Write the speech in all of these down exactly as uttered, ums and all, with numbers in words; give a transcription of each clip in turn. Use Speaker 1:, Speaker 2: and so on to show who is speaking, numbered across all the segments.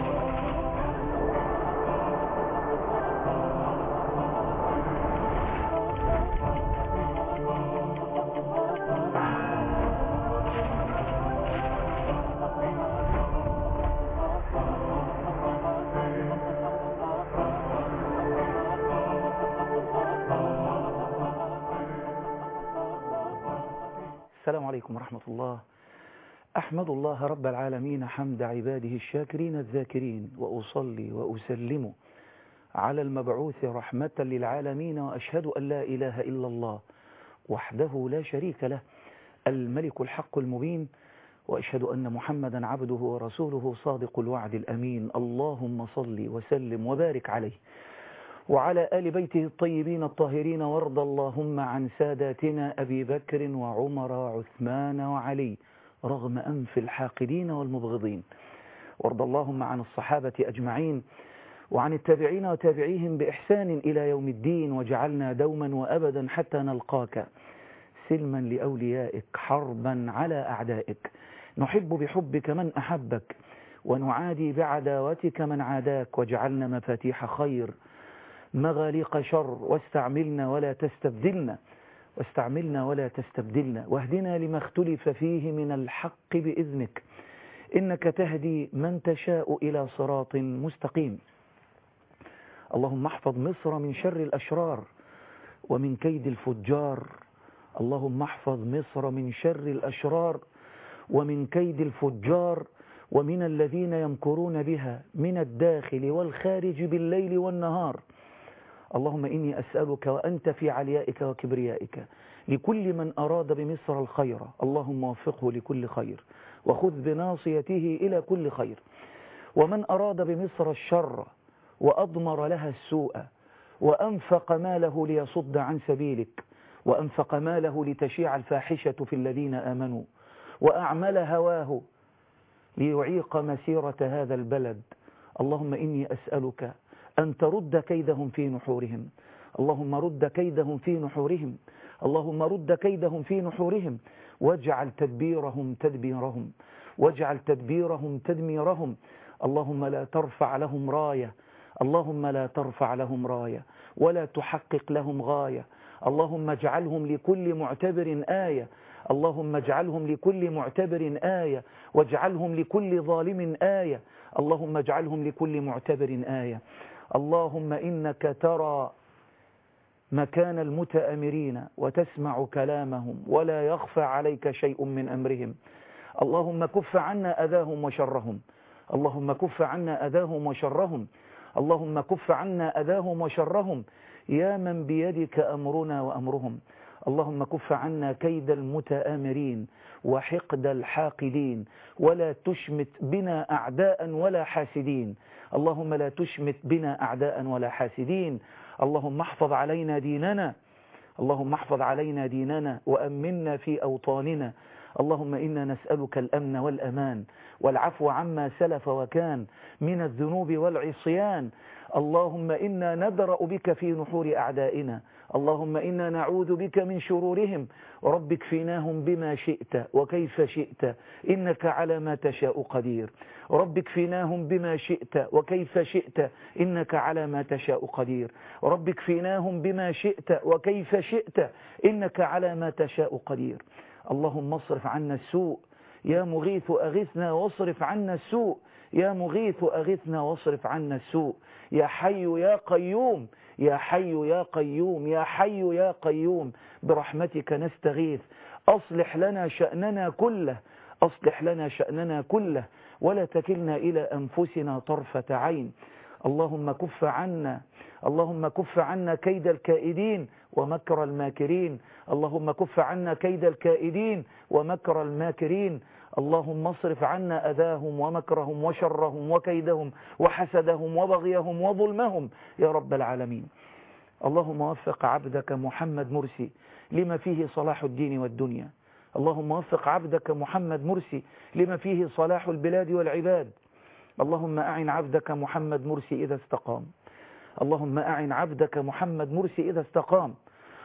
Speaker 1: السلام عليكم ورحمة الله. أحمد الله رب العالمين حمد عباده الشاكرين الذاكرين، وأصلي وأسلم على المبعوث رحمة للعالمين، وأشهد أن لا إله إلا الله وحده لا شريك له الملك الحق المبين، وأشهد أن محمدا عبده ورسوله صادق الوعد الأمين. اللهم صل وسلم وبارك عليه وعلى آل بيته الطيبين الطاهرين، وارض اللهم عن ساداتنا أبي بكر وعمر وعثمان وعلي رغم أنف الحاقدين والمبغضين، وارض اللهم عن الصحابة أجمعين وعن التابعين وتابعيهم بإحسان إلى يوم الدين، وجعلنا دوما وأبدا حتى نلقاك سلما لأوليائك حربا على أعدائك. نحب بحبك من أحبك ونعادي بعداوتك من عاداك، واجعلنا مفاتيح خير مغاليق شر، واستعملنا ولا تستبدلنا واستعملنا ولا تستبدلنا، واهدنا لما اختلف فيه من الحق بإذنك، إنك تهدي من تشاء إلى صراط مستقيم. اللهم احفظ مصر من شر الأشرار ومن كيد الفجار. اللهم احفظ مصر من شر الأشرار ومن كيد الفجار ومن الذين يمكرون بها من الداخل والخارج بالليل والنهار. اللهم إني أسألك وأنت في عليائك وكبريائك لكل من أراد بمصر الخير، اللهم وفقه لكل خير وخذ بناصيته إلى كل خير، ومن أراد بمصر الشر وأضمر لها السوء وأنفق ماله ليصد عن سبيلك، وأنفق ماله لتشيع الفاحشة في الذين آمنوا، وأعمل هواه ليعيق مسيرة هذا البلد، اللهم إني أسألك أن ترد كيدهم في نحورهم. اللهم رد كيدهم في نحورهم اللهم رد كيدهم في نحورهم واجعل تدبيرهم تدبيرهم واجعل تدبيرهم تدميرهم. اللهم لا ترفع لهم راية اللهم لا ترفع لهم راية ولا تحقق لهم غاية. اللهم اجعلهم لكل معتبر آية اللهم اجعلهم لكل معتبر آية واجعلهم لكل ظالم آية. اللهم اجعلهم لكل معتبر آية. اللهم إنك ترى مكان المتآمرين وتسمع كلامهم ولا يخفى عليك شيء من أمرهم. اللهم كف عنا أذاهم وشرهم اللهم كف عنا أذاهم وشرهم اللهم كف عنا أذاهم وشرهم يا من بيدك أمرنا وأمرهم. اللهم كف عنا كيد المتآمرين وحقد الحاقدين، ولا تشمت بنا أعداء ولا حاسدين. اللهم لا تشمت بنا أعداء ولا حاسدين. اللهم احفظ علينا ديننا اللهم احفظ علينا ديننا وأمنا في أوطاننا. اللهم إنا نسألك الأمن والأمان والعفو عما سلف وكان من الذنوب والعصيان. اللهم إنا ندرأ بك في نحور أعدائنا. اللهم إنا نعوذ بك من شرورهم. رب اكفناهم بما شئت وكيف شئت إنك على ما تشاء قدير. رب اكفناهم بما شئت وكيف شئت إنك على ما تشاء قدير. رب اكفناهم بما شئت وكيف شئت إنك على ما تشاء قدير. اللهم اصرف عنا السوء يا مغيث أغثنا واصرف عنا السوء يا مغيث أغثنا واصرف عنا السوء. يا حي يا قيوم يا حي يا قيوم يا حي يا قيوم برحمتك نستغيث. أصلح لنا شأننا كله أصلح لنا شأننا كله ولا تكلنا إلى أنفسنا طرفة عين. اللهم كف عنا اللهم كف عنا كيد الكائدين ومكر الماكرين. اللهم كف عنا كيد الكائدين ومكر الماكرين. اللهم اصرف عنا أذاهم ومكرهم وشرهم وكيدهم وحسدهم وبغيهم وظلمهم يا رب العالمين. اللهم وفق عبدك محمد مرسي لما فيه صلاح الدين والدنيا. اللهم وفق عبدك محمد مرسي لما فيه صلاح البلاد والعباد. اللهم أعن عبدك محمد مرسي إذا استقام. اللهم أعن عبدك محمد مرسي إذا استقام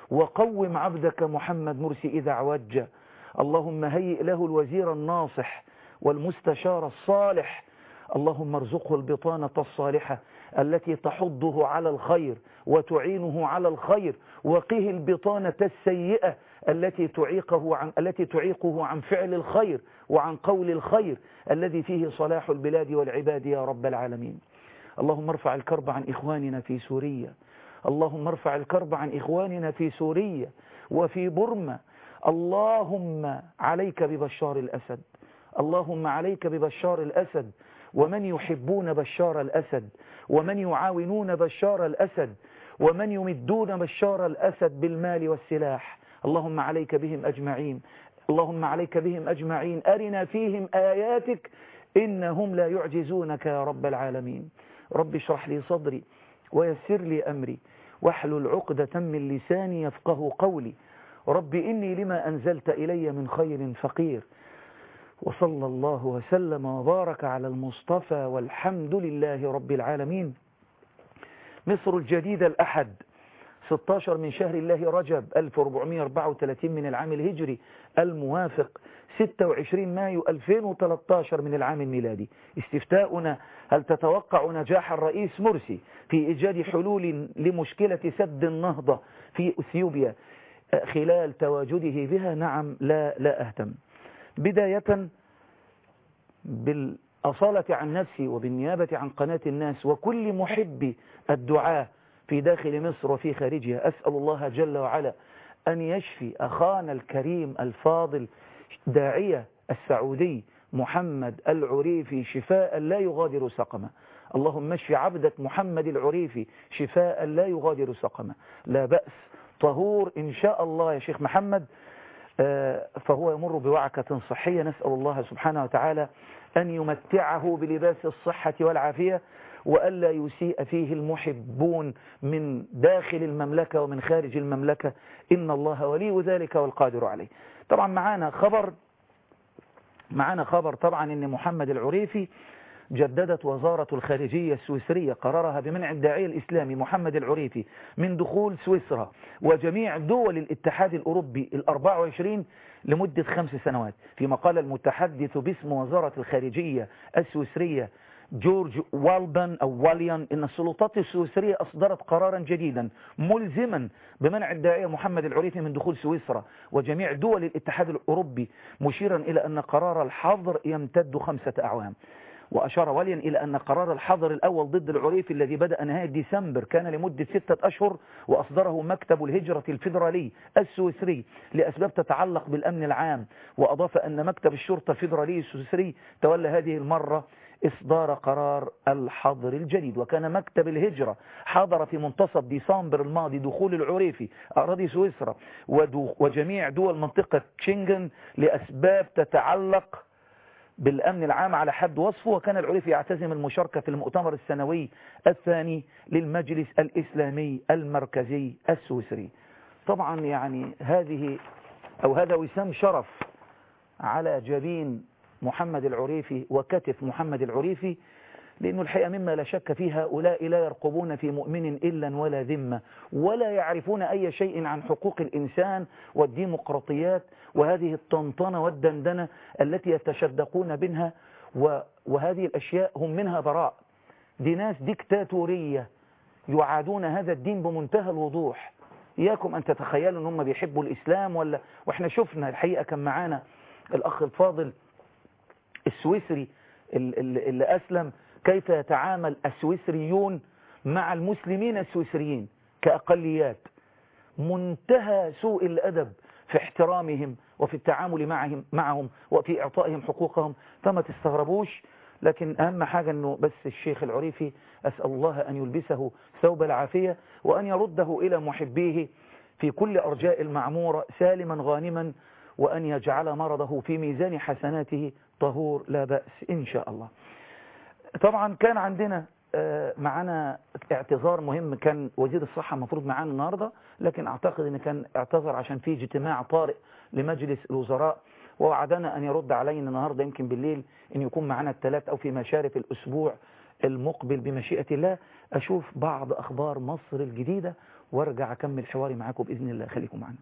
Speaker 1: وقوم عبدك محمد مرسي إذا اعوج. اللهم هيئ له الوزير الناصح والمستشار الصالح. اللهم ارزقه البطانة الصالحة التي تحضه على الخير وتعينه على الخير، وقه البطانة السيئة التي تعيقه عن التي تعيقه عن فعل الخير وعن قول الخير الذي فيه صلاح البلاد والعباد يا رب العالمين. اللهم ارفع الكرب عن إخواننا في سوريا، اللهم ارفع الكرب عن إخواننا في سوريا وفي بورما. اللهم عليك ببشار الأسد، اللهم عليك ببشار الأسد ومن يحبون بشار الأسد ومن يعاونون بشار الأسد ومن يمدون بشار الأسد بالمال والسلاح. اللهم عليك بهم أجمعين، اللهم عليك بهم أجمعين، أرنا فيهم آياتك إنهم لا يعجزونك يا رب العالمين. رب اشرح لي صدري ويسر لي أمري واحلل عقدة من لساني يفقه قولي. رب إني لما أنزلت إلي من خير فقير. وصلى الله وسلم وبارك على المصطفى والحمد لله رب العالمين. مصر الجديدة الأحد ستة عشر من شهر الله رجب ألف وأربعمائة وأربعة وثلاثين من العام الهجري الموافق ستة وعشرين مايو ألفين وثلاثة عشر من العام الميلادي. استفتاؤنا: هل تتوقع نجاح الرئيس مرسي في إيجاد حلول لمشكلة سد النهضة في أثيوبيا خلال تواجده بها؟ نعم، لا لا أهتم. بداية بالأصالة عن نفسي وبالنيابة عن قناة الناس وكل محب الدعاء في داخل مصر وفي خارجها، أسأل الله جل وعلا أن يشفي أخانا الكريم الفاضل داعية السعودي محمد العريفي شفاء لا يغادر سقما. اللهم اشف عبدك محمد العريفي شفاء لا يغادر سقما. لا بأس، طهور إن شاء الله يا شيخ محمد، فهو يمر بوعكة صحية. نسأل الله سبحانه وتعالى أن يمتعه بلباس الصحة والعافية وألا يسيء فيه المحبون من داخل المملكة ومن خارج المملكة، إن الله ولي ذلك والقادر عليه. طبعا معانا خبر معانا خبر طبعا إن محمد العريفي جددت وزارة الخارجية السويسرية قرارها بمنع الداعية الإسلامي محمد العريفي من دخول سويسرا وجميع دول الاتحاد الأوروبي الأربع وعشرين لمدة خمس سنوات. فيما قال المتحدث باسم وزارة الخارجية السويسرية جورج والبن أو واليان إن السلطات السويسرية أصدرت قرارا جديدا ملزما بمنع الداعية محمد العريفي من دخول سويسرا وجميع دول الاتحاد الأوروبي، مشيرا إلى أن قرار الحظر يمتد خمسة أعوام. وأشار واليان إلى أن قرار الحظر الأول ضد العريفي الذي بدأ نهاية ديسمبر كان لمدة ستة أشهر وأصدره مكتب الهجرة الفيدرالي السويسري لأسباب تتعلق بالأمن العام. وأضاف أن مكتب الشرطة الفيدرالي السويسري تولى هذه المرة إصدار قرار الحظر الجديد. وكان مكتب الهجرة حاضر في منتصف ديسمبر الماضي دخول العريفي أراضي سويسرا وجميع دول منطقة شنغن لأسباب تتعلق بالأمن العام على حد وصفه. وكان العريفي يعتزم المشاركة في المؤتمر السنوي الثاني للمجلس الإسلامي المركزي السويسري. طبعا يعني هذه أو هذا وسام شرف على جبين محمد العريفي وكتف محمد العريفي، لأنه الحقيقة مما لا شك فيه هؤلاء لا يرقبون في مؤمن إلا ولا ذمة ولا يعرفون أي شيء عن حقوق الإنسان والديمقراطيات وهذه الطنطنة والدندنة التي يتشدقون منها، وهذه الأشياء هم منها براء. دي ناس ديكتاتورية يعادون هذا الدين بمنتهى الوضوح. إياكم أن تتخيلوا أنهم بيحبوا الإسلام ولا. وإحنا شفنا الحقيقة كان معانا الأخ الفاضل السويسري اللي أسلم كيف يتعامل السويسريون مع المسلمين السويسريين كأقليات، منتهى سوء الأدب في احترامهم وفي التعامل معهم معهم وفي إعطائهم حقوقهم. فما تستغربوش، لكن أهم حاجة أنه بس الشيخ العريفي أسأل الله أن يلبسه ثوب العافية وأن يرده إلى محبيه في كل أرجاء المعمورة سالما غانما، وأن يجعل مرضه في ميزان حسناته طهور لا بأس إن شاء الله. طبعا كان عندنا معنا اعتذار مهم، كان وزير الصحة المفروض معانا النهاردة، لكن أعتقد أن كان اعتذر عشان في اجتماع طارئ لمجلس الوزراء، ووعدنا أن يرد علينا النهاردة يمكن بالليل أن يكون معنا الثلاث أو في مشارف الأسبوع المقبل بمشيئة الله. أشوف بعض أخبار مصر الجديدة وارجع أكمل حواري معاكم بإذن الله. خليكم معنا.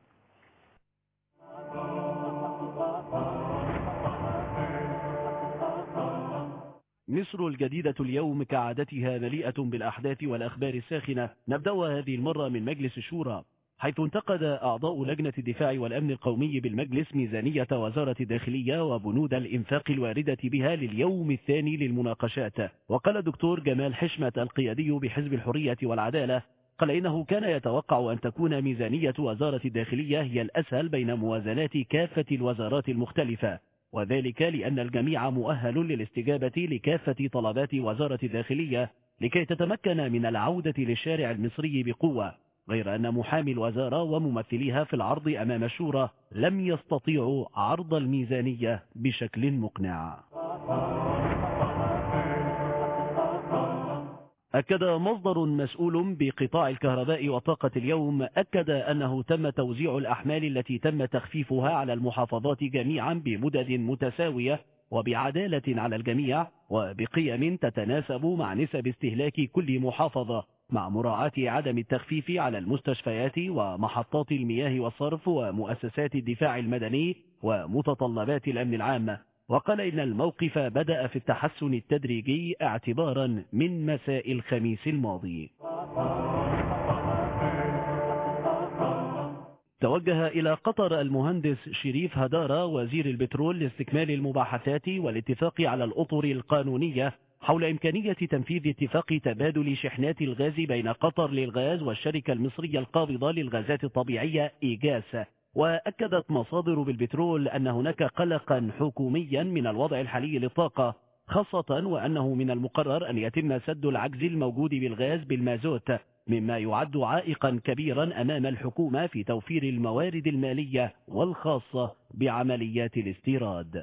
Speaker 2: مصر الجديدة اليوم كعادتها مليئة بالأحداث والأخبار الساخنة. نبدأ هذه المرة من مجلس الشورى، حيث انتقد أعضاء لجنة الدفاع والأمن القومي بالمجلس ميزانية وزارة الداخلية وبنود الإنفاق الواردة بها لليوم الثاني للمناقشات. وقال الدكتور جمال حشمة القيادي بحزب الحرية والعدالة، قال إنه كان يتوقع أن تكون ميزانية وزارة الداخلية هي الأسهل بين موازنات كافة الوزارات المختلفة، وذلك لأن الجميع مؤهل للاستجابة لكافة طلبات وزارة الداخلية لكي تتمكن من العودة للشارع المصري بقوة، غير أن محامي الوزارة وممثليها في العرض أمام الشورى لم يستطيعوا عرض الميزانية بشكل مقنع. أكد مصدر مسؤول بقطاع الكهرباء والطاقة اليوم أكد أنه تم توزيع الأحمال التي تم تخفيفها على المحافظات جميعا بمدد متساوية وبعدالة على الجميع وبقيم تتناسب مع نسب استهلاك كل محافظة، مع مراعاة عدم التخفيف على المستشفيات ومحطات المياه والصرف ومؤسسات الدفاع المدني ومتطلبات الأمن العام. وقال إن الموقف بدأ في التحسن التدريجي اعتبارا من مساء الخميس الماضي. توجه إلى قطر المهندس شريف هدارة وزير البترول لاستكمال المباحثات والاتفاق على الأطر القانونية حول إمكانية تنفيذ اتفاق تبادل شحنات الغاز بين قطر للغاز والشركة المصرية القابضة للغازات الطبيعية إيجاس. وأكدت مصادر بالبترول أن هناك قلقا حكوميا من الوضع الحالي للطاقة، خاصة وأنه من المقرر أن يتم سد العجز الموجود بالغاز بالمازوت، مما يعد عائقا كبيرا أمام الحكومة في توفير الموارد المالية والخاصة بعمليات الاستيراد.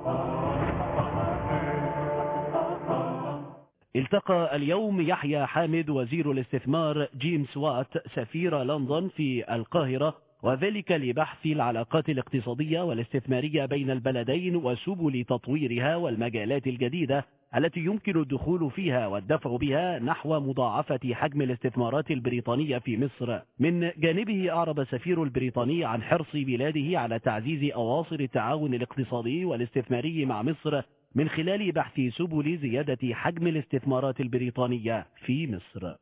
Speaker 2: التقى اليوم يحيى حامد وزير الاستثمار جيمس وات سفير لندن في القاهرة، وذلك لبحث العلاقات الاقتصادية والاستثمارية بين البلدين وسبل تطويرها والمجالات الجديدة التي يمكن الدخول فيها والدفع بها نحو مضاعفة حجم الاستثمارات البريطانية في مصر. من جانبه أعرب السفير البريطاني عن حرص بلاده على تعزيز أواصر التعاون الاقتصادي والاستثماري مع مصر من خلال بحث سبل زيادة حجم الاستثمارات البريطانية في مصر.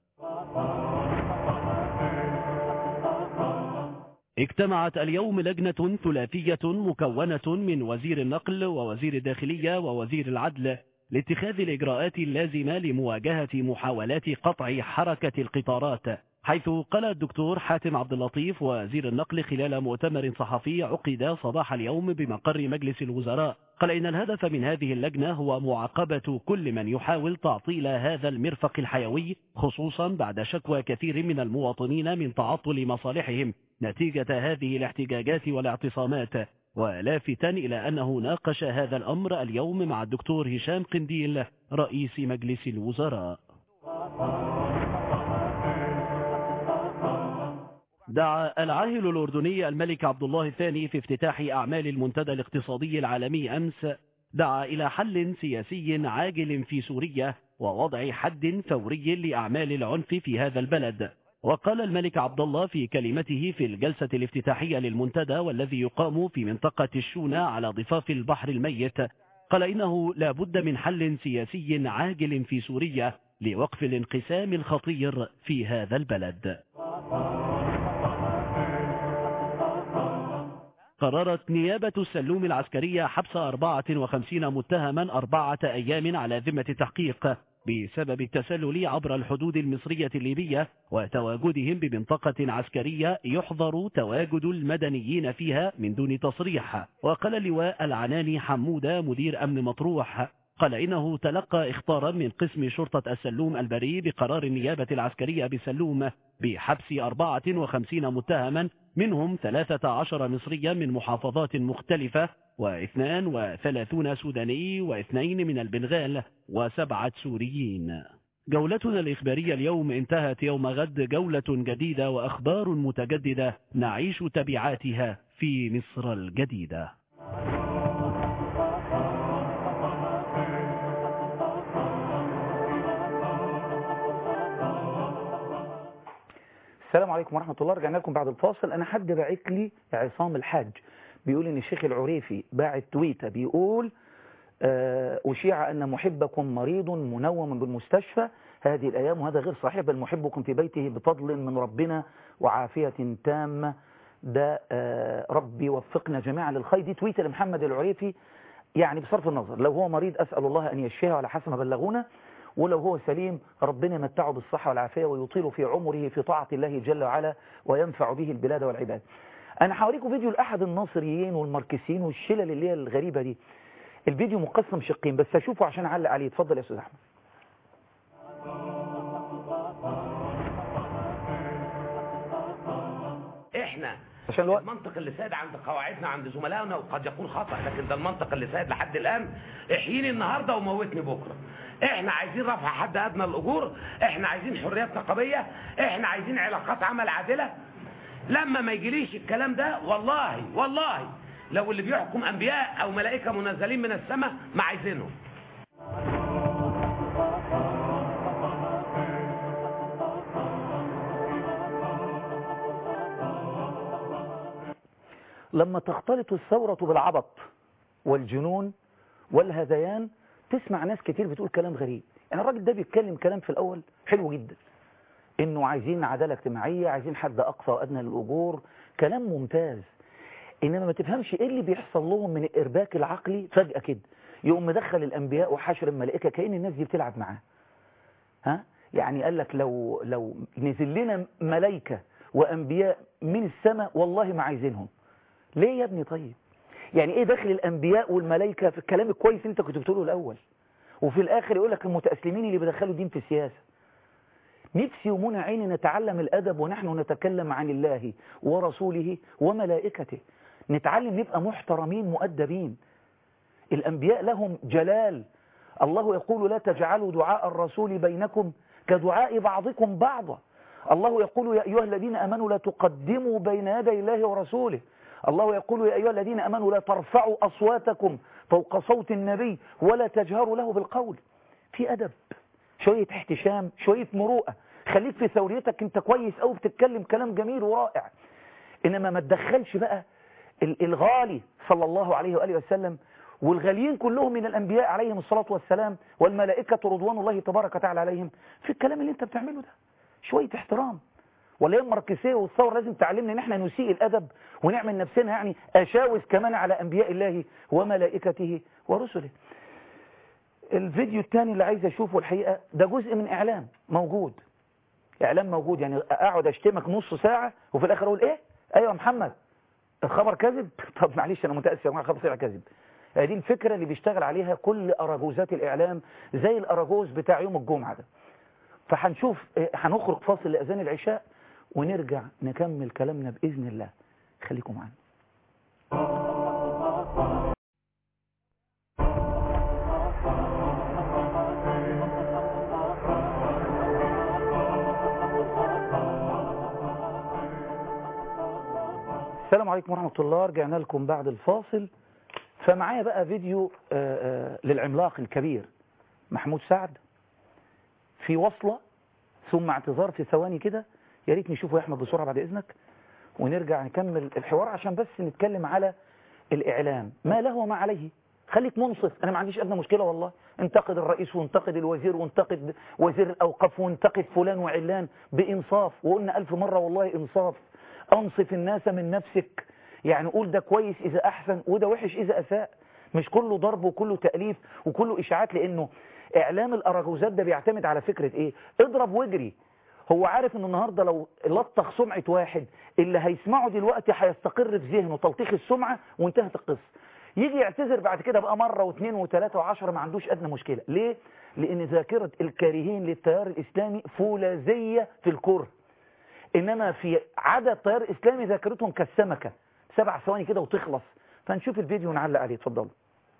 Speaker 2: اجتمعت اليوم لجنة ثلاثية مكونة من وزير النقل ووزير الداخلية ووزير العدل لاتخاذ الإجراءات اللازمة لمواجهة محاولات قطع حركة القطارات، حيث قال الدكتور حاتم عبد اللطيف وزير النقل خلال مؤتمر صحفي عقد صباح اليوم بمقر مجلس الوزراء، قال إن الهدف من هذه اللجنة هو معاقبة كل من يحاول تعطيل هذا المرفق الحيوي، خصوصا بعد شكوى كثير من المواطنين من تعطل مصالحهم نتيجة هذه الاحتجاجات والاعتصامات. ولافتا إلى أنه ناقش هذا الأمر اليوم مع الدكتور هشام قنديل رئيس مجلس الوزراء. دعا العاهل الأردني الملك عبد الله الثاني في افتتاح أعمال المنتدى الاقتصادي العالمي أمس دعا إلى حل سياسي عاجل في سوريا ووضع حد فوري لأعمال العنف في هذا البلد. وقال الملك عبد الله في كلمته في الجلسة الافتتاحية للمنتدى والذي يقام في منطقة الشونة على ضفاف البحر الميت، قال إنه لا بد من حل سياسي عاجل في سوريا لوقف الانقسام الخطير في هذا البلد. قررت نيابة السلوم العسكرية حبس أربعة وخمسين متهما أربعة أيام على ذمة التحقيق بسبب التسلل عبر الحدود المصرية الليبية وتواجدهم بمنطقة عسكرية يحظر تواجد المدنيين فيها من دون تصريح. وقال اللواء العناني حمودة مدير أمن مطروح قال إنه تلقى اخطارا من قسم شرطة السلوم البري بقرار النيابة العسكرية بسلوم بحبس أربعة وخمسين متهما، منهم ثلاثة عشر مصريا من محافظات مختلفة واثنان وثلاثون سوداني واثنين من البنغال وسبعة سوريين. جولتنا الإخبارية اليوم انتهت. يوم غد جولة جديدة وأخبار متجددة نعيش تبعاتها في مصر الجديدة.
Speaker 1: السلام عليكم ورحمة الله. رجعنا لكم بعد الفاصل. أنا حد باعت لي عصام الحاج بيقول إن الشيخ العريفي باعت تويتة بيقول أشيع أن محبكم مريض منوم بالمستشفى هذه الأيام، وهذا غير صحيح، بل محبكم في بيته بفضل من ربنا وعافية تامة. ده ربي يوفقنا جميعا للخير. دي تويتر لمحمد العريفي، يعني بصرف النظر لو هو مريض أسأل الله أن يشفيه على حسب ما بلغونا، ولو هو سليم ربنا يمتعه بالصحة والعافية ويطيل في عمره في طاعة الله جل وعلا وينفع به البلاد والعباد. أنا هوريكم فيديو لأحد الناصريين والماركسيين والشلل اللي هي الغريبة دي. الفيديو مقسم شقين بس أشوفه عشان أعلق عليه. اتفضل يا أستاذ أحمد.
Speaker 3: احنا عشان المنطق اللي ساد عند قواعدنا عند زملائنا وقد يكون خطأ، لكن ده المنطق اللي ساد لحد الآن. احييني النهارده وموتني بكره. احنا عايزين رفع حد ادنى الاجور، احنا عايزين حريات نقابيه، احنا عايزين علاقات عمل عادله. لما ما يجيليش الكلام ده والله والله لو اللي بيحكم انبياء او ملائكه منزلين من السماء ما عايزينهم.
Speaker 1: لما تختلط الثورة بالعبط والجنون والهذيان تسمع ناس كتير بتقول كلام غريب. يعني الراجل ده بيتكلم كلام في الأول حلو جدا، إنه عايزين عدالة اجتماعية، عايزين حد أقصى وأدنى للأجور، كلام ممتاز. إنما ما تفهمش إيه اللي بيحصل لهم من الإرباك العقلي فجأة كده، يقوم مدخل الأنبياء وحشر الملائكة كأن الناس دي بتلعب معاه. ها؟ يعني قال لك لو لو نزل لنا ملائكة وأنبياء من السماء والله ما عايزينهم. ليه يا ابني طيب؟ يعني ايه داخل الانبياء والملائكه في الكلام الكويس انت كنت بتقوله الاول، وفي الاخر يقول لك المتاسلمين اللي بيدخلوا دين في السياسه. نفسي ومنى عيني نتعلم الادب ونحن نتكلم عن الله ورسوله وملائكته، نتعلم نبقى محترمين مؤدبين. الانبياء لهم جلال. الله يقول لا تجعلوا دعاء الرسول بينكم كدعاء بعضكم بعضا. الله يقول يا ايها الذين امنوا لا تقدموا بين يدي الله ورسوله. الله يقول يا أيها الذين أمنوا لا ترفعوا أصواتكم فوق صوت النبي ولا تجهروا له بالقول. في أدب، شوية احتشام، شوية مروءة. خليك في ثوريتك انت كويس أو بتتكلم كلام جميل ورائع، إنما ما تدخلش بقى الغالي صلى الله عليه وآله وسلم والغاليين كلهم من الأنبياء عليهم الصلاة والسلام والملائكة رضوان الله تبارك وتعالى عليهم في الكلام اللي انت بتعمله ده. شوية احترام. ولا هي الماركسية والثورة لازم تعلمنا ان احنا نسيء الادب ونعمل نفسنا يعني اشاوس كمان على انبياء الله وملائكته ورسله. الفيديو الثاني اللي عايز اشوفه الحقيقة ده جزء من اعلام موجود، اعلام موجود. يعني اقعد اشتمك نص ساعة وفي الاخر اقول ايه؟ ايوه محمد الخبر كذب. طب معلش انا متأسف يا جماعه الخبر طلع كذب. دي الفكرة اللي بيشتغل عليها كل اراجوزات الاعلام زي الاراجوز بتاع يوم الجمعة ده. فهنشوف، هنخرج فاصل لاذان العشاء ونرجع نكمل كلامنا بإذن الله. خليكم معنا. السلام عليكم ورحمة الله. رجعنا لكم بعد الفاصل. فمعايا بقى فيديو للعملاق الكبير محمود سعد في وصلة ثم اعتذار في ثواني كده. يا ريت نشوفه يا احمد بسرعه بعد اذنك ونرجع نكمل الحوار عشان بس نتكلم على الاعلام ما له وما عليه. خليك منصف، انا ما عنديش ادنى مشكله والله. انتقد الرئيس وانتقد الوزير وانتقد وزير الاوقاف وانتقد فلان وعلان بانصاف، وقلنا الف مره والله انصاف. انصف الناس من نفسك، يعني قول ده كويس اذا احسن وده وحش اذا اساء. مش كله ضرب وكله تاليف وكله اشاعات، لانه اعلام الاراجوزات ده بيعتمد على فكره ايه؟ اضرب واجري. هو عارف ان النهاردة لو لطخ سمعة واحد اللي هيسمعه دلوقتي هيستقر في ذهنه تلطيخ السمعة وانتهت القصة. يجي يعتذر بعد كده بقى مرة واثنين وثلاثة وعشرة ما عندوش أدنى مشكلة. ليه؟ لأن ذاكرة الكارهين للتيار الإسلامي فولاذية في الكره. إنما في عدد التيار الإسلامي ذاكرتهم كالسمكة، سبع ثواني كده وتخلص. فنشوف الفيديو ونعلق عليه. اتفضلوا.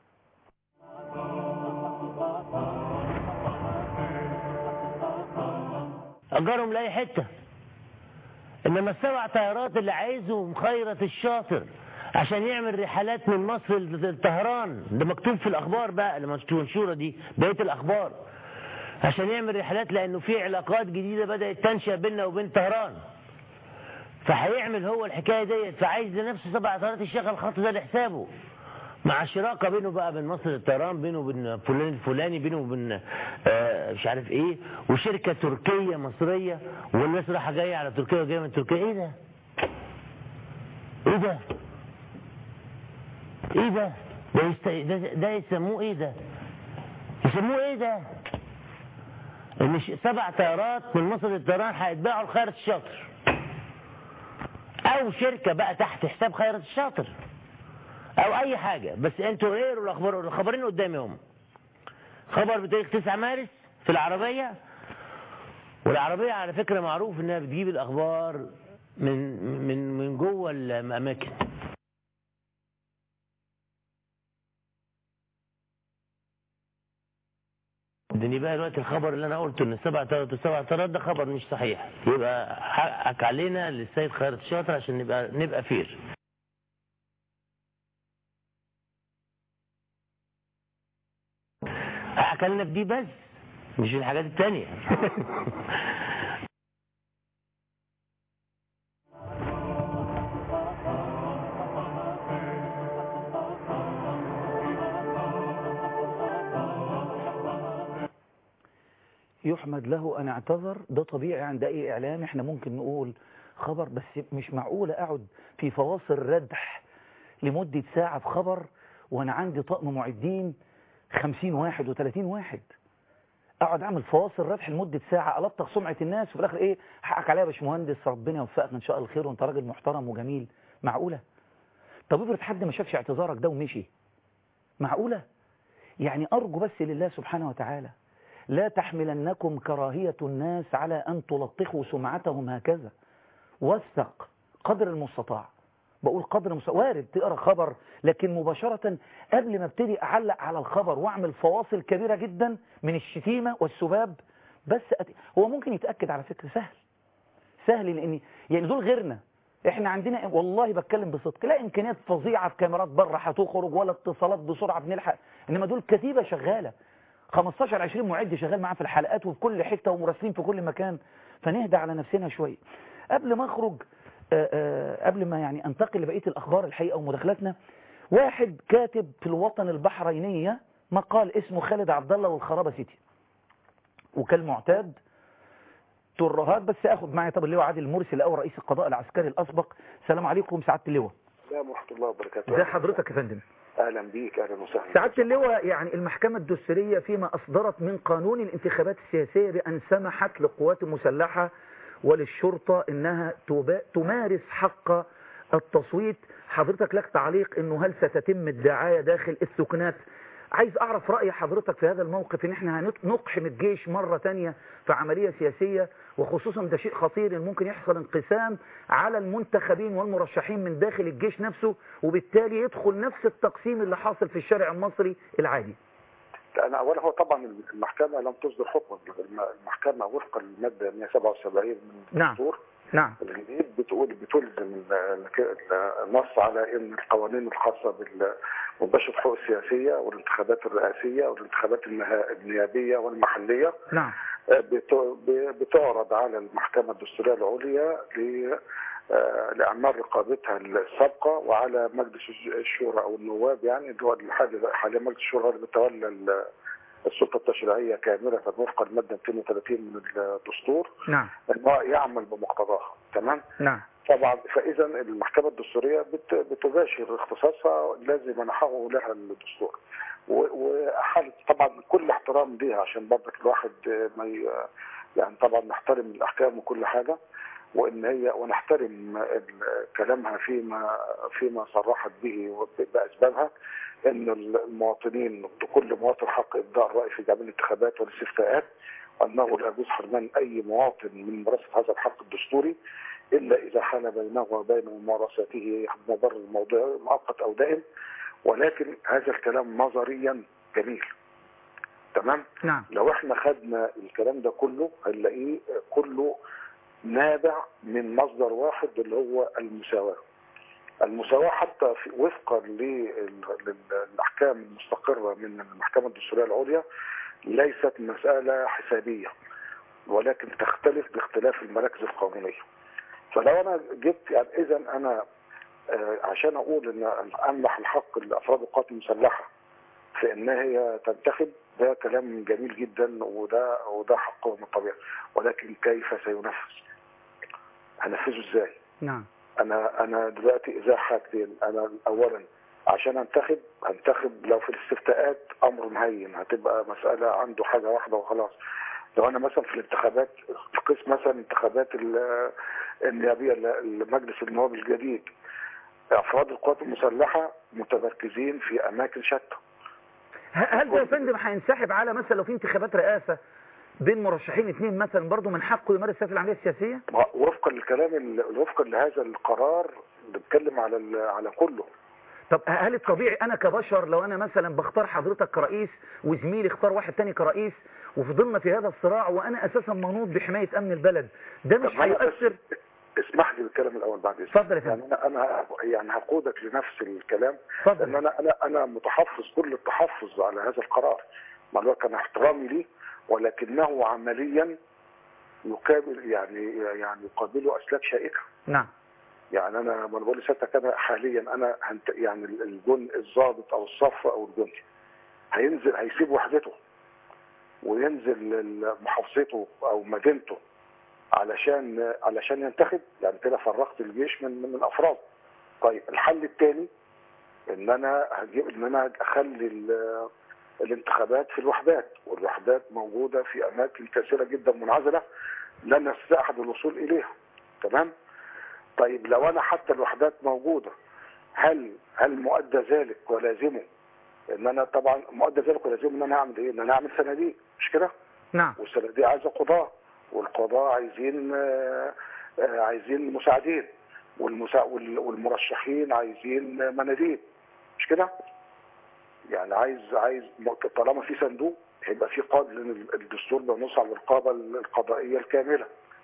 Speaker 4: أجرهم لأي حتة. إنما السبع طيارات اللي عايزهم خيرت الشاطر عشان يعمل رحلات من مصر لطهران، ده مكتوب في الأخبار بقى لما منشورة دي بقية الأخبار، عشان يعمل رحلات لأنه في علاقات جديدة بدأت تنشأ بيننا وبين طهران. فهيعمل هو الحكاية ديت، فعايز لنفسه سبع طيارات يشغل الخط ده لحسابه. مع شراكه بينه بقى بين مصر للطيران، بينه وبين فلان الفلاني، بينه وبين آه مش عارف ايه، وشركه تركيه مصريه، والناس رايحه جايه على تركيا وجايه من تركيا. ايه ده؟ ايه ده؟ ايه ده؟ ده, يست... ده, ده يسموه ايه ده؟ يسموه ايه ده؟ ان سبع طيارات من مصر للطيران هيتباعوا لخيرت الشاطر، او شركه بقى تحت حساب خيرت الشاطر، او اي حاجه. بس انتوا ايه الاخبار؟ الخبرين قدامي هم. خبر بتاريخ تسعة مارس في العربيه، والعربيه على فكره معروف انها بتجيب الاخبار من من من جوه الاماكن. اديني بقى دلوقتي الخبر اللي انا قلته ان السبع طيارات والسبع طيارات ده خبر مش صحيح، يبقى حقك علينا للسيد خيرت الشاطر عشان نبقى نبقى فير. حقك علينا في دي بس، مش الحاجات التانية.
Speaker 1: يحمد له أن اعتذر، ده طبيعي عند أي إعلام. احنا ممكن نقول خبر، بس مش معقول أقعد في فواصل ردح لمدة ساعة في خبر وأنا عندي طقم معدين خمسين واحد وثلاثين واحد، أقعد أعمل فواصل ردح لمدة ساعة ألطخ سمعة الناس، وفي الآخر إيه؟ حقك عليها يا باشمهندس، ربنا يوفقك إن شاء الله الخير وأنت راجل محترم وجميل. معقولة؟ طب افرض حد ما شافش اعتذارك ده ومشي، معقولة؟ يعني أرجو بس لله سبحانه وتعالى لا تحملنكم كراهية الناس على أن تلطخوا سمعتهم هكذا. وثق قدر المستطاع، بقول قدر المستطاع. وارد تقرأ خبر، لكن مباشرة قبل ما ابتدي أعلق على الخبر وأعمل فواصل كبيرة جدا من الشتيمة والسباب، بس أت... هو ممكن يتأكد على فكرة، سهل سهل، لأن يعني دول غيرنا. احنا عندنا والله بتكلم بصدق لا امكانيات فظيعه، بكاميرات بره هتخرج ولا اتصالات بسرعه بنلحق، انما دول كتيبه شغاله خمستاشر عشرين معد شغال معاه في الحلقات وفي كل حته ومراسلين في كل مكان. فنهدى على نفسنا شويه. قبل ما اخرج آآ آآ قبل ما يعني انتقل لبقيه الاخبار الحقيقه ومداخلاتنا، واحد كاتب في الوطن البحرينيه مقال اسمه خالد عبد الله والخرابه سيتي، وكالمعتاد ترهات. بس اخد معي طب اللواء عادل مرسي الاول رئيس القضاء العسكري الاسبق. السلام عليكم سعاده اللواء.
Speaker 5: السلام ورحمه الله وبركاته.
Speaker 1: ازي حضرتك يا فندم؟
Speaker 5: اهلا بيك. اهلا وسهلا
Speaker 1: سعاده اللواء. يعني المحكمه الدستوريه فيما اصدرت من قانون الانتخابات السياسيه بان سمحت للقوات المسلحه وللشرطه انها تمارس حق التصويت، حضرتك لك تعليق انه هل ستتم الدعايه داخل السكنات؟ عايز اعرف رأي حضرتك في هذا الموقف، ان احنا هنقحم الجيش مرة تانية في عملية سياسية، وخصوصا ده شيء خطير ان ممكن يحصل انقسام على المنتخبين والمرشحين من داخل الجيش نفسه، وبالتالي يدخل نفس التقسيم اللي حاصل في الشارع المصري العادي.
Speaker 5: أنا أولا هو طبعا المحكمة لم تصدر حكما، المحكمة وفقا للمادة مئة وسبعة وسبعين من الدستور
Speaker 1: نعم
Speaker 5: الجديد بتقول بتلزم النص على ان القوانين الخاصه بمباشره الحقوق السياسيه والانتخابات الرئاسيه والانتخابات النيابيه والمحليه
Speaker 1: نعم
Speaker 5: بتعرض على المحكمه الدستوريه العليا لاعمال رقابتها السابقه، وعلى مجلس الشورى او النواب، يعني اللي هو حاليا مجلس الشورى اللي بيتولى السلطة التشريعية كاملة وفقا المادة مئتين وثلاثين من الدستور.
Speaker 1: نعم.
Speaker 5: أنه يعمل بمقتضاها. تمام؟
Speaker 1: نعم.
Speaker 5: طبعا فإذا المحكمة الدستورية بتباشر اختصاصها الذي منحه لها الدستور. وحال طبعا كل احترام ليها عشان برضك الواحد ما يعني طبعا نحترم الأحكام وكل حاجة، وان هي ونحترم كلامها فيما فيما صرحت به باسبابها، ان المواطنين لكل مواطن حق ابداء الراي في جميع الانتخابات والاستفتاءات، وانه لا يجوز حرمان اي مواطن من ممارسه هذا الحق الدستوري الا اذا حال بينه وبين ممارسته مبرر موضوعي مؤقت او دائم. ولكن هذا الكلام نظريا جميل. تمام؟
Speaker 1: نعم.
Speaker 5: لو احنا خدنا الكلام ده كله هنلاقيه كله نابع من مصدر واحد اللي هو المساواة. المساواة حتى في وفقا للأحكام المستقرة من المحكمة الدستورية العليا ليست مسألة حسابية، ولكن تختلف باختلاف المراكز القانونية. فلو أنا جبت يعني إذا أنا عشان اقول ان امنح الحق لافراد القوات المسلحه في ان هي تنتخب، ده كلام جميل جدا، وده وده حقهم الطبيعي، ولكن كيف سينفذ؟ هنفذه ازاي؟
Speaker 1: نعم.
Speaker 5: انا انا دلوقتي اذا حاجتين، انا اولا عشان انتخب انتخب لو في الاستفتاءات امر مهين، هتبقى مساله عنده حاجه واحده وخلاص. لو انا مثلا في الانتخابات، في قسم مثلا انتخابات النيابيه لمجلس النواب الجديد، افراد القوات المسلحه متمركزين في اماكن شتى.
Speaker 1: هل ده يا فندم هينسحب على مثلا لو في انتخابات رئاسه بين مرشحين اثنين مثلا برضه من حقه يمارس فيها العمليه السياسيه؟
Speaker 5: وفقا للكلام وفقا لهذا القرار بنتكلم على على كله.
Speaker 1: طب هل الطبيعي انا كبشر لو انا مثلا بختار حضرتك كرئيس وزميلي اختار واحد تاني كرئيس وفضلنا في هذا الصراع وانا اساسا منوط بحمايه امن البلد، ده مش هيؤثر؟
Speaker 5: اسمح لي بالكلام الاول بعد اذنك.
Speaker 1: اتفضل يا فندم.
Speaker 5: يعني انا انا يعني هقودك لنفس الكلام،
Speaker 1: اتفضل.
Speaker 5: لان انا انا انا متحفظ كل التحفظ على هذا القرار، مع الوقت كان احترامي ليه، ولكنه عمليا يقابل يعني يعني يقابله اسلاك شائكه.
Speaker 1: نعم.
Speaker 5: يعني انا ما بقول لسيادتك انا حاليا انا يعني الجن الضابط او الصف او الجندي هينزل هيسيب وحدته وينزل محافظته او مدينته علشان علشان ينتخب، يعني كده فرغت الجيش من من افراد. طيب الحل الثاني ان انا هجيب ان انا اخلي الانتخابات في الوحدات، والوحدات موجوده في اماكن كثيره جدا منعزله لا نستطيع احد الوصول اليها. تمام؟ طيب لو انا حتى الوحدات موجوده، هل هل مؤدى ذلك ولازمه ان انا طبعا مؤدى ذلك ولازمه ان انا اعمل ايه؟ ان انا اعمل صناديق، مش كده؟
Speaker 1: نعم.
Speaker 5: والصناديق عايزه قضاه، والقضاه عايزين آآ آآ عايزين مساعدين، والمسا... والمرشحين عايزين مناديب، مش كده؟ يعني عايز عايز طالما في صندوق هيبقى في قاضي، لان الدستور بينص على الرقابه القضائيه الكامله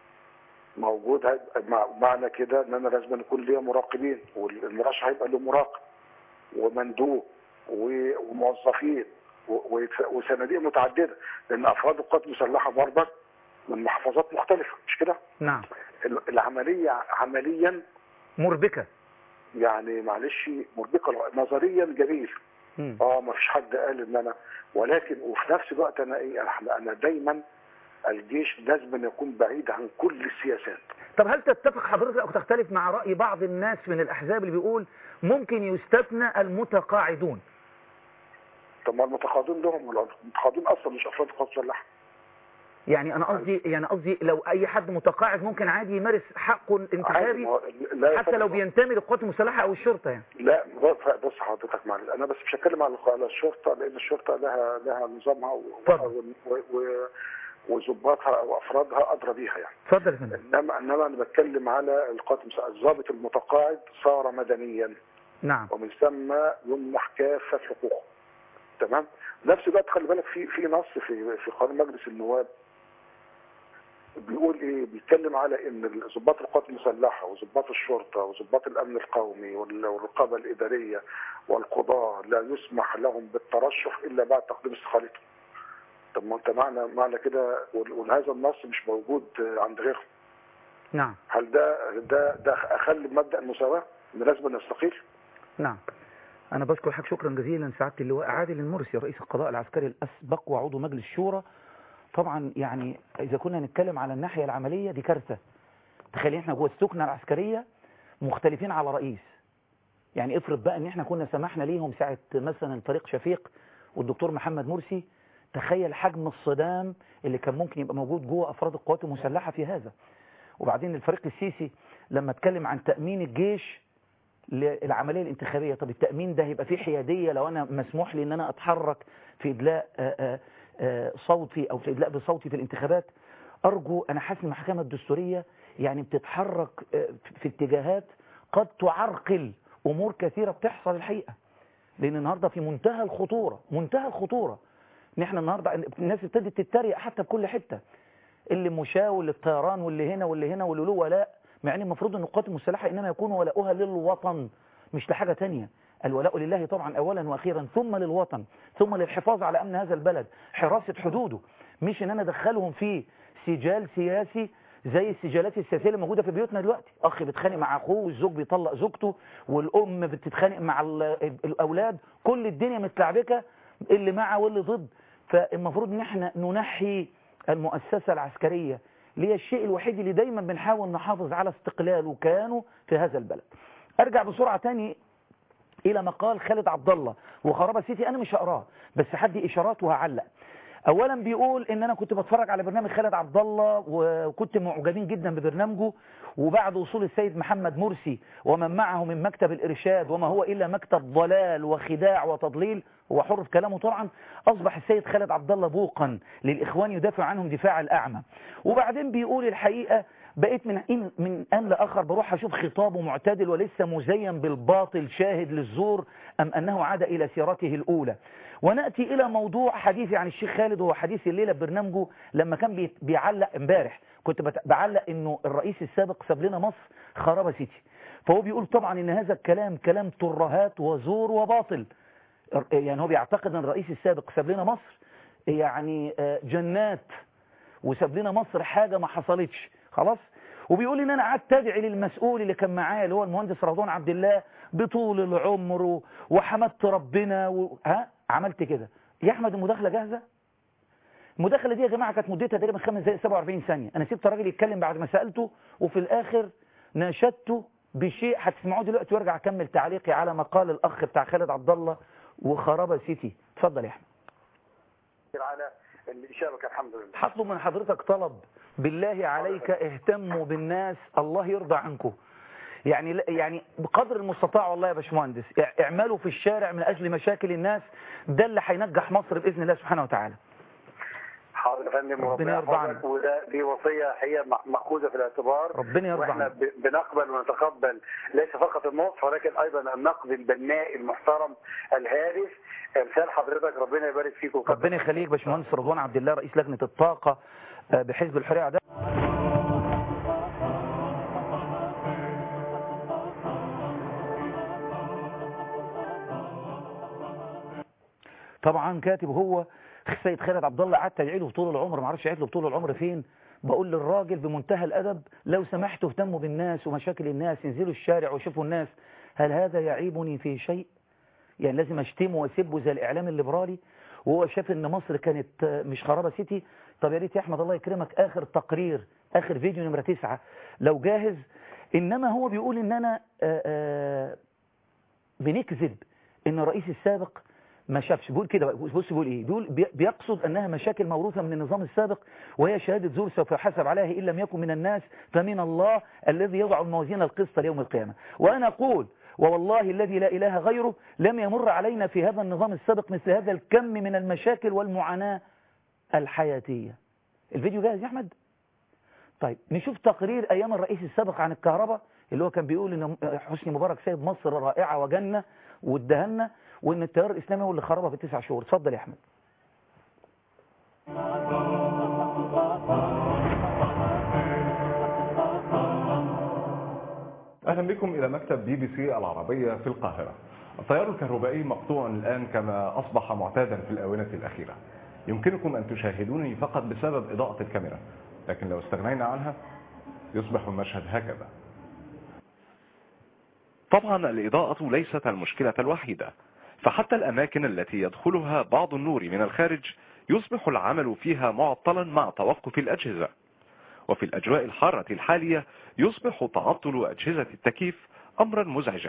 Speaker 5: موجود. معنى كده ان انا لازم يكون ليا مراقبين، والمرشح هيبقى له مراقب ومندوب وموظفين وصناديق متعدده، لان افراد القوات المسلحه برضك من محافظات مختلفه، مش كده؟
Speaker 1: نعم.
Speaker 5: العمليه عمليا
Speaker 1: مربكه،
Speaker 5: يعني معلش مربكه نظريا جميل. م. اه ما فيش حد قال ان انا، ولكن وفي نفس الوقت انا ايه انا دايما الجيش لازم يكون بعيد عن كل السياسات.
Speaker 1: طب هل تتفق حضرتك او تختلف مع رأي بعض الناس من الاحزاب اللي بيقول ممكن يستثنى المتقاعدون؟
Speaker 5: طب ما المتقاعدون لهم، المتقاعدون اصلا مش افراد القوات المسلحه.
Speaker 1: يعني انا قصدي يعني قصدي لو اي حد متقاعد ممكن عادي يمارس حقه الانتخابي حتى لو بينتمي للقوات المسلحه او الشرطه يعني.
Speaker 5: لا بص حضرتك معلش، انا بس مش هتكلم على الشرطه لان الشرطه لها لها نظامها و... و... و... وظباطها او افرادها ادرى بيها يعني.
Speaker 1: اتفضل يا فندم.
Speaker 5: انما انما انا بتكلم على القوات المسلحه، الضابط المتقاعد صار مدنيا.
Speaker 1: نعم.
Speaker 5: ومن ثم يمنح كافه حقوقه. تمام؟ نفس الوقت خلي بالك في في نص في في قانون مجلس النواب بيقول ايه؟ بيتكلم على ان ضباط القوات المسلحه وضباط الشرطه وضباط الامن القومي والرقابه الاداريه والقضاه لا يسمح لهم بالترشح الا بعد تقديم استقالتهم. طب ما انت معنى معنى كده وهذا النص مش موجود عند غيرهم.
Speaker 1: نعم.
Speaker 5: هل ده ده ده اخل بمبدا المساواه ان لازم نستقيل؟
Speaker 1: نعم. انا بشكر حضرتك شكرا جزيلا سعاده اللواء عادل المرسي رئيس القضاء العسكري الاسبق وعضو مجلس الشورى. طبعا يعني اذا كنا نتكلم على الناحيه العمليه دي كارثه. تخيل احنا جوه السكنه العسكريه مختلفين على رئيس. يعني افرض بقى ان احنا كنا سمحنا ليهم ساعه مثلا الفريق شفيق والدكتور محمد مرسي، تخيل حجم الصدام اللي كان ممكن يبقى موجود جوه افراد القوات المسلحه في هذا. وبعدين الفريق السيسي لما اتكلم عن تامين الجيش للعمليه الانتخابيه، طب التامين ده هيبقى فيه حياديه لو انا مسموح لي ان انا اتحرك في ادلاء آآ آآ صوتي او في ادلاء بصوتي في الانتخابات؟ ارجو، انا حاسس المحكمه الدستوريه يعني بتتحرك في اتجاهات قد تعرقل امور كثيره بتحصل الحقيقه، لان النهارده في منتهى الخطوره منتهى الخطوره ان احنا النهارده الناس ابتدت تتريق حتى في كل حته، اللي مشاه واللي الطيران واللي هنا واللي هنا واللي له ولاء، مع ان المفروض ان القوات المسلحه انما يكون ولاؤها للوطن مش لحاجه ثانيه. الولاء لله طبعا اولا واخيرا، ثم للوطن، ثم للحفاظ على امن هذا البلد، حراسه حدوده، مش ان انا ادخلهم في سجال سياسي زي السجالات السياسيه اللي موجوده في بيوتنا دلوقتي، اخ بيتخانق مع اخوه والزوج بيطلق زوجته والام بتتخانق مع الاولاد، كل الدنيا متلعبكه اللي مع واللي ضد. فالمفروض ان احنا ننحي المؤسسه العسكريه اللي هي الشيء الوحيد اللي دايما بنحاول نحافظ على استقلاله كانوا في هذا البلد. ارجع بسرعه تاني الى مقال خالد عبد الله وخرابة سيتي، انا مش هقراه بس حدي اشارات وهعلق. اولا بيقول ان انا كنت بتفرج على برنامج خالد عبد الله وكنت معجبين جدا ببرنامجه، وبعد وصول السيد محمد مرسي ومن معه من مكتب الارشاد وما هو الا مكتب ضلال وخداع وتضليل، هو حر في كلامه طبعا، اصبح السيد خالد عبد الله بوقا للاخوان يدافع عنهم دفاع الاعمى. وبعدين بيقول الحقيقه بقيت من إن من ان لاخر بروح اشوف خطابه معتدل ولسه مزين بالباطل شاهد للزور ام انه عاد الى سيرته الاولى. ونأتي إلى موضوع حديثي عن الشيخ خالد وهو حديث الليلة ببرنامجه لما كان بيعلق امبارح، كنت بعلق إنه الرئيس السابق ساب لنا مصر خرابة سيتي، فهو بيقول طبعا إن هذا الكلام كلام ترهات وزور وباطل. يعني هو بيعتقد أن الرئيس السابق ساب لنا مصر يعني جنات، وساب لنا مصر حاجة ما حصلتش خلاص. وبيقول ان انا قعدت ادعي للمسؤول اللي كان معايا اللي هو المهندس رضوان عبد الله بطول العمر وحمدت ربنا و... ها عملت كده. يا احمد المداخله جاهزه؟ المداخله دي يا جماعه كانت مدتها تقريبا خمس دقائق سبعة وأربعين ثانيه، انا سبت الراجل يتكلم بعد ما سالته وفي الاخر ناشدته بشيء هتسمعوه دلوقتي وارجع اكمل تعليقي على مقال الاخ بتاع خالد عبد الله وخرابة سيتي. اتفضل يا احمد.
Speaker 5: على الشبكه الحمد لله.
Speaker 1: هطلب من حضرتك طلب، بالله عليك اهتموا بالناس، الله يرضى عنكم. يعني يعني بقدر المستطاع والله يا باشمهندس اعملوا في الشارع من اجل مشاكل الناس، ده اللي هينجح مصر باذن الله سبحانه وتعالى.
Speaker 5: حاضر يا فندم،
Speaker 1: ربنا يرضى عنك.
Speaker 5: وده دي وصيه هي مأخوذه في الاعتبار،
Speaker 1: ربنا يرضى عنك.
Speaker 5: واحنا بنقبل ونتقبل ليس فقط النصح ولكن ايضا النقد البناء المحترم الهادف. امثال حضرتك ربنا يبارك فيكم.
Speaker 1: ربنا يخليك باشمهندس رضوان عبد الله رئيس لجنه الطاقه بحزب الحريه ده. طبعا كاتب هو السيد خالد عبد الله، قعدت ادعي له طول العمر، ما اعرفش ادعي له طول العمر فين. بقول للراجل بمنتهى الادب لو سمحتوا اهتموا بالناس ومشاكل الناس، انزلوا الشارع وشوفوا الناس. هل هذا يعيبني في شيء؟ يعني لازم اشتمه واسبه زي الاعلام الليبرالي؟ وهو شاف ان مصر كانت مش خرابة سيتي. طب يا ريت يا احمد الله يكرمك اخر تقرير، اخر فيديو نمرة تسعة لو جاهز. انما هو بيقول ان انا آآ آآ بنكذب ان الرئيس السابق ما شافش. بيقول كده، بص بيقول ايه، بيقول بيقصد انها مشاكل موروثه من النظام السابق وهي شهاده زور سوف يحاسب عليها ان لم يكن من الناس فمن الله الذي يضع الموازين القسط ليوم القيامه. وانا اقول ووالله الذي لا اله غيره لم يمر علينا في هذا النظام السابق مثل هذا الكم من المشاكل والمعاناه الحياتيه. الفيديو جاهز يا احمد؟ طيب نشوف تقرير ايام الرئيس السابق عن الكهرباء اللي هو كان بيقول ان حسني مبارك سيد مصر رائعه وجنه وادهنا، وان التيار الاسلامي هو اللي خربها في التسع شهور. اتفضل يا احمد.
Speaker 6: اهلا بكم الى مكتب بي بي سي العربيه في القاهره. التيار الكهربائي مقطوع الان كما اصبح معتادا في الاونه الاخيره. يمكنكم ان تشاهدونني فقط بسبب اضاءه الكاميرا، لكن لو استغنينا عنها يصبح المشهد هكذا. طبعا الاضاءه ليست المشكله الوحيده، فحتى الأماكن التي يدخلها بعض النور من الخارج يصبح العمل فيها معطلا مع توقف الأجهزة. وفي الأجواء الحارة الحالية يصبح تعطل أجهزة التكييف أمرا مزعجا.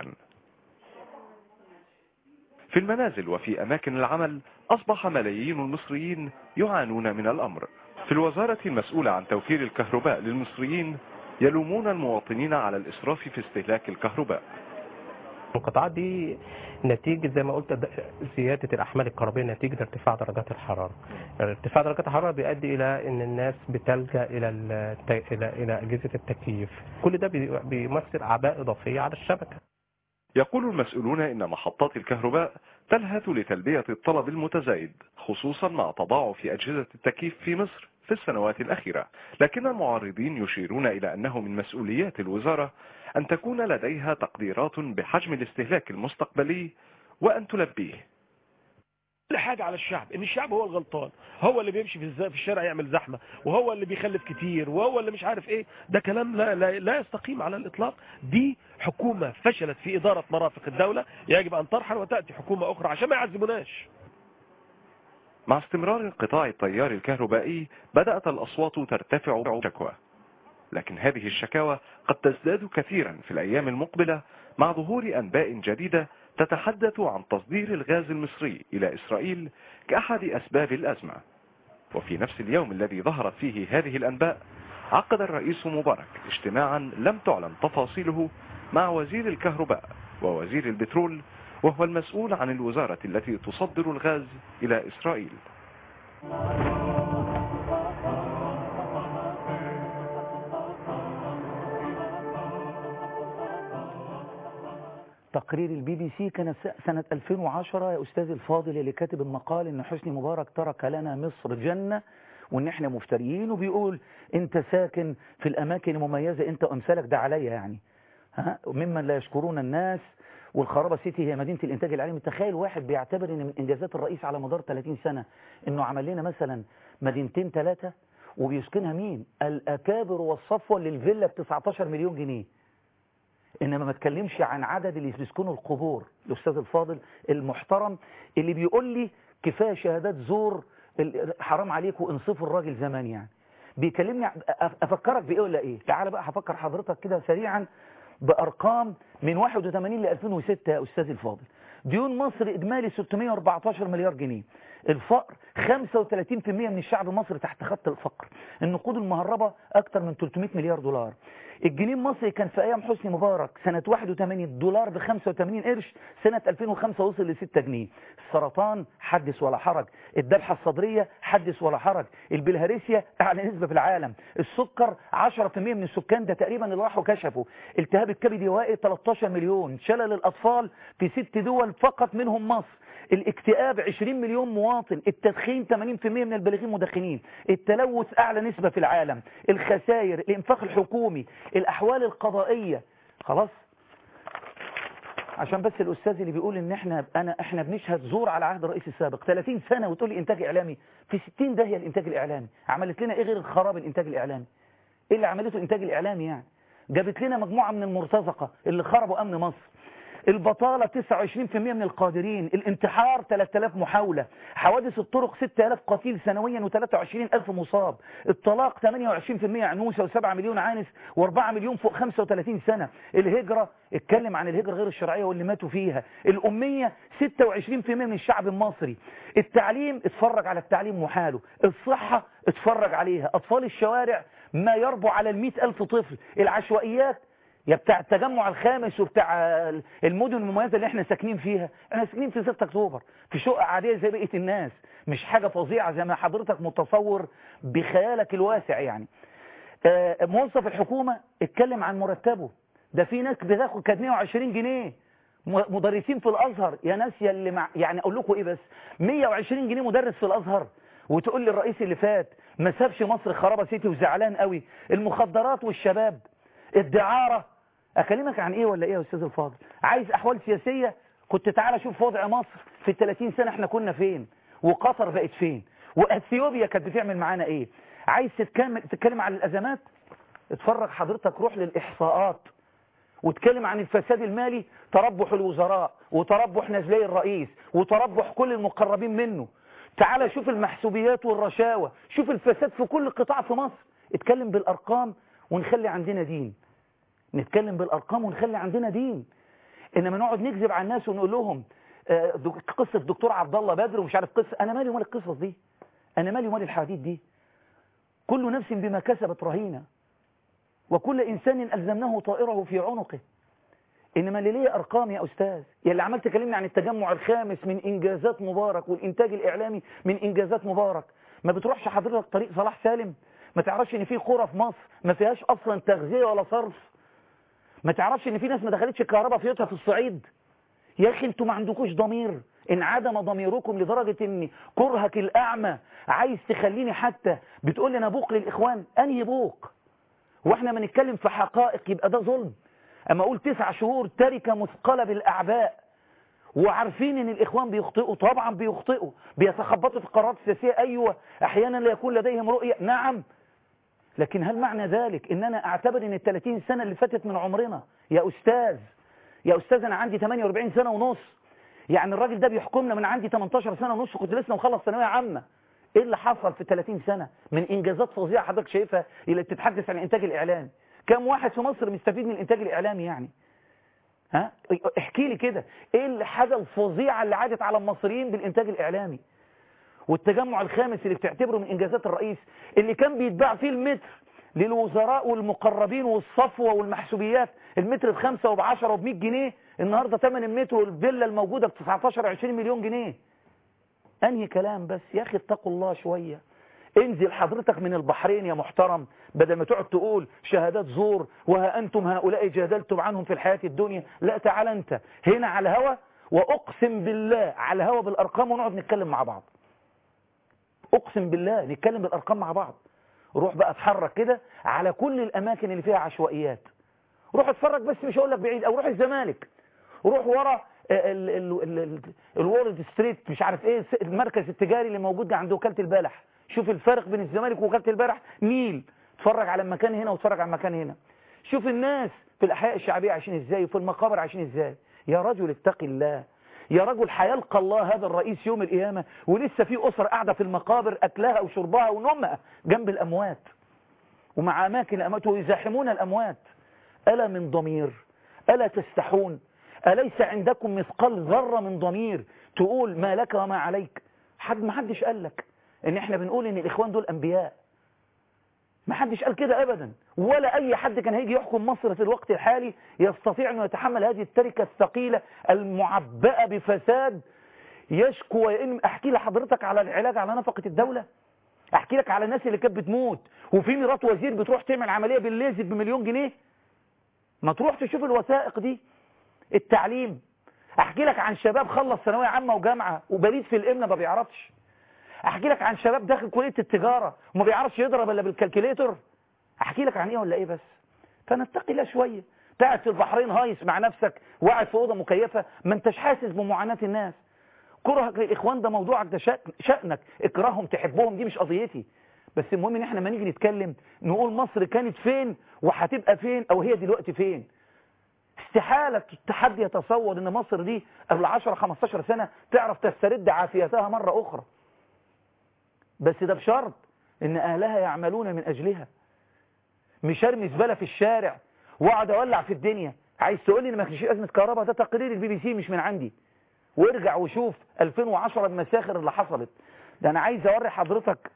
Speaker 6: في المنازل وفي أماكن العمل أصبح ملايين المصريين يعانون من الأمر. في الوزارة المسؤولة عن توفير الكهرباء للمصريين يلومون المواطنين على الإسراف في استهلاك الكهرباء.
Speaker 7: الانقطاعات دي نتيجة زي ما قلت زيادة الأحمال الكهربائية نتيجة ارتفاع درجات الحرارة. ارتفاع درجات الحرارة بيؤدي إلى أن الناس بتلجأ إلى إلى إلى أجهزة التكييف. كل ده بيمثل أعباء إضافية على الشبكة.
Speaker 6: يقول المسؤولون إن محطات الكهرباء تلهث لتلبية الطلب المتزايد، خصوصا مع تضاعف أجهزة التكييف في مصر في السنوات الأخيرة. لكن المعارضين يشيرون إلى أنه من مسؤوليات الوزارة أن تكون لديها تقديرات بحجم الاستهلاك المستقبلي وأن تلبيه.
Speaker 8: كل حاجة على الشعب، ان الشعب هو الغلطان، هو اللي بيمشي في في الشارع يعمل زحمة، وهو اللي بيخلف كتير، وهو اللي مش عارف ايه. ده كلام لا, لا, لا يستقيم على الاطلاق. دي حكومة فشلت في ادارة مرافق الدولة، يجب ان ترحل وتأتي حكومة اخرى عشان ما يعذبوناش.
Speaker 6: مع استمرار انقطاع التيار الكهربائي بدأت الأصوات ترتفع شكوى، لكن هذه الشكاوى قد تزداد كثيرا في الأيام المقبلة مع ظهور أنباء جديدة تتحدث عن تصدير الغاز المصري إلى إسرائيل كأحد أسباب الأزمة. وفي نفس اليوم الذي ظهرت فيه هذه الأنباء عقد الرئيس مبارك اجتماعا لم تعلن تفاصيله مع وزير الكهرباء ووزير البترول، وهو المسؤول عن الوزارة التي تصدر الغاز إلى إسرائيل.
Speaker 1: تقرير البي بي سي كان سنة ألفين وعشرة يا أستاذ الفاضل، اللي كاتب المقال إن حسني مبارك ترك لنا مصر جنة وإن إحنا مفتريين، وبيقول أنت ساكن في الأماكن المميزة أنت وأمثالك، ده عليا يعني، ها، ممن لا يشكرون الناس. والخرابة سيتي هي مدينة الإنتاج الإعلامي. تخيل واحد بيعتبر إن من إنجازات الرئيس على مدار ثلاثين سنة إنه عمل لنا مثلا مدينتين ثلاثة، وبيسكنها مين؟ الأكابر والصفوة للفيلا ب تسعتاشر مليون جنيه. إنما ما تكلمش عن عدد اللي بيسكنوا القبور. الأستاذ الفاضل المحترم اللي بيقول لي كفاية شهادات زور، حرام عليكم انصفوا الراجل زمان يعني. بيكلمني أفكرك بإيه ولا إيه؟ تعال بقى هفكر حضرتك كده سريعا بأرقام من واحد وثمانين ل ألفين وستة يا أستاذ الفاضل. ديون مصر إجمالي ستمائة وأربعتاشر مليار جنيه. الفقر خمسة وثلاثين بالمئة من الشعب المصري تحت خط الفقر. النقود المهربة أكثر من ثلاثمائة مليار دولار. الجنيه المصري كان في أيام حسني مبارك سنة واحد وثمانين الدولار ب خمسة وثمانين قرش، سنة ألفين وخمسة وصل ل ستة جنيه. السرطان حدث ولا حرج، الذبحة الصدرية حدث ولا حرج، البلهارسيا أعلى نسبة في العالم، السكر عشرة بالمئة من السكان ده تقريبا اللي راحوا كشفوا، التهاب الكبد يوائي ثلاثة عشر مليون، شلل الأطفال في ست دول فقط منهم مصر، الاكتئاب عشرين مليون مواطن، التدخين ثمانين بالمئة من البالغين مدخنين، التلوث أعلى نسبة في العالم، الخسائر، الإنفاق الحكومي، الأحوال القضائية. خلاص عشان بس الأستاذ اللي بيقول إن إحنا أنا إحنا بنشهد زور على عهد الرئيس السابق ثلاثين سنة وتقول لي إنتاج إعلامي في ستين داهية. الإنتاج الإعلامي عملت لنا إيه غير الخراب؟ الإنتاج الإعلامي إيه اللي عملته الإنتاج الإعلامي يعني؟ جابت لنا مجموعة من المرتزقة اللي خربوا أمن مصر. البطالة تسعة وعشرين بالمئة من القادرين، الانتحار ثلاثة آلاف محاولة، حوادث الطرق ستة آلاف قتيل سنويا وثلاثة وعشرين ألف مصاب، الطلاق ثمانية وعشرين بالمئة عنوسة وسبعة مليون عانس وأربعة مليون فوق خمسة وثلاثين سنة، الهجرة اتكلم عن الهجرة غير الشرعية واللي ماتوا فيها، الأمية ستة وعشرين بالمئة من الشعب المصري، التعليم اتفرج على التعليم وحاله، الصحة اتفرج عليها، أطفال الشوارع ما يربو على المئة ألف طفل، العشوائيات يا بتاع التجمع الخامس وبتاع المدن المميزة اللي احنا ساكنين فيها. احنا ساكنين في ستة أكتوبر في شقة عادية زي بقية الناس، مش حاجة فظيعة زي ما حضرتك متصور بخيالك الواسع يعني. اه موظف الحكومة اتكلم عن مرتبه، ده في ناس بتاخد كانت مئة وعشرين جنيه، مدرسين في الأزهر يا ناس يلي مع يعني أقول لكم إيه بس مئة وعشرين جنيه مدرس في الأزهر، وتقول لي الرئيس اللي فات ما سابش مصر خرابة سيتي وزعلان قوي. المخدرات والشباب، الدعارة، أكلمك عن إيه ولا إيه يا أستاذ الفاضل؟ عايز أحوال سياسية؟ كنت تعالى شوف وضع مصر في الثلاثين سنة احنا كنا فين، وقطر بقت فين، وأثيوبيا كانت بتعمل معانا إيه. عايز تتكلم تتكلم عن الأزمات؟ اتفرج حضرتك، روح للإحصاءات واتكلم عن الفساد المالي، تربح الوزراء وتربح نزلي الرئيس وتربح كل المقربين منه. تعالى شوف المحسوبيات والرشاوى، شوف الفساد في كل قطاع في مصر. اتكلم بالأرقام ونخلي عندنا دين، نتكلم بالأرقام ونخلي عندنا دين. إنما نقعد نكذب على الناس ونقول لهم قصة دكتور عبد الله بدر ومش عارف قصة. أنا مالي ومال القصص دي، أنا مالي ومال الحديث دي. كل نفس بما كسبت رهينة وكل إنسان ألزمناه طائره في عنقه. إنما اللي ليه أرقام يا أستاذ، يا اللي عمال تكلمني عن التجمع الخامس من إنجازات مبارك والإنتاج الإعلامي من إنجازات مبارك، ما بتروحش حضرتك طريق صلاح سالم؟ ما تعرفش إن في قرى في مصر ما فيهاش أصلا تغذية ولا صرف؟ ما تعرفش إن في ناس ما دخلتش الكهرباء في بيوتها في الصعيد؟ يا أخي أنتوا ما عندكوش ضمير، انعدم ضميركم لدرجة إن كرهك الأعمى عايز تخليني حتى بتقول لي أنا بوق للإخوان. أنهي بوق؟ وإحنا ما نتكلم في حقائق يبقى ده ظلم. أما أقول تسع شهور تركة مثقلة بالأعباء وعارفين ان الاخوان بيخطئوا، طبعا بيخطئوا، بيتخبطوا في القرارات السياسية، ايوه احيانا لا يكون لديهم رؤية، نعم. لكن هل معنى ذلك ان انا اعتبر ان الثلاثين سنة اللي فاتت من عمرنا يا استاذ يا استاذ انا عندي ثمانية وأربعين سنة ونص، يعني الراجل ده بيحكمنا من عندي ثمانية عشر سنة ونص، كنت لسه مخلص ثانوية عامة. ايه اللي حصل في ثلاثين سنة من انجازات فظيعة حضرتك شايفها اللي بتتحدث عن الانتاج الاعلامي؟ كم واحد في مصر مستفيد من الانتاج الاعلامي يعني؟ ها احكي لي كده، ايه الحاجة الفظيعة اللي عادت على المصريين بالانتاج الاعلامي؟ والتجمع الخامس اللي بتعتبره من انجازات الرئيس، اللي كان بيتباع فيه المتر للوزراء والمقربين والصفوة والمحسوبيات، المتر بخمسة وبعشرة وبمية جنيه، النهاردة ثمن المتر والفيلا الموجودة بتسعتاشر عشرين مليون جنيه. انهي كلام بس يا اخي، اتقوا الله شوية. انزل حضرتك من البحرين يا محترم، بدل ما تقعد تقول شهادات زور وها انتم هؤلاء جادلتم عنهم في الحياة الدنيا، لا تعال انت هنا على الهوا، واقسم بالله على الهوا بالارقام ونقعد نتكلم مع بعض. اقسم بالله نتكلم بالارقام مع بعض. روح بقى اتحرك كده على كل الاماكن اللي فيها عشوائيات، روح اتفرج، بس مش هقول لك بعيد، او روح الزمالك، روح ورا الورد ستريت مش عارف ايه المركز التجاري اللي موجود عند وكالة البلح، شوف الفرق بين الزمالك ووكالة البلح نيل. اتفرج على المكان هنا واتفرج على المكان هنا، شوف الناس في الاحياء الشعبية عايشين ازاي وفي المقابر عايشين ازاي. يا رجل اتق الله، يا رجل هيلقى الله هذا الرئيس يوم القيامة ولسه في أسر قاعدة في المقابر أكلها وشربها ونومها جنب الأموات ومع أماكن الأموات ويزاحمون الأموات. ألا من ضمير؟ ألا تستحون؟ أليس عندكم مثقال ذرة من ضمير تقول ما لك وما عليك؟ حد ما حدش قال لك إن إحنا بنقول إن الإخوان دول أنبياء، ما حدش قال كده أبدا، ولا أي حد كان هيجي يحكم مصر في الوقت الحالي يستطيع أنه يتحمل هذه التركة الثقيلة المعبأة بفساد يشكو ويئن. أحكي لحضرتك على العلاج على نفقة الدولة، أحكي لك على الناس اللي كانت بتموت وفي مرات وزير بتروح تعمل عملية بالليزر بمليون جنيه، ما تروح تشوف الوثائق دي. التعليم، أحكي لك عن شباب خلص ثانوية عامة وجامعة وبريد في الإمنة ما بيعرفش، احكي لك عن شباب داخل كلية التجارة وما بيعرفش يضرب الا بالكالكوليتر، احكي لك عن ايه ولا ايه؟ بس فنتقي الله شوية. قاعد في البحرين هايس مع نفسك وقاعد في اوضه مكيفة، ما انتش حاسس بمعاناة الناس. كرهك للاخوان ده موضوعك، ده شأنك، اكرههم تحبهم دي مش قضيتي، بس المهم ان احنا ما نيجي نتكلم نقول مصر كانت فين وهتبقى فين او هي دلوقتي فين. استحالة حد يتصور ان مصر دي قبل عشرة خمستاشر سنة تعرف تسترد عافيتها مرة اخرى، بس ده بشرط ان اهلها يعملون من اجلها. مش ارمي زباله في الشارع واقعد اولع في الدنيا. عايز تقول لي ان ما فيش ازمه كهرباء؟ ده تقرير البي بي سي مش من عندي، وارجع وشوف ألفين وعشرة المساخر اللي حصلت. ده انا عايز اوري حضرتك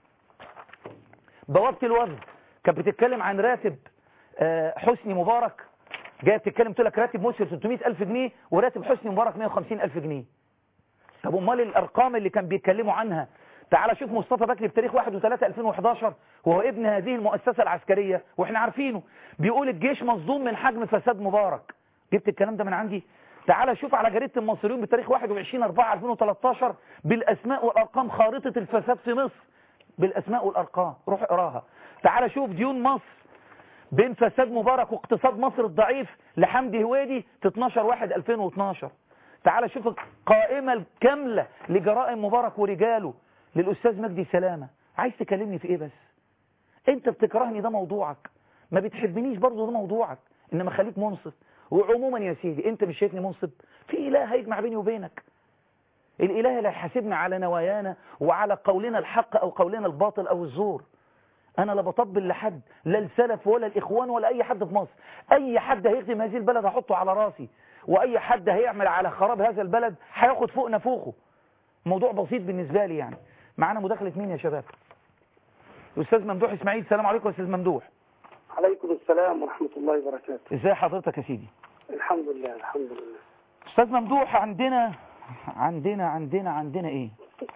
Speaker 1: بوابه الوفد كانت بتتكلم عن راتب حسني مبارك، جايه بتتكلم تقول لك راتب مسهر ستمائة ألف جنيه وراتب حسني مبارك مائة وخمسين ألف جنيه. طب امال الارقام اللي كان بيتكلموا عنها؟ تعال شوف مصطفى بكري بتاريخ واحد وثلاثة ألفين وحداشر وهو ابن هذه المؤسسة العسكرية واحنا عارفينه، بيقول الجيش مصدوم من حجم فساد مبارك. جبت الكلام ده من عندي؟ تعال شوف على جريدة المصريون بتاريخ واحد وعشرين أربعة ألفين وثلاثة عشر بالأسماء والأرقام خارطة الفساد في مصر بالأسماء والأرقام، روح اقراها. تعال شوف ديون مصر بين فساد مبارك واقتصاد مصر الضعيف لحمدي هويدي في اتناشر واحد ألفين واثناشر. تعال شوف القائمة الكاملة لجرائم مبارك ورجاله للأستاذ مجدي سلامة. عايز تكلمني في ايه بس؟ انت بتكرهني ده موضوعك، ما بتحبنيش برضه ده موضوعك، انما خليك منصف. وعموما يا سيدي انت مش شايفني منصف، في اله هيجمع بيني وبينك، الاله اللي هيحاسبنا على نوايانا وعلى قولنا الحق او قولنا الباطل او الزور. انا لا بطبل لحد، لا السلف ولا الاخوان ولا اي حد في مصر. اي حد هيخدم هذه البلد هحطه على راسي، واي حد هيعمل على خراب هذا البلد هياخد فوق نفوخه. موضوع بسيط بالنسبة لي يعني. معانا مداخلة مين يا شباب؟ الأستاذ ممدوح إسماعيل. السلام عليكم يا أستاذ ممدوح.
Speaker 9: عليكم السلام ورحمة الله وبركاته.
Speaker 1: إزاي حضرتك يا سيدي؟
Speaker 9: الحمد لله الحمد لله.
Speaker 1: أستاذ ممدوح، عندنا عندنا عندنا عندنا إيه؟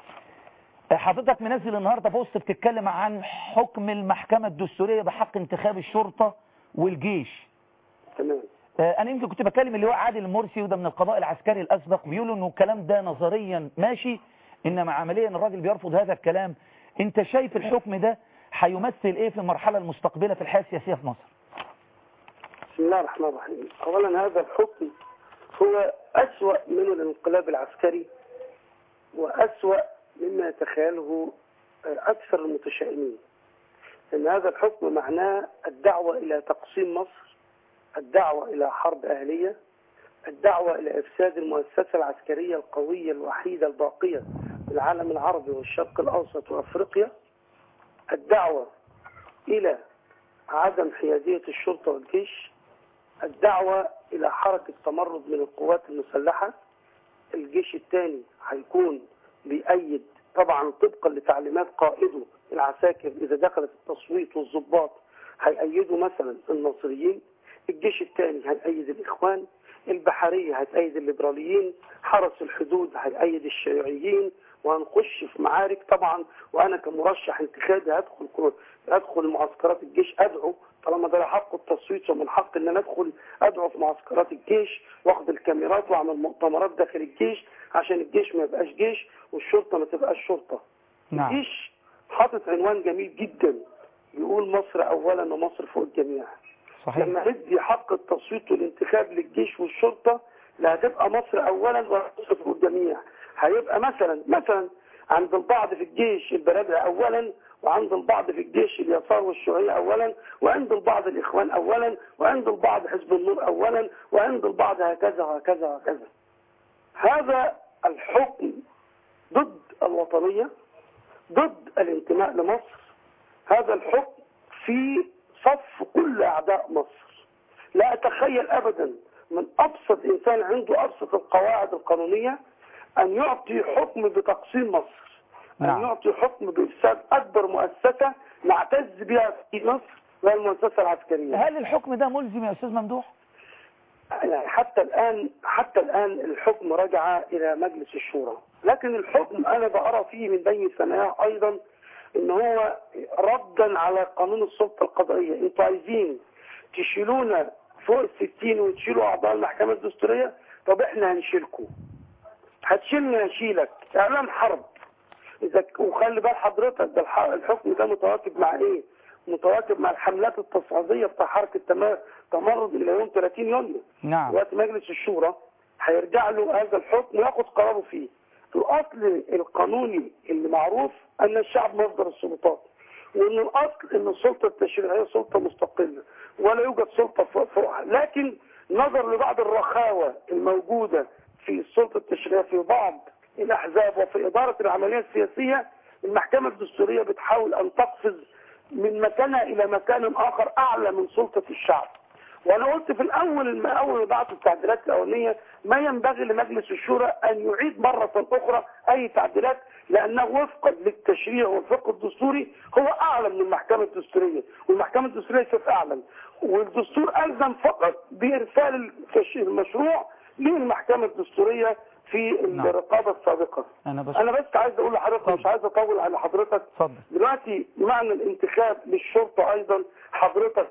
Speaker 1: حضرتك منزل النهاردة بوست بتتكلم عن حكم المحكمة الدستورية بحق انتخاب الشرطة والجيش.
Speaker 9: تمام.
Speaker 1: أنا يمكن كنت بكلم اللي هو عادل المرسي وده من القضاء العسكري الأسبق، بيقولوا إنه الكلام ده نظريا ماشي، إنما عمليا الراجل بيرفض هذا الكلام. أنت شايف الحكم ده هيمثل إيه في المرحلة المستقبلة في الحياة السياسية في مصر؟
Speaker 9: بسم الله الرحمن الرحيم. أولا هذا الحكم هو أسوأ من الانقلاب العسكري وأسوأ مما يتخيله أكثر المتشائمين. إن هذا الحكم معناه الدعوة إلى تقسيم مصر، الدعوة إلى حرب أهلية، الدعوة إلى إفساد المؤسسة العسكرية القوية الوحيدة الباقية في العالم العربي والشرق الأوسط وأفريقيا، الدعوة إلى عدم حيادية الشرطة والجيش، الدعوة إلى حركة تمرد من القوات المسلحة. الجيش الثاني هيكون بيأيد طبعا طبقا لتعليمات قائده العساكر، إذا دخلت التصويت والضباط هيأيدوا مثلا الناصريين، الجيش الثاني هيأيد الإخوان، البحرية هتأيد الليبراليين، حرس الحدود هيأيد الشيوعيين، وهنخش في معارك طبعا. وأنا كمرشح انتخابي هدخل أدخل معسكرات الجيش، أدعو طالما ده حق التصويت ومن حق ان انا ادخل ادعو في معسكرات الجيش واخد الكاميرات واعمل مؤتمرات داخل الجيش عشان الجيش ما يبقاش جيش والشرطه ما تبقاش شرطه.
Speaker 1: نعم.
Speaker 9: الجيش حاطط عنوان جميل جدا بيقول مصر اولا ومصر فوق الجميع.
Speaker 1: صحيح.
Speaker 9: لما ندي حق التصويت والانتخاب للجيش والشرطه لا هتبقى مصر اولا ومصر فوق الجميع. هيبقى مثلا مثلا عند البعض في الجيش البرادة اولا، وعند البعض في الجيش اليسار والشيوعية أولا، وعند البعض الإخوان أولا، وعند البعض حزب النور أولا، وعند البعض هكذا وهكذا وهكذا. هذا الحكم ضد الوطنية، ضد الانتماء لمصر. هذا الحكم في صف كل أعداء مصر. لا أتخيل أبدا من أبسط إنسان عنده أبسط القواعد القانونية أن يعطي حكم بتقسيم مصر،
Speaker 1: نعم.
Speaker 9: أن يعطي حكم بإفساد أكبر مؤسسة نعتز بها في مصر وهي المؤسسة العسكرية.
Speaker 1: هل الحكم ده ملزم يا أستاذ ممدوح؟
Speaker 9: يعني حتى الآن حتى الآن الحكم رجع إلى مجلس الشورى، لكن الحكم أنا بأرى فيه من بين ثناياه أيضا إن هو ردا على قانون السلطة القضائية. أنتوا عايزين تشيلونا فوق الستين وتشيلوا أعضاء المحكمة الدستورية، طب إحنا هنشيلكم. هتشيلنا هنشيلك، إعلان حرب. إذا وخلي بال حضرتك ده الحكم ده متواكب مع إيه؟ متواكب مع الحملات التصعيدية بتاع حركة تمرد إلى يوم ثلاثين يونيو.
Speaker 1: نعم.
Speaker 9: وقت مجلس الشورى هيرجع له هذا الحكم وياخد قراره فيه. الأصل القانوني اللي معروف أن الشعب مصدر السلطات، وأن الأصل أن السلطة التشريعية سلطة مستقلة ولا يوجد سلطة فوقها، لكن نظر لبعض الرخاوة الموجودة في السلطة التشريعية في بعض الأحزاب وفي إدارة العملية السياسية، المحكمة الدستورية بتحاول أن تقفز من مكانها إلى مكان آخر أعلى من سلطة الشعب. وأنا قلت في الأول أول بعض التعديلات الأولانية ما ينبغي لمجلس الشورى أن يعيد مرة أخرى أي تعديلات، لأنه وفقا للتشريع والفقه الدستوري هو أعلى من المحكمة الدستورية، والمحكمة الدستورية كيف أعلم، والدستور ألزم فقط بإرسال المشروع للمحكمة الدستورية في الرقابة السابقة.
Speaker 1: أنا بس,
Speaker 9: أنا بس عايز أقول لحضرتك، مش عايز أطول على حضرتك.
Speaker 1: فضل.
Speaker 9: دلوقتي معنى الانتخاب للشرطة أيضا حضرتك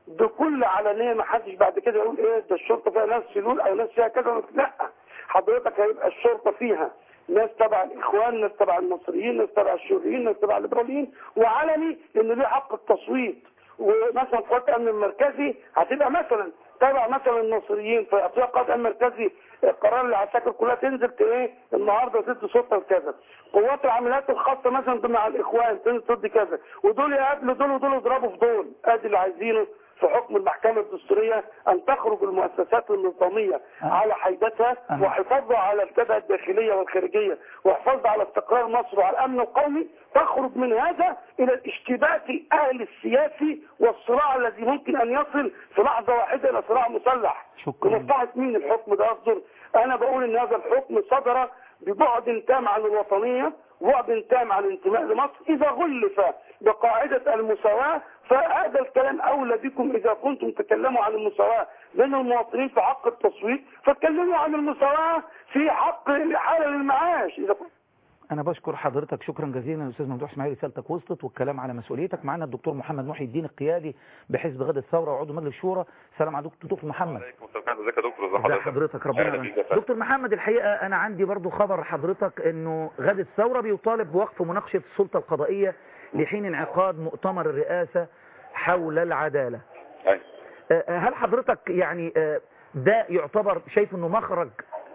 Speaker 9: بكل علانية، ما حدش بعد كده يقول إيه ده الشرطة فيها ناس سلول أو ناس فيها كذا. لا، حضرتك هيبقى الشرطة فيها ناس تبع الإخوان، ناس تبع المصريين، ناس تبع الشيوعيين، ناس تبع الليبراليين، وعلني إن ليه حق التصويت. ومثلا قوات الأمن المركزي هتبقى مثلا تابع مثلا الناصريين، فيعطيها قائد امن مركزي قرار العساكر كلها تنزل ايه النهارده ست سلطه وكذا. قوات العمليات الخاصه مثلا مع الاخوان تنزل تدي كذا، ودول يقابلوا دول ودول يضربوا في دول. ادي اللي عايزينه في حكم المحكمه الدستوريه، ان تخرج المؤسسات النظاميه أه. على حيدتها أه. وحفاظها على الكبه الداخليه والخارجيه، وحفاظها على استقرار مصر وعلى الامن القومي، تخرج من هذا الى الاشتباك الاهلي السياسي والصراع الذي ممكن ان يصل في لحظه واحده الى صراع مسلح. لمصلحه مين الحكم ده يصدر؟ انا بقول ان هذا الحكم صدر ببعد تام عن الوطنيه، وبعد تام عن الانتماء لمصر. اذا غلف بقاعده المساواه فهذا الكلام اولى بكم. اذا كنتم تكلموا عن المساواه بين المواطنين في حق التصويت، فتكلموا عن المساواه في حق حاله المعاش. اذا كنت
Speaker 1: أنا بشكر حضرتك شكرا جزيلا أستاذ ممدوح إسماعيل، رسالتك وصلت والكلام على مسؤوليتك. معنا الدكتور محمد محي الدين القيادي بحزب غد الثورة وعضو مجلس الشورى. السلام عليكم دكتور محمد.
Speaker 10: وعليكم السلام. ازيك يا دكتور؟ ازي
Speaker 1: حضرتك؟ ربنا يبارك. دكتور محمد، الحقيقة أنا عندي برضو خبر حضرتك إنه غد الثورة بيطالب بوقف مناقشة السلطة القضائية لحين انعقاد مؤتمر الرئاسة حول العدالة.
Speaker 10: أي.
Speaker 1: هل حضرتك يعني ده يعتبر شايف انه مخرج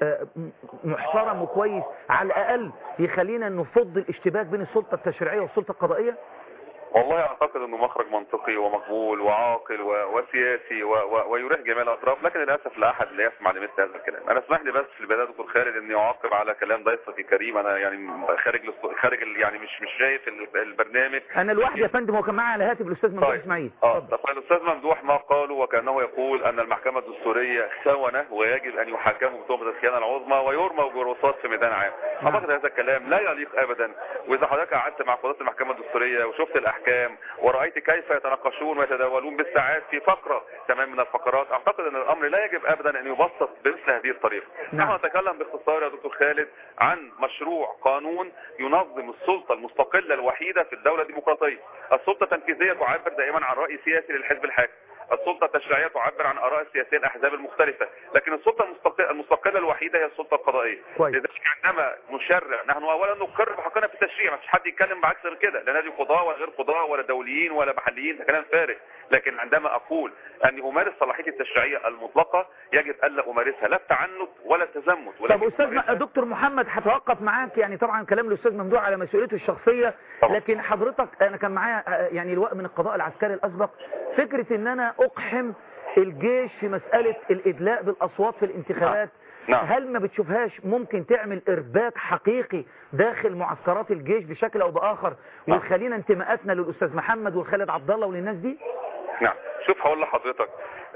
Speaker 1: محترم وكويس على الاقل يخلينا نفض الاشتباك بين السلطة التشريعية والسلطة القضائية؟
Speaker 10: والله اعتقد انه مخرج منطقي ومقبول وعاقل و... وسياسي و... و... ويريح جميع الاطراف، لكن للاسف لا احد لا يسمع لمثل هذا الكلام. انا اسمح لي بس في البدايه دكتور خالد اني اعقب على كلام ضيفك الكريم. انا يعني خارج لص... خارج ال... يعني مش مش شايف البرنامج.
Speaker 1: انا لوحدي يا فندم، هو كان معايا على هاتف الاستاذ ممدوح
Speaker 10: طيب.
Speaker 1: اسماعيل.
Speaker 10: اه طب الاستاذ ممدوح ما قاله وكانه يقول ان المحكمه الدستوريه خونه ويجب ان يحاكموا بتهمه الخيانه العظمى ويرموا برصاص في ميدان عام. اعتقد هذا الكلام لا يليق ابدا. واذا حضرتك قعدت مع قضاه المحكمه الدستوريه وشفت الاحكام ورأيت كيف يتناقشون ويتداولون بالساعات في فقرة تمام من الفقرات، اعتقد ان الامر لا يجب ابدا ان يبسط بمثل هذه الطريقة. نحن نتكلم باختصار يا دكتور خالد عن مشروع قانون ينظم السلطة المستقلة الوحيدة في الدولة الديمقراطية. السلطة التنفيذية تعبر دائما عن رأي سياسي للحزب الحاكم، السلطة التشريعية تعبر عن آراء السياسية الأحزاب المختلفة، لكن السلطة المستقلة, المستقلة الوحيدة هي السلطة القضائية. لذلك عندما نشرع نحن أولا نقر بحقنا في التشريع، ما فيش حد يتكلم بعكس غير كده، لا نادي قضاء ولا غير قضاء ولا دوليين ولا محليين، ده كلام فارغ. لكن عندما أقول أني أمارس صلاحيتي التشريعية المطلقة يجب ألا أمارسها لا التعنت ولا التزمت.
Speaker 1: طب أستاذ دكتور محمد هتوقف معاك، يعني طبعا كلام الأستاذ ممدوح على مسؤوليته الشخصية، لكن حضرتك أنا كان معايا يعني لواء من القضاء العسكري الأسبق، فكرة إن أنا أقحم الجيش في مسألة الإدلاء بالأصوات في الانتخابات، نعم. هل ما بتشوفهاش ممكن تعمل إرباك حقيقي داخل معسكرات الجيش بشكل أو بآخر ويخلينا انتماءاتنا للأستاذ محمد والخالد عبد الله وللناس دي؟
Speaker 10: نعم شوف هقول لحضرتك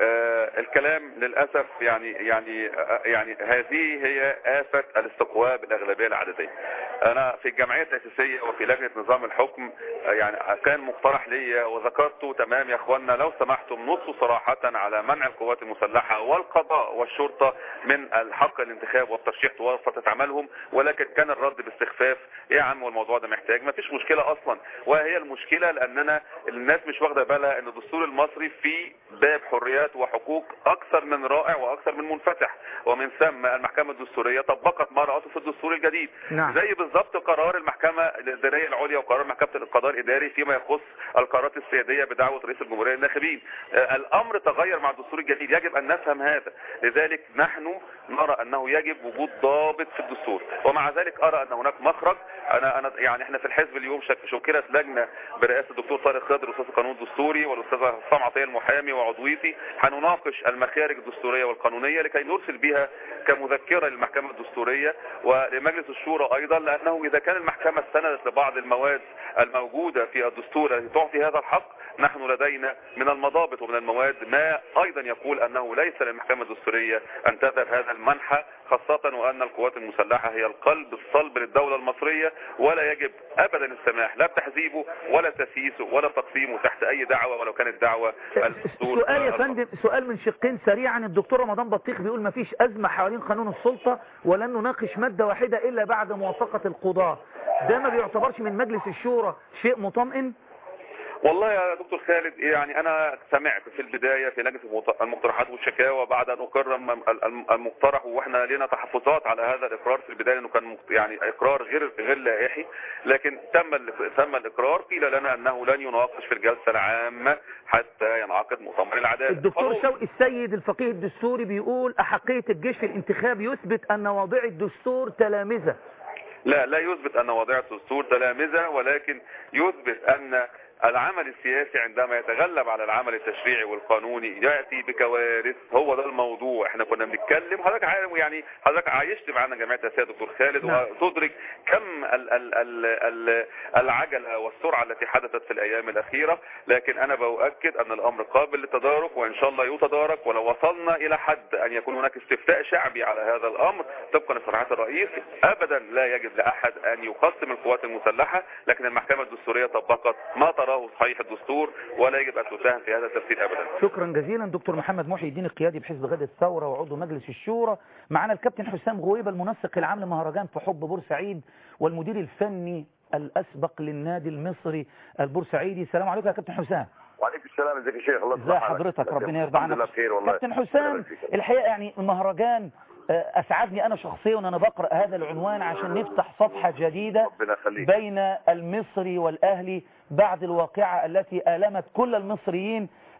Speaker 10: آه الكلام للأسف يعني يعني آه يعني هذه هي آفة الاستقواء بالأغلبية العددية. أنا في الجمعية التأسيسية وفي لجنة نظام الحكم آه يعني كان مقترح لي وذكرته تمام يا أخوانا لو سمحتم نصوا صراحة على منع القوات المسلحة والقضاء والشرطة من الحق الانتخاب والترشيح طوال فترة عملهم، ولكن كان الرد باستخفاف. إيه يا عم والموضوع ده محتاج؟ ما فيش مشكلة أصلا، وهي المشكلة لأننا الناس مش واخدة بالها أن الدستور المصري فيه باب حريات وحقوق أكثر من رائع وأكثر من منفتح، ومن ثم المحكمة الدستورية طبقت ما رأته في الدستور الجديد. نعم. زي بالضبط قرار المحكمة الإدارية العليا وقرار محكمة القضاء الإداري فيما يخص القرارات السيادية بدعوة رئيس الجمهورية للناخبين. آه الأمر تغير مع الدستور الجديد، يجب أن نفهم هذا. لذلك نحن نرى أنه يجب وجود ضابط في الدستور، ومع ذلك أرى أن هناك مخرج. أنا أنا يعني إحنا في الحزب اليوم شكلت لجنة برئاسة الدكتور طارق خضر أستاذ القانون الدستوري والأستاذ حسام عطية المحامي وعضويتي، هنناقش المخارج الدستورية والقانونية لكي نرسل بها كمذكرة للمحكمة الدستورية ولمجلس الشورى أيضا، لأنه إذا كان المحكمة استندت لبعض المواد الموجودة في الدستور التي تعطي هذا الحق، نحن لدينا من المضابط ومن المواد ما أيضا يقول أنه ليس للمحكمة الدستورية أن تذهب هذا المنحى، خاصة وأن القوات المسلحة هي القلب الصلب للدولة المصرية، ولا يجب أبدا السماح لا بتحزيبه ولا تسييسه ولا تقسيمه تحت أي دعوة ولو كانت دعوة الدستور.
Speaker 1: سؤال يا فندم، سؤال من شقين سريعا. الدكتور رمضان بطيخ بيقول ما فيش أزمة حوالين قانون السلطة ولن نناقش مادة واحدة إلا بعد موافقة القضاة، ده ما بيعتبرش من مجلس الشورى شيء مطمئن؟
Speaker 10: والله يا دكتور خالد يعني انا سمعت في البداية في لجنة المقترحات والشكاوى بعد ان اكرم المقترح، واحنا لنا تحفظات على هذا الاقرار في البداية انه كان يعني اقرار غير غير لائحي، لكن تم تم الاقرار. قيل لنا انه لن يناقش في الجلسة العامة حتى ينعقد مؤتمر العدالة.
Speaker 1: الدكتور شوقي السيد الفقيه الدستوري بيقول احقية الجيش في الانتخاب يثبت ان واضعي الدستور تلامذة.
Speaker 10: لا لا يثبت ان واضعي الدستور تلامذة، ولكن يثبت ان العمل السياسي عندما يتغلب على العمل التشريعي والقانوني يأتي بكوارث. هو ده الموضوع. احنا كنا بنتكلم، حضرتك عارف يعني حضرتك عايشت معانا جمعية السياسة دكتور خالد، نعم. وتدرك كم ال ال ال ال العجلة والسرعة التي حدثت في الأيام الأخيرة، لكن أنا بأؤكد أن الأمر قابل للتدارك وإن شاء الله يتدارك. ولو وصلنا إلى حد أن يكون هناك استفتاء شعبي على هذا الأمر طبقا لصريحة الرئيس، أبدا لا يجب لأحد أن يقسم القوات المسلحة، لكن المحكمة الدستورية طبقت ما تراه صحيح الدستور ولا يجب أن تساهم في هذا التفسير أبدا.
Speaker 1: شكرا جزيلا دكتور محمد محي الدين القيادي بحزب غد الثورة وعضو مجلس الشورى. معنا الكابتن حسام غويبة المنسق العام لمهرجان في حب بورسعيد والمدير الفني الأسبق للنادي المصري البورسعيدي. السلام عليكم يا كابتن حسام.
Speaker 11: وعليكم السلام. ازيك يا شيخ؟ الله
Speaker 1: ازي حضرتك؟ ربنا يرضى عنك. كابتن حسام الحقيقة يعني المهرجان أسعدني أنا شخصيا وأنا بقرأ هذا العنوان عشان نفتح صفحة جديدة بين المصري والأهلي بعد الواقعة التي آلمت كل المصريين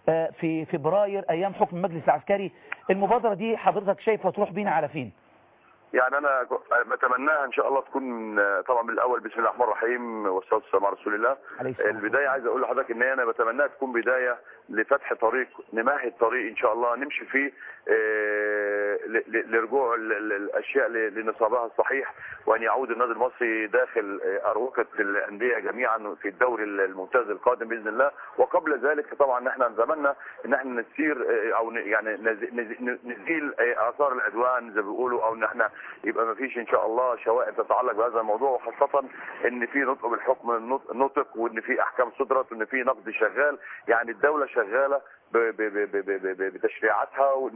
Speaker 1: في فبراير ايام حكم المجلس العسكري. المبادرة دي حضرتك شايفة تروح بينا على فين؟
Speaker 11: يعني انا بتمناها ان شاء الله تكون طبعا بالاول بسم الله الرحمن الرحيم والصلاه والسلام على رسول الله. البدايه عايز اقول لحضرتك ان انا بتمناها تكون بدايه لفتح طريق، نمهد طريق ان شاء الله نمشي فيه لرجوع الاشياء لنصابها الصحيح، وان يعود النادي المصري داخل اروقه الانديه جميعا في الدوري الممتاز القادم باذن الله. وقبل ذلك طبعا احنا نتمنى ان احنا نسير او يعني نزيل اثار العدوان زي ما بيقولوا، او ان احنا يبقى ما فيش ان شاء الله شوائب تتعلق بهذا الموضوع، وخاصه ان في نطق بالحكم نطق، وان في احكام صدرت، وان في نقد شغال. يعني الدوله شغاله بتشريعاتها، وان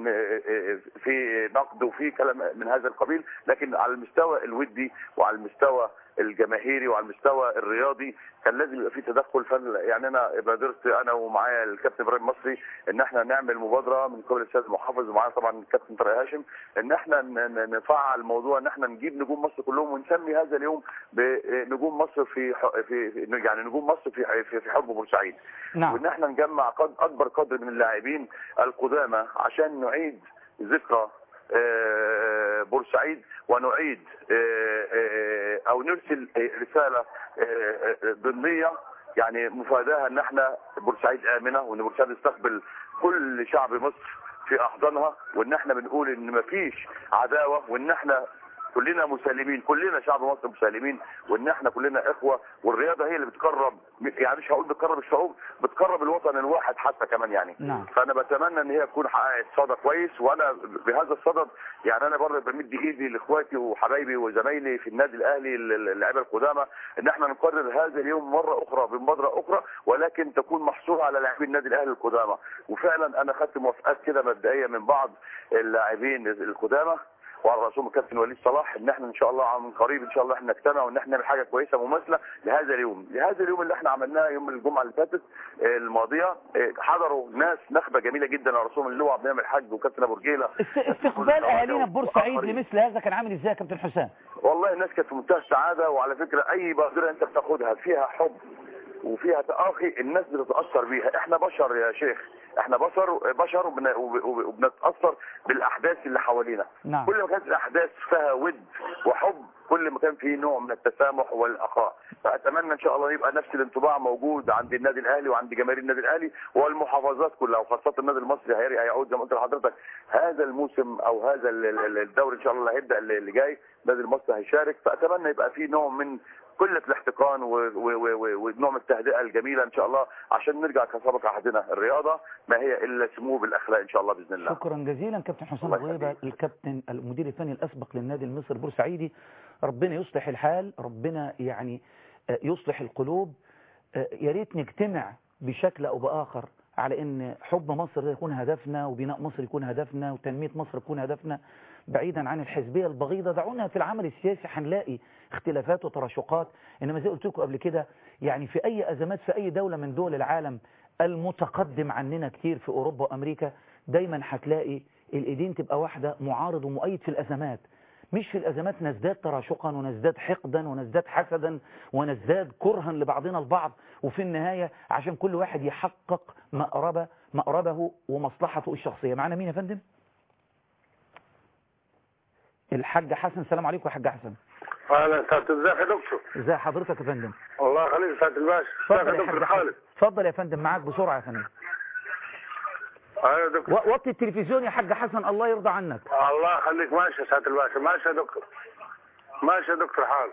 Speaker 11: في نقد وفي كلام من هذا القبيل، لكن على المستوى الودي وعلى المستوى الجماهيري وعلى المستوى الرياضي كان لازم يبقى في تدخل. فن يعني انا بادرت انا ومعايا الكابتن ابراهيم مصري ان احنا نعمل مبادره من قبل السيد المحافظ، ومعايا طبعا الكابتن طارق هاشم، ان احنا نفعل موضوع ان احنا نجيب نجوم مصر كلهم ونسمي هذا اليوم بنجوم مصر في في يعني نجوم مصر في في, في حرب بورسعيد.
Speaker 1: نعم.
Speaker 11: وان احنا نجمع قد اكبر قدر من اللاعبين القدامى عشان نعيد ذكرى بورسعيد، ونعيد او نرسل رساله ضمنيه يعني مفاداها ان احنا بورسعيد امنه، وان بورسعيد تستقبل كل شعب مصر في احضانها، وان احنا بنقول ان مفيش عداوه، وان احنا كلنا مسالمين، كلنا شعب مصر مسالمين، وان احنا كلنا اخوه. والرياضه هي اللي بتقرب، يعني مش هقول بتقرب الشعوب، بتقرب الوطن الواحد حتى كمان يعني.
Speaker 1: نعم.
Speaker 11: فانا بتمنى ان هي تكون حققت صدى كويس، وانا بهذا الصدد يعني انا برضه بمد ايدي لاخواتي وحبايبي وزمايلي في النادي الاهلي اللاعيبه القدامى ان احنا نقرر هذا اليوم مره اخرى بمبادره اخرى، ولكن تكون محصوره على لاعبي النادي الاهلي القدامى. وفعلا انا خدت موافقات كده مبدئيه من بعض اللاعبين القدامى، وعلى راسهم الكابتن وليد صلاح، ان احنا ان شاء الله من قريب ان شاء الله احنا نجتمع وان احنا نعمل حاجه كويسه مماثله لهذا اليوم، لهذا اليوم اللي احنا عملناه يوم الجمعه اللي فاتت الماضيه. حضروا ناس نخبه جميله جدا على راسهم اللواء عبد المنعم الحاج وكابتن ابو رجيله.
Speaker 1: استقبال اهالينا ببورسعيد لمثل هذا كان عامل ازاي يا كابتن حسام؟
Speaker 11: والله الناس كانت في منتهى السعاده، وعلى فكره اي بادره انت بتاخدها فيها حب وفيها تآخي الناس بتتاثر بيها. احنا بشر يا شيخ، احنا بشر بشر وبنتاثر بالاحداث اللي حوالينا.
Speaker 1: نعم.
Speaker 11: كل ما كانت الاحداث فيها ود وحب كل ما كان فيه نوع من التسامح والاخاء. فاتمنى ان شاء الله يبقى نفس الانطباع موجود عند النادي الاهلي وعند جماهير النادي الاهلي والمحافظات كلها، وخاصه النادي المصري هيعود زي ما قلت لحضرتك هذا الموسم او هذا الدوري ان شاء الله اللي هيبدا اللي جاي النادي المصري هيشارك. فاتمنى يبقى فيه نوع من قله الاحتقان ونوع من التهدئه الجميله ان شاء الله عشان نرجع كسابق عهدنا. الرياضه ما هي الا سمو بالاخلاق ان شاء الله باذن الله.
Speaker 1: شكرا جزيلا كابتن حسام غيبه الكابتن المدير الفني الاسبق للنادي المصري البورسعيدي. ربنا يصلح الحال، ربنا يعني يصلح القلوب. يا ريت نجتمع بشكل او باخر على ان حب مصر يكون هدفنا، وبناء مصر يكون هدفنا، وتنميه مصر يكون هدفنا، بعيدا عن الحزبيه البغيضه. دعونا في العمل السياسي هنلاقي اختلافات وتراشقات، انما زي قلت لكم قبل كده يعني في اي ازمات في اي دوله من دول العالم المتقدم عننا كتير في اوروبا وامريكا دايما هتلاقي الايدين تبقى واحده، معارض ومؤيد في الازمات، مش في الازمات نزداد تراشقا ونزداد حقدا ونزداد حسدا ونزداد كرها لبعضنا البعض، وفي النهايه عشان كل واحد يحقق مأربه مأربه ومصلحته الشخصيه. معنا مين يا فندم؟ الحاج حسن. السلام عليكم يا حاج حسن.
Speaker 12: اهلا سعاده. ازيك يا دكتور؟
Speaker 1: ازي حضرتك يا فندم؟
Speaker 12: الله يخليك سعاده الباشا. ازيك يا دكتور خالد؟
Speaker 1: اتفضل يا فندم، معاك بسرعه يا فندم.
Speaker 12: ايوه يا دكتور.
Speaker 1: وطي التلفزيون يا حاج حسن الله يرضى عنك.
Speaker 12: الله يخليك. ماشي يا سعاده الباشا. ماشي يا دكتور. ماشي يا دكتور حال.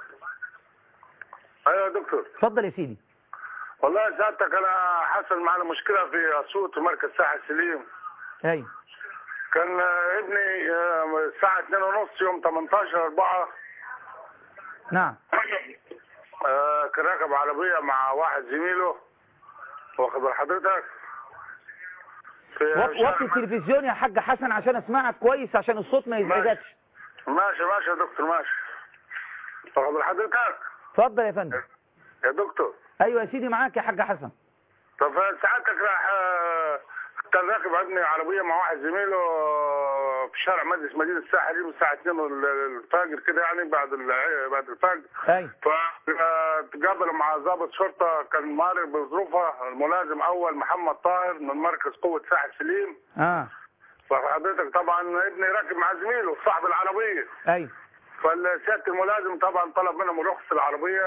Speaker 12: ايوه يا دكتور.
Speaker 1: اتفضل يا سيدي.
Speaker 12: والله يا سعادتك انا حصل معنا مشكله في اسيوط في مركز ساحل سليم.
Speaker 1: ايوه.
Speaker 12: كان ابني الساعه اتنين ونص يوم تمنتاشر اربعة.
Speaker 1: نعم.
Speaker 12: كان راكب عربيه مع واحد زميله، واخد بال حضرتك؟
Speaker 1: وطي التلفزيون يا حاج حسن عشان اسمعك كويس عشان الصوت ما يزعجكش.
Speaker 12: ماشي ماشي يا دكتور ماشي. واخد بال حضرتك؟
Speaker 1: اتفضل يا فندم.
Speaker 12: يا دكتور.
Speaker 1: ايوه يا سيدي معاك يا حاج حسن.
Speaker 12: طب ساعتك راح كان راكب ابني عربيه مع واحد زميله في شارع مجلس مدينه الساحل يوم الساعه اتنين الفجر كده، يعني بعد بعد الفجر.
Speaker 1: ايوه.
Speaker 12: فتقابلوا مع ضابط شرطه كان مارر بظروفه، الملازم اول محمد طاهر من مركز قوه ساحل سليم.
Speaker 1: اه.
Speaker 12: فحضرتك طبعا ابني راكب مع زميله صاحب العربيه.
Speaker 1: ايوه.
Speaker 12: فالسياده الملازم طبعا طلب منهم رخصه العربيه،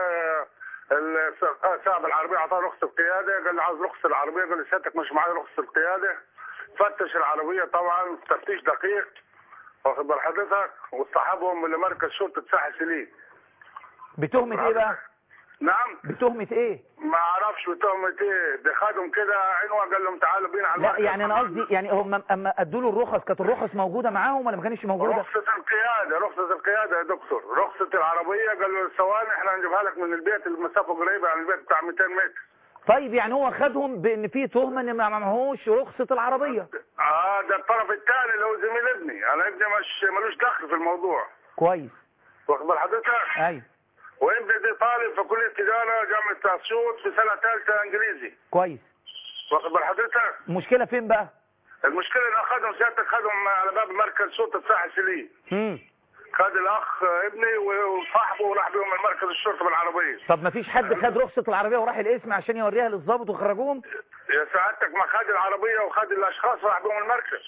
Speaker 12: صاحب العربيه اعطاه رخصه القياده، قال له عاوز رخصه العربيه، قال له سيادتك مش معايا رخصه القياده. فتش العربيه طبعا تفتيش دقيق، واخد بال حضرتك، واصطحبهم لمركز شرطه ساحل سليم.
Speaker 1: بتهمه ايه بقى؟
Speaker 12: نعم.
Speaker 1: بتهمه ايه؟
Speaker 12: ما اعرفش بتهمه ايه، ده خدهم كده عنوه قال لهم تعالوا بينا على
Speaker 1: لا يعني انا قصدي يعني هم اما ادوا له الرخص كانت الرخص موجوده معاهم ولا ما كانتش موجوده؟
Speaker 12: رخصه القياده، رخصه القياده يا دكتور، رخصه العربيه قال له ثواني احنا هنجيبها لك من البيت، المسافه قريبه عن البيت بتاع مئتين متر.
Speaker 1: طيب يعني هو خدهم بان في تهمه ان ما معهوش رخصه العربيه.
Speaker 12: اه ده الطرف الثاني اللي هو زميل ابني، انا ابني مش ملوش دخل في الموضوع.
Speaker 1: كويس.
Speaker 12: واخد بال حضرتك؟
Speaker 1: ايوه.
Speaker 12: وابني دي طالب في كليه تجاره جامعه اسيوط في سنه ثالثه انجليزي.
Speaker 1: كويس.
Speaker 12: واخد بال حضرتك؟
Speaker 1: المشكله فين بقى؟
Speaker 12: المشكله ان اخذهم سيادتك خدهم على باب مركز شرطه ساحل سليم.
Speaker 1: امم
Speaker 12: خد الاخ ابني وصاحبه وراح بيهم المركز الشرطه بالعربيه.
Speaker 1: طب ما فيش حد خد رخصه العربيه وراح القسم عشان يوريها للضابط وخرجوهم؟
Speaker 12: يا سعادتك ما خد العربيه وخد الاشخاص وراح بيهم المركز.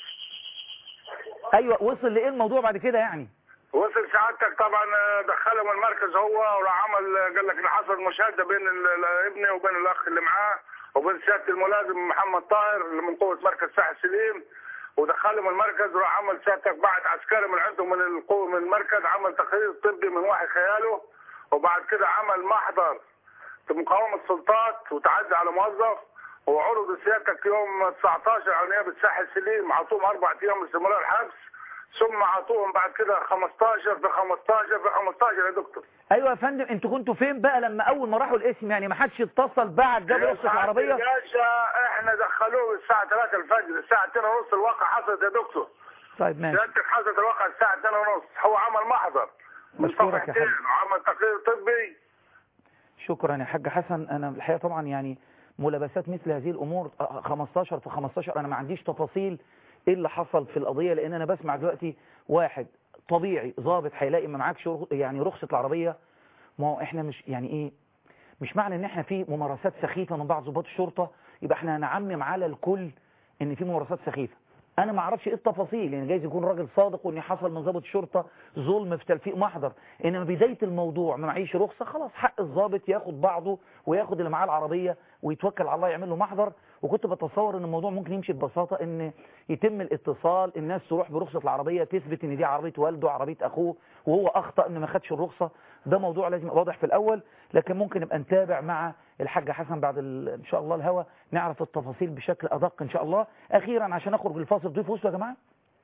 Speaker 1: ايوه وصل لايه الموضوع بعد كده يعني؟
Speaker 12: وصل سعادتك طبعا دخلهم المركز هو وراح عمل قال لك ان حصل مشاده بين ابني وبين الاخ اللي معاه وبين سياده الملازم محمد طاهر اللي من قوه مركز ساحل سليم، ودخلهم المركز وراح عمل سيادتك بعد عسكري من عندهم من القوه من المركز عمل تقرير طبي من وحي خياله، وبعد كده عمل محضر في مقاومه السلطات وتعدي على موظف، وعرض سيادتك يوم تسعتاشر على نيابه ساحل سليم، عطوهم اربع ايام استمرار الحبس، ثم عطوهم بعد كده خمستاشر في خمستاشر في خمستاشر يا دكتور.
Speaker 1: ايوه يا فندم، انتوا كنتوا فين بقى لما اول ما راحوا القسم؟ يعني ما حدش اتصل بعد جاب رخصه العربيه؟
Speaker 12: يا باشا احنا دخلوه الساعه تلاتة الفجر، الساعه اتنين ونص الواقعه حصلت يا دكتور.
Speaker 1: طيب ماشي.
Speaker 12: سيادتك حصلت الواقعه الساعه اتنين ونص، هو عمل محضر من صفحتين وعمل تقرير طبي.
Speaker 1: شكرا يا حاج حسن. انا الحقيقه طبعا يعني ملابسات مثل هذه الامور خمستاشر في خمستاشر انا ما عنديش تفاصيل ايه اللي حصل في القضيه، لان انا بسمع دلوقتي واحد طبيعي ضابط هيلاقي ما معكش يعني رخصه العربيه. ما هو احنا مش يعني ايه، مش معنى ان احنا في ممارسات سخيفه من بعض ضباط الشرطه يبقى احنا هنعمم على الكل ان في ممارسات سخيفه. انا ما اعرفش ايه التفاصيل، يعني جايز يكون راجل صادق وان حصل من ضابط الشرطه ظلم في تلفيق محضر، انما بدايه الموضوع ما معيش رخصه خلاص حق الضابط ياخد بعضه وياخد اللي معاه العربيه ويتوكل على الله يعمل له محضر. وكنت بتصور ان الموضوع ممكن يمشي ببساطه، ان يتم الاتصال، الناس تروح برخصه العربيه تثبت ان دي عربيه والده عربيه اخوه وهو اخطا ان ما خدش الرخصه. ده موضوع لازم يبقى واضح في الاول، لكن ممكن نبقى نتابع مع الحاج حسن بعد ان شاء الله الهوا نعرف التفاصيل بشكل ادق ان شاء الله. اخيرا عشان اخرج الفاصل ضيف وسط يا جماعه.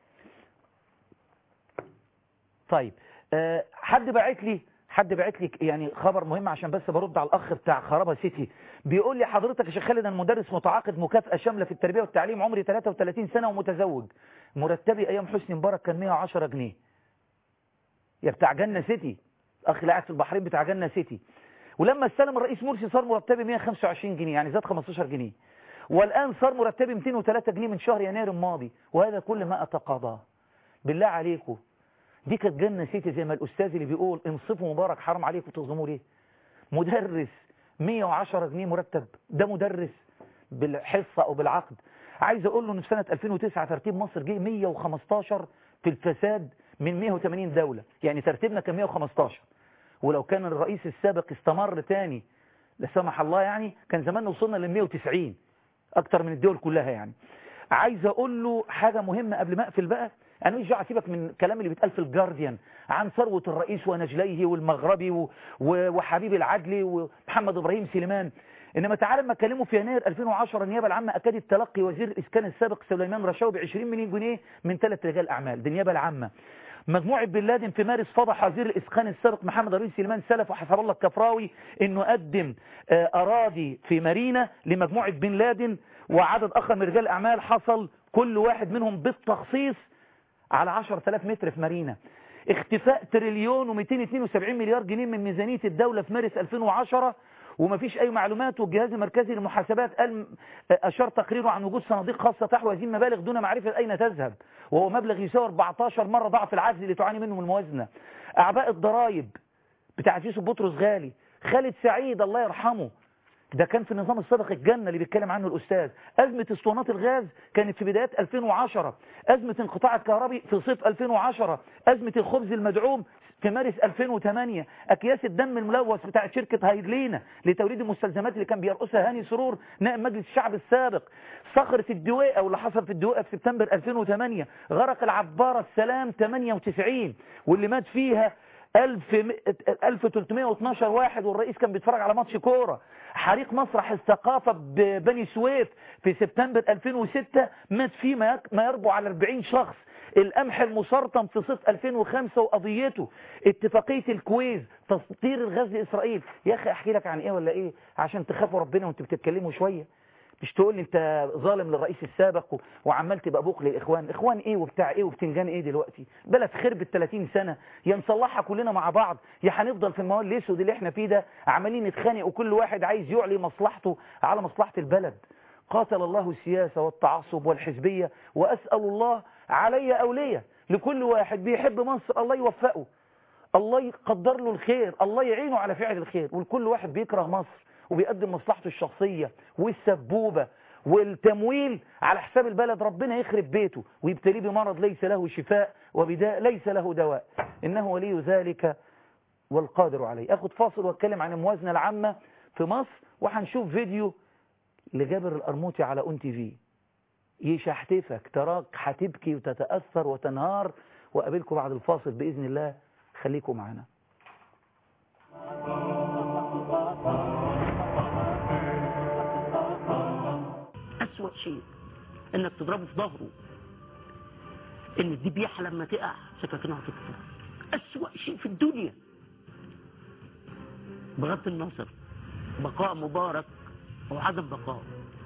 Speaker 1: طيب أه حد باعت لي حد باعت لي يعني خبر مهم عشان بس برد على الاخ بتاع خرابه سيتي. بيقول لي حضرتك يا شيخ خالد انا مدرس متعاقد مكافاه شامله في التربيه والتعليم، عمري تلاتة وتلاتين سنه ومتزوج، مرتبي ايام حسني مبارك كان مية وعشرة جنيه. يا بتاع جنه سيتي، اخ اللي قاعد في البحرين بتاع جنه سيتي، ولما استلم الرئيس مرسي صار مرتبي مية وخمسة وعشرين جنيه، يعني زاد خمستاشر جنيه، والان صار مرتبي مئتين وثلاثة جنيه من شهر يناير الماضي، وهذا كل ما اتقاضاه. بالله عليكم دي كانت جنة سيتي زي ما الأستاذ اللي بيقول انصفوا مبارك حرام عليكم تظلموا ليه؟ مدرس مية وعشرة جنيه مرتب، ده مدرس بالحصة أو بالعقد. عايز أقول له إن في سنة ألفين وتسعة ترتيب مصر جه مية وخمستاشر في الفساد من مية وتمانين دولة، يعني ترتيبنا كان مية وخمستاشر، ولو كان الرئيس السابق استمر تاني لا سمح الله يعني كان زماننا وصلنا ل مية وتسعين، أكتر من الدول كلها. يعني عايز أقول له حاجة مهمة قبل ما أقفل بقى، أنا مش دعوة سيبك من الكلام اللي بيتقال في الجارديان عن ثروة الرئيس ونجليه والمغربي و... و... وحبيب العدلي ومحمد إبراهيم سليمان، إنما تعالى لما اتكلموا في يناير ألفين وعشرة النيابة العامة أكدت تلقي وزير الإسكان السابق سليمان رشاوي ب عشرين مليون جنيه من ثلاث رجال أعمال، دي النيابة العامة. مجموعة بن لادن في مارس فضح وزير الإسكان السابق محمد إبراهيم سليمان سلف وحسب الله الكفراوي إنه قدم أراضي في مارينا لمجموعة بن لادن وعدد آخر من رجال أعمال، حصل كل واحد منهم بالتخصيص على عشرة آلاف متر في مارينا. اختفاء تريليون ومئتين واثنين وسبعين مليار جنيه من ميزانية الدولة في مارس ألفين وعشرة، ومفيش أي معلومات، والجهاز المركزي للمحاسبات قال أشار تقريره عن وجود صناديق خاصة تحوي هذه المبالغ دون معرفة أين تذهب، وهو مبلغ يساوي أربعتاشر مرة ضعف العجز اللي تعاني منه الموازنة. أعباء الضرائب بتاعت يوسف بطرس غالي. خالد سعيد الله يرحمه، ده كان في النظام السابق الجنة اللي بيتكلم عنه الأستاذ. أزمة اسطوانات الغاز كانت في بدايات ألفين وعشرة، أزمة انقطاع الكهربي في صيف ألفين وعشرة، أزمة الخبز المدعوم في مارس ألفين وثمانية، أكياس الدم الملوث بتاعت شركة هايدلينا لتوريد المستلزمات اللي كان بيرقصها هاني سرور نائب مجلس الشعب السابق، صخرة الدويقة واللي حصل في الدويقة في سبتمبر ألفين وثمانية، غرق العبارة السلام ثمانية وتسعين واللي مات فيها ألف وثلاثمائة واثناشر واحد والرئيس كان بيتفرج على ماتش كورة، حريق مسرح الثقافة ببني سويف في سبتمبر ألفين وستة مات فيه ما يربو على أربعين شخص، القمح المسرطن في صيف ألفين وخمسة وقضيته، اتفاقية الكويز، تسطير الغاز لإسرائيل. يا أخي أحكي لك عن إيه ولا إيه عشان تخافوا ربنا وانتوا بتتكلموا شوية، مش تقول لي انت ظالم للرئيس السابق وعمال تبقى بوق للاخوان. اخوان ايه وبتاع ايه وبتنجان ايه دلوقتي؟ بلد خربت ثلاثين سنة، يا نصلحها كلنا مع بعض يا هنفضل في الموال الاسود اللي احنا فيه ده عمالين نتخانق وكل واحد عايز يعلي مصلحته على مصلحة البلد. قاتل الله السياسة والتعصب والحزبية، واسأل الله علي اولية لكل واحد بيحب مصر الله يوفقه، الله يقدر له الخير، الله يعينه على فعل الخير، والكل واحد بيكره مصر وبيقدم مصلحته الشخصية والسبوبة والتمويل على حساب البلد، ربنا يخرب بيته ويبتليه بمرض ليس له شفاء وبداء ليس له دواء، إنه ولي ذلك والقادر عليه. أخذ فاصل واتكلم عن الموازنة العامة في مصر، وهنشوف فيديو لجابر القرموطي على اون تي في يشحتفك تراك هتبكي وتتأثر وتنهار. وقابلكم بعد الفاصل بإذن الله، خليكم معنا.
Speaker 13: أسوأ شيء انك تضربه في ظهره، ان الذبيحة لما تقع سكاكينها تكسر. أسوأ شيء في الدنيا بغض النظر بقاء مبارك او عدم بقاء.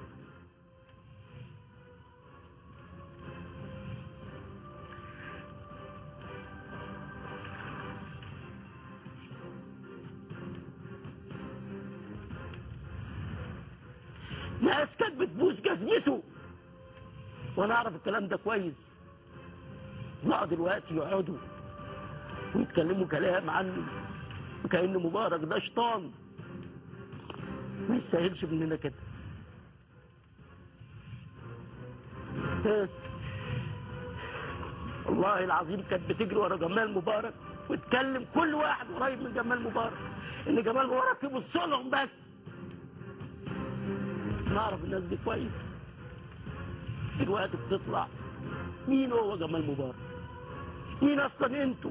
Speaker 13: ناس كانت بتبوس جزمته وانا اعرف الكلام ده كويس، لا دلوقتي يقعدوا ويتكلموا كلام عنه وكأن مبارك ده شيطان. ما يستاهلش مننا كده. والله العظيم كانت بتجري ورا جمال مبارك وتكلم كل واحد قريب من جمال مبارك ان جمال مبارك يبص لهم بس. نعرف الناس دي كويس. دلوقتي بتطلع مين هو جمال مبارك؟ مين اصلا انتوا؟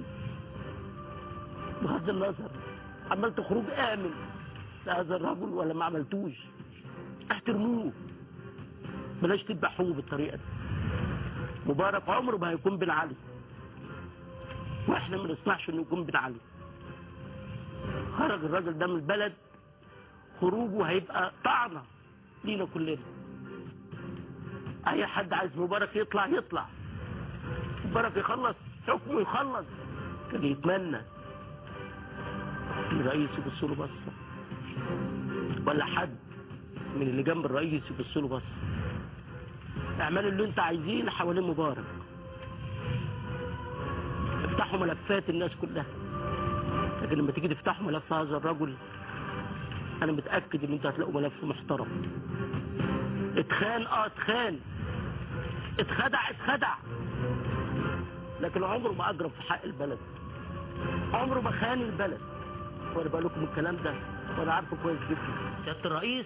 Speaker 13: بغض النظر عملت خروج امن لهذا الرجل ولا ما عملتوش، احترموه، بلاش تذبحوه بالطريقه دي. مبارك عمره ما هيكون بن علي، واحنا ما نسمحش انه يكون بن علي. خرج الراجل ده من البلد، خروجه هيبقى طعنه لينا كلنا. اي حد عايز مبارك يطلع يطلع، مبارك يخلص حكمه يخلص. كان يتمنى الرئيس يبص له بصه، ولا حد من اللي جنب الرئيس يبص له بصه. اعملوا اللي انت عايزين حوالين مبارك، افتحوا ملفات الناس كلها، لكن لما تيجي تفتحوا ملف هذا الرجل انا متاكد ان انت هتلاقوا ملف محترم. اتخان اه اتخان، اتخدع اتخدع، لكن عمره ما اجرم في حق البلد، عمره ما خان البلد. وانا بقول لكم الكلام ده وانا عارفه كويس جدا. سياده الرئيس،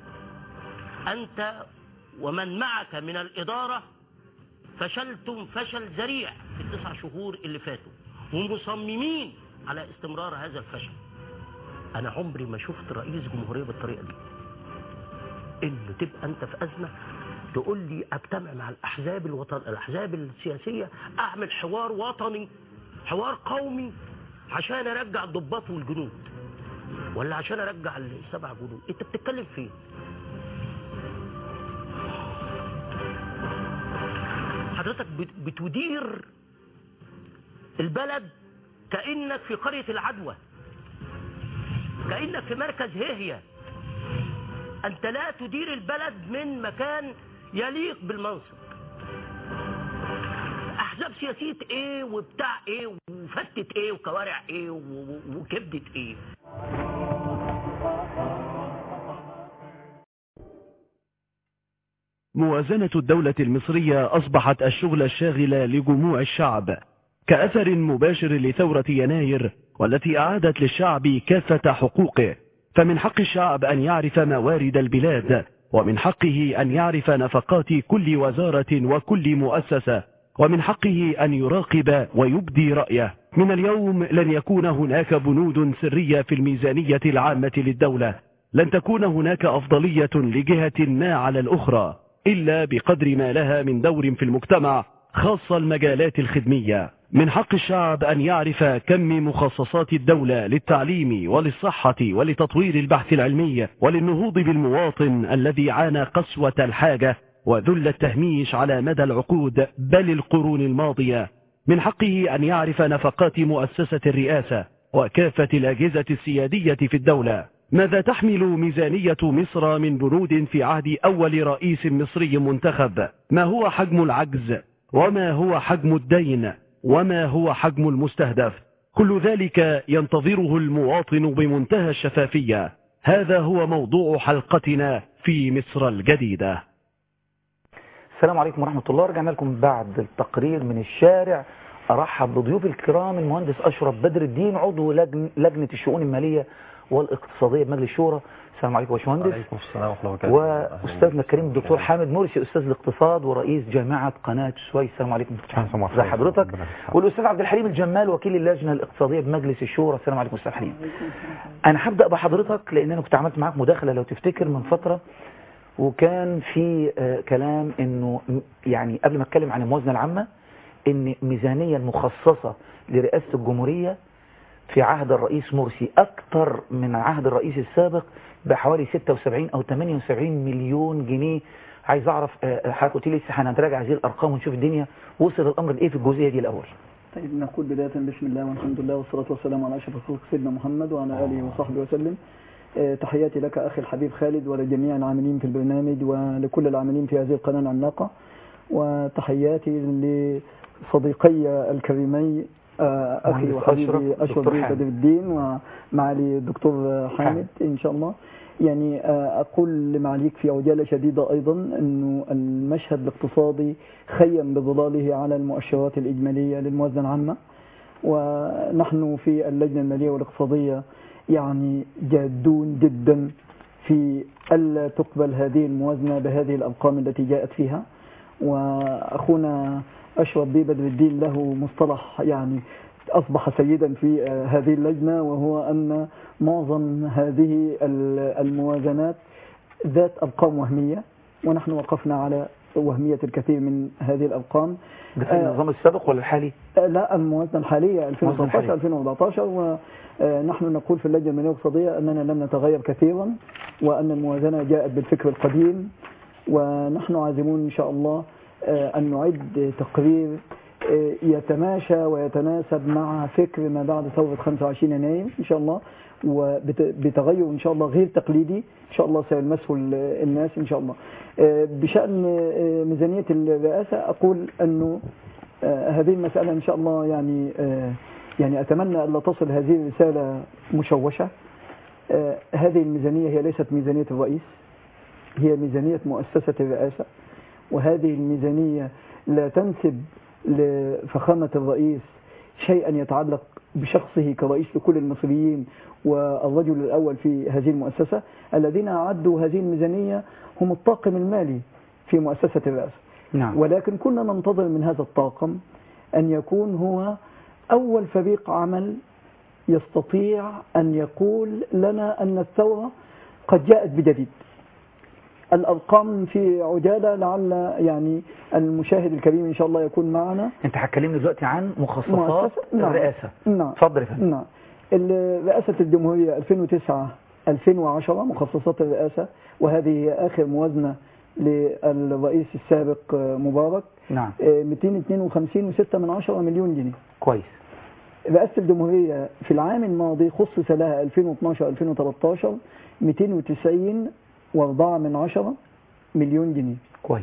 Speaker 13: انت ومن معك من الاداره فشلتم فشل ذريع في التسع شهور اللي فاتوا، ومصممين على استمرار هذا الفشل. انا عمري ما شفت رئيس جمهوريه بالطريقه دي، انه تبقى انت في ازمه تقول لي اجتمع مع الاحزاب الوطن الاحزاب السياسيه، اعمل حوار وطني حوار قومي عشان ارجع الضباط والجنود، ولا عشان ارجع السبع جنود. انت بتتكلم فين؟ حضرتك بتدير البلد كأنك في قرية العدوى، كأنك في مركز هيهية أنت لا تدير البلد من مكان يليق بالمنصب. أحزاب سياسية إيه وبتاع إيه وفتت إيه وكوارع إيه وكبدة إيه.
Speaker 2: موازنة الدولة المصرية أصبحت الشغل الشاغل لجموع الشعب كأثر مباشر لثورة يناير، والتي أعادت للشعب كافة حقوقه. فمن حق الشعب أن يعرف موارد البلاد، ومن حقه أن يعرف نفقات كل وزارة وكل مؤسسة، ومن حقه أن يراقب ويبدي رأيه. من اليوم لن يكون هناك بنود سرية في الميزانية العامة للدولة، لن تكون هناك أفضلية لجهة ما على الأخرى إلا بقدر ما لها من دور في المجتمع، خاصة المجالات الخدمية. من حق الشعب أن يعرف كم مخصصات الدولة للتعليم وللصحة ولتطوير البحث العلمي وللنهوض بالمواطن الذي عانى قسوة الحاجة وذل التهميش على مدى العقود بل القرون الماضية. من حقه أن يعرف نفقات مؤسسة الرئاسة وكافة الأجهزة السيادية في الدولة. ماذا تحمل ميزانية مصر من بنود في عهد أول رئيس مصري منتخب؟ ما هو حجم العجز؟ وما هو حجم الدين؟ وما هو حجم المستهدف؟ كل ذلك ينتظره المواطن بمنتهى الشفافية. هذا هو موضوع حلقتنا في مصر الجديدة.
Speaker 1: السلام عليكم ورحمة الله. رجعنا لكم بعد التقرير من الشارع. أرحب بضيوف الكرام المهندس أشرف بدر الدين، عضو لجن لجنة الشؤون المالية والاقتصادية بمجلس الشورى. السلام عليكم يا باشمهندس.
Speaker 14: وعليكم السلام ورحمة الله وبركاته.
Speaker 1: وأستاذنا الكريم الدكتور حامد مرسي، أستاذ الاقتصاد ورئيس جامعة قناة السويس. السلام عليكم دكتور. ازي حضرتك؟ والأستاذ عبد الحليم الجمال وكيل اللجنة الاقتصادية بمجلس الشورى. السلام عليكم أستاذ حليم. أنا هبدأ بحضرتك لأن أنا كنت عملت معاك مداخلة لو تفتكر من فترة، وكان في كلام إنه يعني قبل ما أتكلم عن الموازنة العامة إن ميزانية المخصصة لرئاسة الجمهورية في عهد الرئيس مرسي أكثر من عهد الرئيس السابق بحوالي ستة وسبعين أو ثمانية وسبعين مليون جنيه. عايز أعرف حضرتك قلت لي لسه هنراجع هذه الأرقام ونشوف الدنيا وصل الأمر لإيه في الجزئية دي الأول.
Speaker 15: طيب نقول بداية بسم الله والحمد لله والصلاة والسلام على أشرف الخلق سيدنا محمد وعلى آله وصحبه وسلم. تحياتي لك أخي الحبيب خالد ولجميع العاملين في البرنامج ولكل العاملين في هذه القناة العملاقة، وتحياتي لصديقي الكريمي أخي وحبيبي أشرف بدر الدين ومعالي الدكتور حامد إن شاء الله. يعني أقول لمعاليك في عجالة شديدة أيضا أنه المشهد الاقتصادي خيم بظلاله على المؤشرات الإجمالية للموازنة العامة، ونحن في اللجنة المالية والاقتصادية يعني جادون جدا في ألا تقبل هذه الموازنة بهذه الأرقام التي جاءت فيها. وأخونا أشرف بدر الدين له مصطلح يعني أصبح سيدا في هذه اللجنة، وهو أن معظم هذه الموازنات ذات أرقام وهمية، ونحن وقفنا على وهمية الكثير من هذه الأرقام.
Speaker 1: ده في النظام السابق ولا الحالي؟
Speaker 15: لا، الموازنة الحالية ألفين وثلاثة عشر ألفين وأربعة عشر. ونحن نقول في اللجنة المالية والاقتصادية أننا لم نتغير كثيرا، وأن الموازنة جاءت بالفكر القديم، ونحن عازمون إن شاء الله أن نعد تقرير يتماشى ويتناسب مع فكر ما بعد ثورة خمسة وعشرين يناير إن شاء الله، وبتغير إن شاء الله غير تقليدي إن شاء الله سيلمسه الناس إن شاء الله. بشأن ميزانية الرئاسة أقول أنه هذه المسألة إن شاء الله يعني يعني أتمنى أن لا تصل هذه الرسالة مشوشة. هذه الميزانية هي ليست ميزانية الرئيس، هي ميزانية مؤسسة الرئاسة، وهذه الميزانية لا تنسب لفخامة الرئيس شيئا يتعلق بشخصه كرئيس لكل المصريين والرجل الأول في هذه المؤسسة. الذين أعدوا هذه الميزانية هم الطاقم المالي في مؤسسة الرئاسة.
Speaker 1: نعم.
Speaker 15: ولكن كنا ننتظر من هذا الطاقم أن يكون هو أول فريق عمل يستطيع أن يقول لنا أن الثورة قد جاءت بجديد. الأرقام في عجالة لعل يعني المشاهد الكريم إن شاء الله يكون معنا.
Speaker 1: أنت هتكلمنا دلوقتي عن مخصصات
Speaker 15: نعم.
Speaker 1: الرئاسة.
Speaker 15: نعم.
Speaker 1: اتفضل يا فندم.
Speaker 15: نعم. رئاسة الجمهورية ألفين وتسعة ألفين وعشرة مخصصات الرئاسة، وهذه هي آخر موازنة للرئيس السابق مبارك.
Speaker 1: نعم.
Speaker 15: مئتين واثنين وخمسين وستة من عشرة مليون جنيه.
Speaker 1: كويس.
Speaker 15: رئاسة الجمهورية في العام الماضي خصص لها ألفين واثناشر ألفين وثلاثة عشر مئتين وتسعين وأربعة من عشرة مليون جنيه.
Speaker 1: كويس.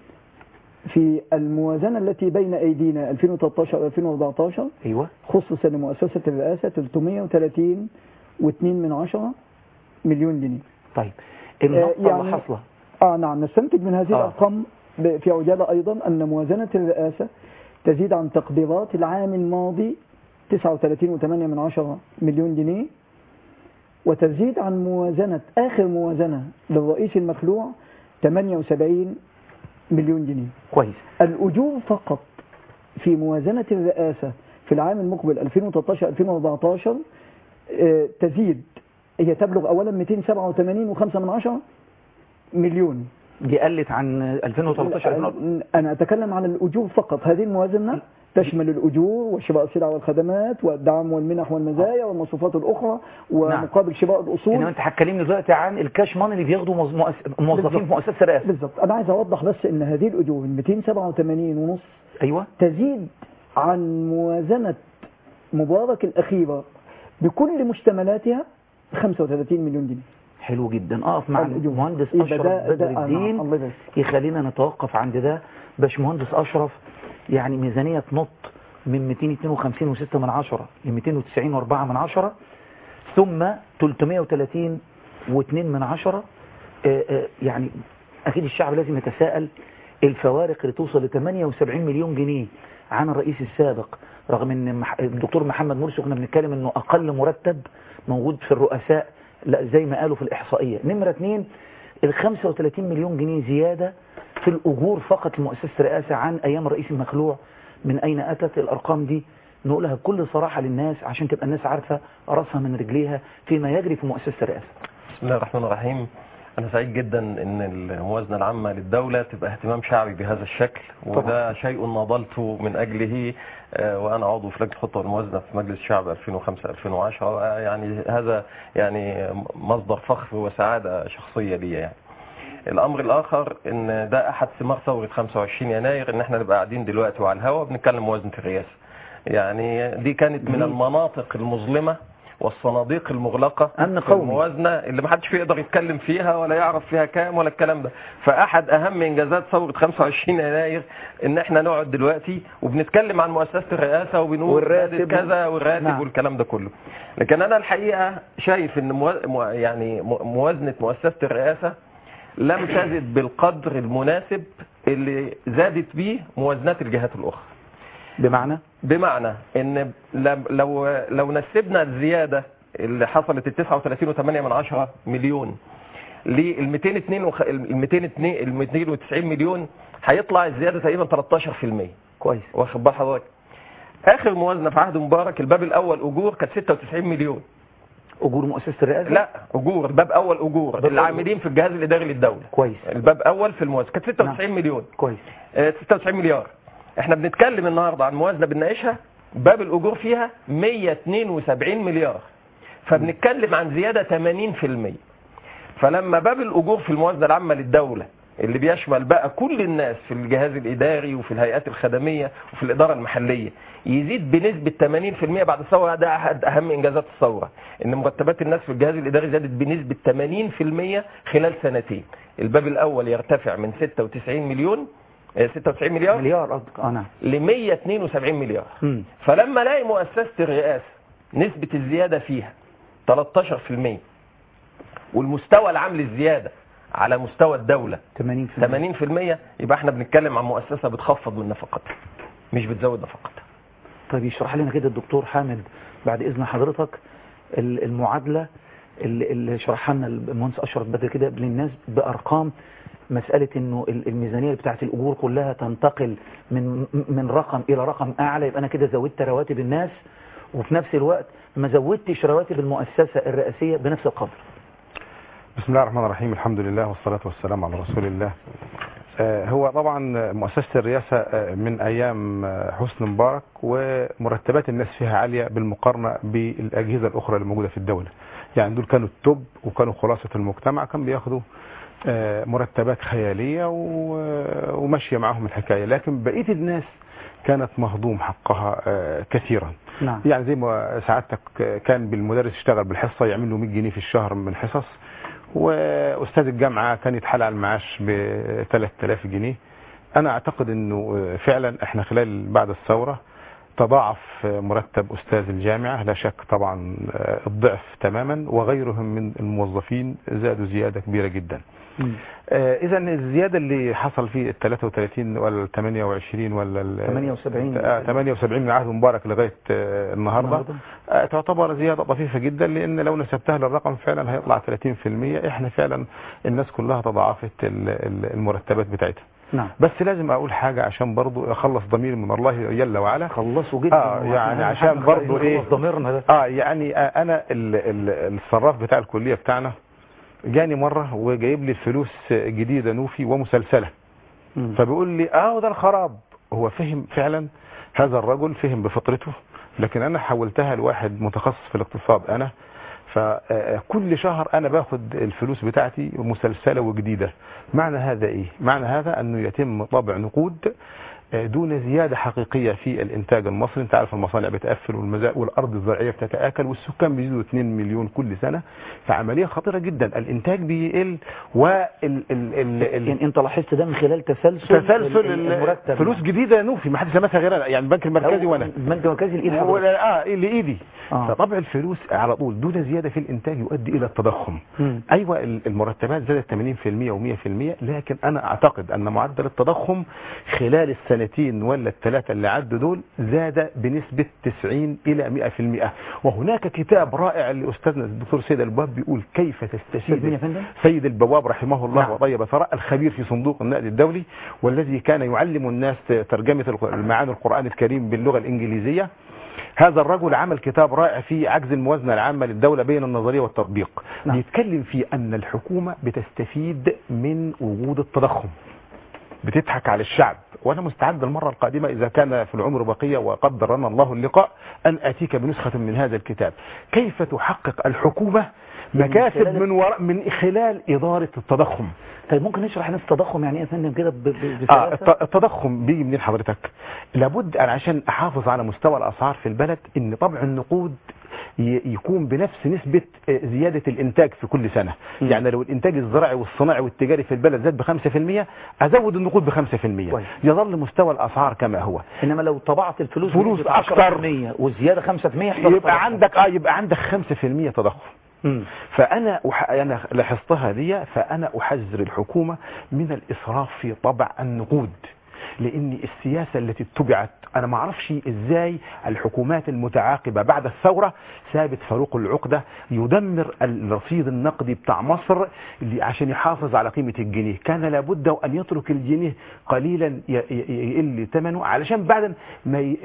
Speaker 15: في الموازنة التي بين أيدينا ألفين وثلاثة عشر ألفين وأربعة عشر
Speaker 1: أيوة
Speaker 15: خصص لمؤسسة الرئاسة ثلاثمائة وثلاثين واثنين من عشرة مليون جنيه.
Speaker 1: طيب النقطة
Speaker 15: يعني
Speaker 1: اللي حصلة
Speaker 15: آه نعم نستنتج من هذه
Speaker 1: آه.
Speaker 15: الأرقام في عجالة أيضا أن موازنة الرئاسة تزيد عن تقديرات العام الماضي تسعة وثلاثين وثمانية من عشرة مليون جنيه، وتزيد عن موازنة آخر موازنة للرئيس المخلوع ثمانية وسبعين مليون جنيه.
Speaker 1: كويس.
Speaker 15: الأجور فقط في موازنة الرئاسة في العام المقبل ألفين وثلاثة عشر ألفين وأربعة عشر آه تزيد، هي تبلغ أولا مئتين وسبعة وثمانين وخمسة من عشرة مليون.
Speaker 1: دي قلت عن ألفين وثلاثة عشر.
Speaker 15: أنا أتكلم عن الأجور فقط. هذه الموازنة تشمل الأجور وشراء السلع والخدمات والدعم والمنح والمزايا والمصروفات الأخرى ومقابل نعم. شراء الأصول.
Speaker 1: إنما أنت هتكلمني دلوقتي عن الكاش ماني اللي بياخدوا موظفين في مؤسسة الرئاسة.
Speaker 15: بالضبط. أنا عايز أوضح بس إن هذه الأجور مئتين وسبعة وثمانين ونص
Speaker 1: أيوة
Speaker 15: تزيد عن موازنة مبارك الأخيرة بكل مشتملاتها خمسة وثلاثين مليون جنيه.
Speaker 1: حلو جدا. اقف مع المهندس اشرف بدر الدين يخلينا نتوقف عند ده. باشمهندس اشرف، يعني ميزانيه تنط من مئتين واثنين وخمسين وستة من عشرة ل مئتين وتسعين وأربعة من عشرة ثم ثلاثمائة وثلاثين واثنين من عشرة. يعني اكيد الشعب لازم يتساءل الفوارق اللي توصل ل ثمانية وسبعين مليون جنيه عن الرئيس السابق، رغم ان الدكتور محمد مرسي كنا بنتكلم انه اقل مرتب موجود في الرؤساء، لا زي ما قالوا في الإحصائية. نمرة اثنين، ال خمسة وثلاثين مليون جنيه زيادة في الأجور فقط لمؤسسة الرئاسة عن أيام الرئيس المخلوع. من أين أتت الأرقام دي؟ نقولها بكل صراحة للناس عشان تبقى الناس عارفة رأسها من رجليها فيما يجري في مؤسسة الرئاسة.
Speaker 14: بسم الله الرحمن الرحيم. أنا سعيد جدا أن الموازنة العامة للدولة تبقى اهتمام شعبي بهذا الشكل، وده شيء ناضلت من أجله وأنا عضو في لجنة الخطة والموازنة في مجلس الشعب ألفين وخمسة ألفين وعشرة. يعني هذا يعني مصدر فخر وسعادة شخصية لي. يعني الأمر الآخر أن ده أحد ثمار ثورة خمسة وعشرين يناير، أن احنا نبقى قاعدين دلوقتي وعلى الهواء بنتكلم موازنة الرئاسة. يعني دي كانت من المناطق المظلمة والصناديق المغلقة في الموازنة اللي ما حدش يقدر يتكلم فيها ولا يعرف فيها كام ولا الكلام ده. فأحد أهم إنجازات ثورة خمسة وعشرين يناير إن احنا نقعد دلوقتي وبنتكلم عن مؤسسة الرئاسة وبنقول كذا والراتب نعم. والكلام ده كله. لكن أنا الحقيقة شايف إن مو... يعني موازنة مؤسسة الرئاسة لم تزد بالقدر المناسب اللي زادت به موازنات الجهات الأخرى.
Speaker 1: بمعنى؟
Speaker 14: بمعنى ان لو لو نسبنا الزياده اللي حصلت ال تسعة وثلاثين وثمانية من عشرة مليون لل مئتين وتسعين مليون هيطلع الزياده تقريبا ثلاثة عشر بالمئة.
Speaker 1: كويس.
Speaker 14: واخد بال حضرتك؟ اخر موازنه في عهد مبارك الباب الاول اجور كانت ستة وتسعين مليون.
Speaker 1: اجور مؤسسه الرئاسه؟
Speaker 14: لا، اجور الباب اول اجور العاملين في الجهاز الاداري للدوله.
Speaker 1: كويس.
Speaker 14: الباب اول في الموازنه كانت ستة وتسعين نعم. مليون.
Speaker 1: كويس.
Speaker 14: آه ستة وتسعين مليار. احنا بنتكلم النهارده عن موازنه بنناقشها باب الاجور فيها مئة واثنين وسبعين مليار، فبنتكلم عن زياده ثمانين بالمئة. فلما باب الاجور في الموازنه العامه للدوله اللي بيشمل بقى كل الناس في الجهاز الاداري وفي الهيئات الخدميه وفي الاداره المحليه يزيد بنسبه ثمانين بالمئة بعد الثوره، ده احد اهم انجازات الثوره، ان مرتبات الناس في الجهاز الاداري زادت بنسبه ثمانين بالمئة خلال سنتين. الباب الاول يرتفع من ستة وتسعين مليون ستة وتسعين مليار
Speaker 1: مليار قصدك اه نعم
Speaker 14: ل مئة واثنين وسبعين مليار.
Speaker 1: م.
Speaker 14: فلما الاقي مؤسسه الرئاسه نسبه الزياده فيها ثلاثة عشر بالمئة والمستوى العام للزياده على مستوى الدوله
Speaker 1: ثمانين بالمئة
Speaker 14: ثمانين بالمئة، يبقى احنا بنتكلم عن مؤسسه بتخفض من نفقاتها مش بتزود نفقاتها.
Speaker 1: طيب يشرح لنا كده الدكتور حامد بعد اذن حضرتك المعادله اللي, اللي شرحها لنا المهندس اشرف بدر كده للناس بارقام، مسألة انه الميزانية بتاعت الأجور كلها تنتقل من من رقم إلى رقم أعلى، يبقى أنا كده زودت رواتب الناس وفي نفس الوقت ما زودتش رواتب المؤسسة الرئاسية بنفس القدر.
Speaker 16: بسم الله الرحمن الرحيم. الحمد لله والصلاة والسلام على رسول الله. هو طبعا مؤسسة الرئاسة من أيام حسني مبارك ومرتبات الناس فيها عالية بالمقارنة بالأجهزة الأخرى اللي موجودة في الدولة. يعني دول كانوا التوب وكانوا خلاصة المجتمع، كان بياخدوا مرتبات خيالية وماشية معهم الحكاية، لكن بقية الناس كانت مهضوم حقها كثيرا.
Speaker 1: نعم.
Speaker 16: يعني زي ما سعادتك كان بالمدرس يشتغل بالحصة يعمل له مئة جنيه في الشهر من الحصص، واستاذ الجامعه كان يتحال على المعاش ب ثلاثة آلاف جنيه. انا اعتقد انه فعلا احنا خلال بعد الثوره تضاعف مرتب أستاذ الجامعة لا شك طبعا الضعف تماما، وغيرهم من الموظفين زادوا زيادة كبيرة جدا. إذا الزيادة اللي حصل في ال ثلاثة وثلاثين ولا ال ثمانية وعشرين ولا ال
Speaker 1: ثمانية وسبعين
Speaker 16: ثمانية وسبعين من عهد مبارك لغاية النهاردة تعتبر زيادة طفيفة جدا، لأن لو نسبتها للرقم فعلا هيطلع ثلاثين في المية. احنا فعلا الناس كلها تضاعفت المرتبات بتاعتها.
Speaker 1: نعم.
Speaker 16: بس لازم اقول حاجة عشان برضو اخلص ضميري من الله جل وعلا.
Speaker 1: خلصوا جدا.
Speaker 16: اه يعني عشان برضو ايه
Speaker 1: ضميرنا ده.
Speaker 16: اه يعني آه انا ال ال الصراف بتاع الكلية بتاعنا جاني مرة وجايب لي فلوس جديدة نوفي ومسلسلة. م. فبيقول لي اه ده الخراب. هو فهم فعلا، هذا الرجل فهم بفطرته، لكن انا حولتها لواحد متخصص في الاقتصاد انا، فكل شهر انا باخد الفلوس بتاعتي مسلسلة وجديدة. معنى هذا ايه؟ معنى هذا انه يتم طبع نقود دون زيادة حقيقية في الانتاج المصري. انت عارف المصانع بتقفل والارض الزراعية بتتآكل والسكان بيزيدوا اثنين مليون كل سنة، فعملية خطيرة جدا. الانتاج بيقل وال ال ال ال
Speaker 1: انت لاحظت ده من خلال تسلسل
Speaker 16: تسلسل
Speaker 1: المرتب،
Speaker 16: فلوس جديدة نوفي ما حدش لمسها غير يعني البنك المركزي وانا
Speaker 1: البنك المركزي الايد
Speaker 16: اه لايدي. آه. فطبع الفلوس على طول دون زيادة في الانتاج يؤدي الى التضخم. م. ايوه المرتبات زادت ثمانين في المية ومئة في المية، لكن انا اعتقد ان معدل التضخم خلال السنتين ولا الثلاثة اللي عدوا دول زاد بنسبة تسعين الى مئة في المئة. وهناك كتاب رائع لاستاذنا الدكتور سيد البواب بيقول كيف تستفيد سيد البواب رحمه الله. نعم. وطيب ثراء، الخبير في صندوق النقد الدولي والذي كان يعلم الناس ترجمة المعاني القرآن الكريم باللغة الإنجليزية. هذا الرجل عمل كتاب رائع في عجز الموازنة العامة للدولة بين النظرية والتطبيق. نعم. يتكلم فيه أن الحكومة بتستفيد من وجود التضخم، بتضحك على الشعب. وأنا مستعد المرة القادمة إذا كان في العمر بقية وقدر لنا الله اللقاء أن أتيك بنسخة من هذا الكتاب. كيف تحقق الحكومة مكاسب من وراء من خلال إدارة التضخم.
Speaker 1: طيب ممكن نشرح لنا التضخم يعني ايه يا فندم كده
Speaker 16: آه التضخم بيجي منين حضرتك؟ لابد أنا عشان أحافظ على مستوى الأسعار في البلد إن طبع النقود يكون بنفس نسبة زيادة الانتاج في كل سنة. م. يعني لو الانتاج الزراعي والصناعي والتجاري في البلد زاد بخمسة في المية ازود النقود بخمسة في المية. طيب. يظل مستوى الاسعار كما هو.
Speaker 1: انما لو طبعت الفلوس
Speaker 16: فلوس اكتر
Speaker 1: والزيادة خمسة في المية
Speaker 16: يبقى تضخم. عندك اه يبقى عندك خمسة في المية تضخم. م. فانا أح... انا لاحظتها دي، فانا احذر الحكومة من الاسراف في طبع النقود، لان السياسة التي اتبعت انا ما اعرفش ازاي الحكومات المتعاقبة بعد الثورة سابت فاروق العقدة يدمر الرصيد النقدي بتاع مصر عشان يحافظ على قيمة الجنيه. كان لابد ان يترك الجنيه قليلا يقل ثمنه علشان بعد ما ي...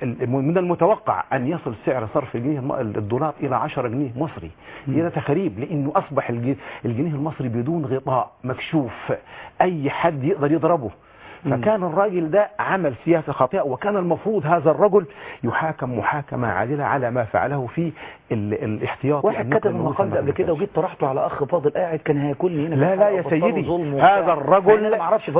Speaker 16: من المتوقع ان يصل سعر صرف الجنيه الدولار الى عشرة جنيه مصري. هذا تخريب، لانه اصبح الجنيه المصري بدون غطاء مكشوف، اي حد يقدر يضربه. فكان الراجل ده عمل سياسة خاطئة، وكان المفروض هذا الرجل يحاكم محاكمة عادلة على ما فعله في الاحتياط.
Speaker 1: واحد كتب المقال ده قبل كده وجيت طرحته على اخ فاضل قاعد كان هياكلني هنا.
Speaker 16: لا لا يا سيدي، هذا الرجل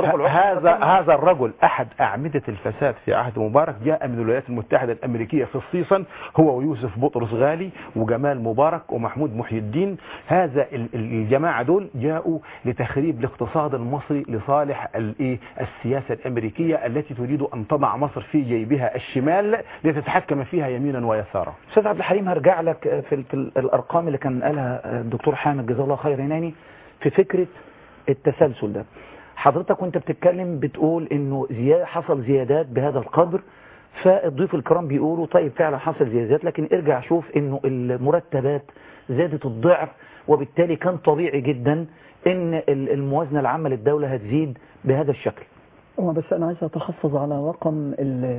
Speaker 16: هذا هذا الرجل احد اعمدة الفساد في عهد مبارك، جاء من الولايات المتحدة الامريكية خصيصا هو ويوسف بطرس غالي وجمال مبارك ومحمود محي الدين. هذا الجماعة دول جاءوا لتخريب الاقتصاد المصري لصالح الايه السياسة الامريكية التي تريد ان تضع مصر في جيبها الشمال لتتحكم فيها يمينا ويسارا.
Speaker 1: استاذ عبد الحليم هرجع لك في, في الارقام اللي كان قالها الدكتور حامد جزاه الله خير يناني في فكرة التسلسل ده. حضرتك وانت بتتكلم بتقول انه زيادة حصل زيادات بهذا القدر، فالضيوف الكرام بيقولوا طيب فعلا حصل زيادات، لكن ارجع شوف انه المرتبات زادت الضعف، وبالتالي كان طبيعي جدا ان الموازنة العامة للدولة هتزيد بهذا الشكل.
Speaker 15: بس أنا عايز أتحفظ على رقم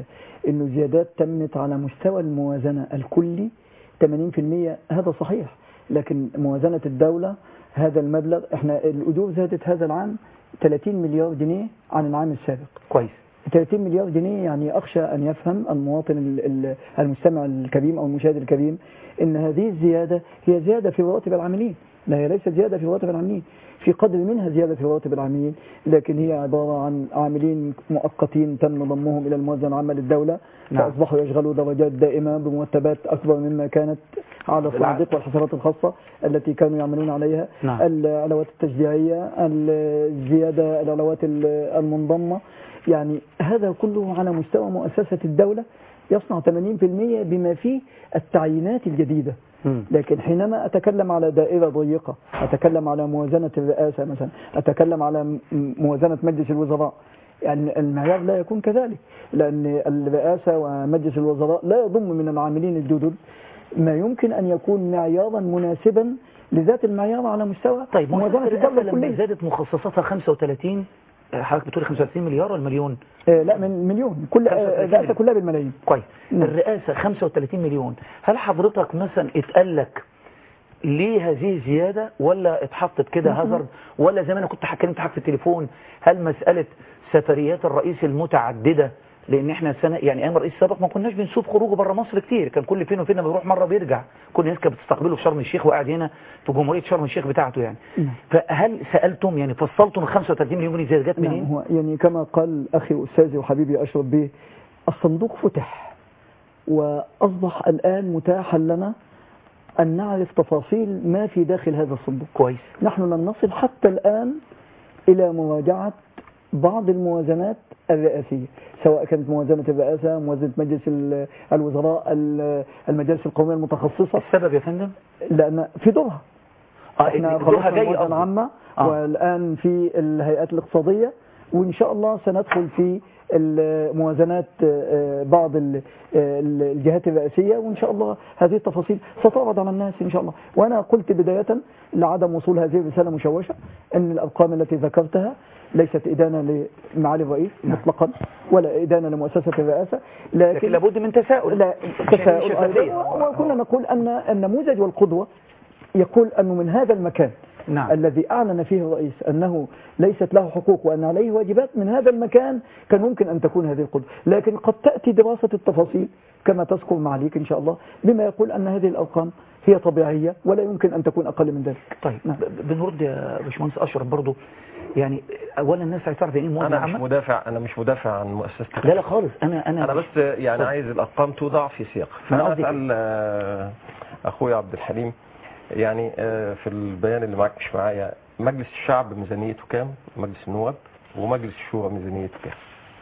Speaker 15: إنه زيادات تمت على مستوى الموازنة الكلي ثمانين في المية، هذا صحيح، لكن موازنة الدولة هذا المبلغ احنا الأجور زادت هذا العام ثلاثين مليار جنيه عن العام السابق.
Speaker 1: كويس.
Speaker 15: ثلاثين مليار جنيه، يعني أخشى أن يفهم المواطن المستمع الكريم أو المشاهد الكريم إن هذه الزيادة هي زيادة في رواتب العاملين. لا هي ليست زيادة في رواتب العاملين، في قدر منها زيادة في رواتب العاملين، لكن هي عبارة عن عاملين مؤقتين تم ضمهم إلى الموازنة العامة للدولة،
Speaker 1: نعم.
Speaker 15: فأصبحوا يشغلوا درجات دائمة بمرتبات أكبر مما كانت على الصناديق والحسابات الخاصة التي كانوا يعملون عليها.
Speaker 1: نعم.
Speaker 15: العلاوات التشجيعية، الزيادة، العلاوات المنضمة، يعني هذا كله على مستوى مؤسسة الدولة يصنع ثمانين بالمئة بما فيه التعيينات الجديدة. لكن حينما أتكلم على دائرة ضيقة، أتكلم على موازنة الرئاسة مثلا، أتكلم على موازنة مجلس الوزراء، يعني المعيار لا يكون كذلك، لأن الرئاسة ومجلس الوزراء لا يضم من العاملين الجدد ما يمكن أن يكون معيارا مناسبا لذات المعيار على مستوى
Speaker 1: طيب
Speaker 15: موازنة الدولة
Speaker 1: لما
Speaker 15: كلها.
Speaker 1: زادت مخصصاتها خمسة وثلاثين، حضرتك بتقولي خمسة وثلاثين مليار ولا مليون؟
Speaker 15: آه لا من مليون، كل الرئاسة كلها بالملايين.
Speaker 1: كويس. الرئاسة خمسة وثلاثين مليون، هل حضرتك مثلا اتقال لك ليه هذه الزيادة، ولا اتحطت كده هزر، ولا زي ما انا كنت حكيت حاجة في التليفون، هل مسألة سفريات الرئيس المتعددة، لان احنا سنة يعني ايام الرئيس السابق ما كناش بنشوف خروجه بره مصر كتير، كان كل فين وفين بيروح مره بيرجع، كل الناس كانت بتستقبله في شرم الشيخ وقاعد هنا في جمهوريه شرم الشيخ بتاعته يعني. فهل سالتم يعني فصلتم ال خمسة وثلاثين مليون جنيه زي جت منين؟
Speaker 15: هو يعني كما قال اخي واستاذي وحبيبي اشرف بيه، الصندوق فتح واصبح الان متاحا لنا ان نعرف تفاصيل ما في داخل هذا الصندوق.
Speaker 1: كويس.
Speaker 15: نحن لم نصل حتى الان الى مراجعه بعض الموازنات الرئاسية، سواء كانت موازنة الرئاسة، موازنة مجلس الوزراء، المجالس القومية المتخصصة.
Speaker 1: السبب يا فندم؟
Speaker 15: لأن في دورها.
Speaker 1: آه
Speaker 15: احنا
Speaker 1: دورها جاي
Speaker 15: موازنة عامة آه. والآن في الهيئات الاقتصادية، وإن شاء الله سندخل في الموازنات بعض الجهات الرئاسية، وإن شاء الله هذه التفاصيل ستعرض على الناس إن شاء الله. وأنا قلت بداية لعدم وصول هذه الرسالة مشوشة أن الأرقام التي ذكرتها ليست إدانة لمعالي الرئيس مطلقا، ولا إدانة لمؤسسة الرئاسة، لكن,
Speaker 1: لكن لابد من تساؤل.
Speaker 15: لا تساؤل، وكنا نقول أن النموذج والقدوة يقول أنه من هذا المكان
Speaker 1: نعم.
Speaker 15: الذي أعلن فيه الرئيس أنه ليست له حقوق وأن عليه واجبات، من هذا المكان كان ممكن أن تكون هذه القدوة، لكن قد تأتي دراسة التفاصيل كما تذكر معاليك إن شاء الله بما يقول أن هذه الأرقام هي طبيعية ولا يمكن أن تكون أقل من ذلك.
Speaker 1: طيب نعم. بنرد يا باشمهندس أشرف برضو، يعني اولا الناس عايزه تعرف ايه موازنه
Speaker 14: عامه. انا مش مدافع انا مش مدافع عن مؤسسه
Speaker 1: لا لا خالص، انا انا
Speaker 14: انا بس يعني صح. عايز الارقام توضع في سياق. فانا اسال اخويا عبد الحليم، يعني في البيان اللي معاك مش معايا، مجلس الشعب ميزانيته كام؟ مجلس النواب ومجلس الشورى ميزانيته كام؟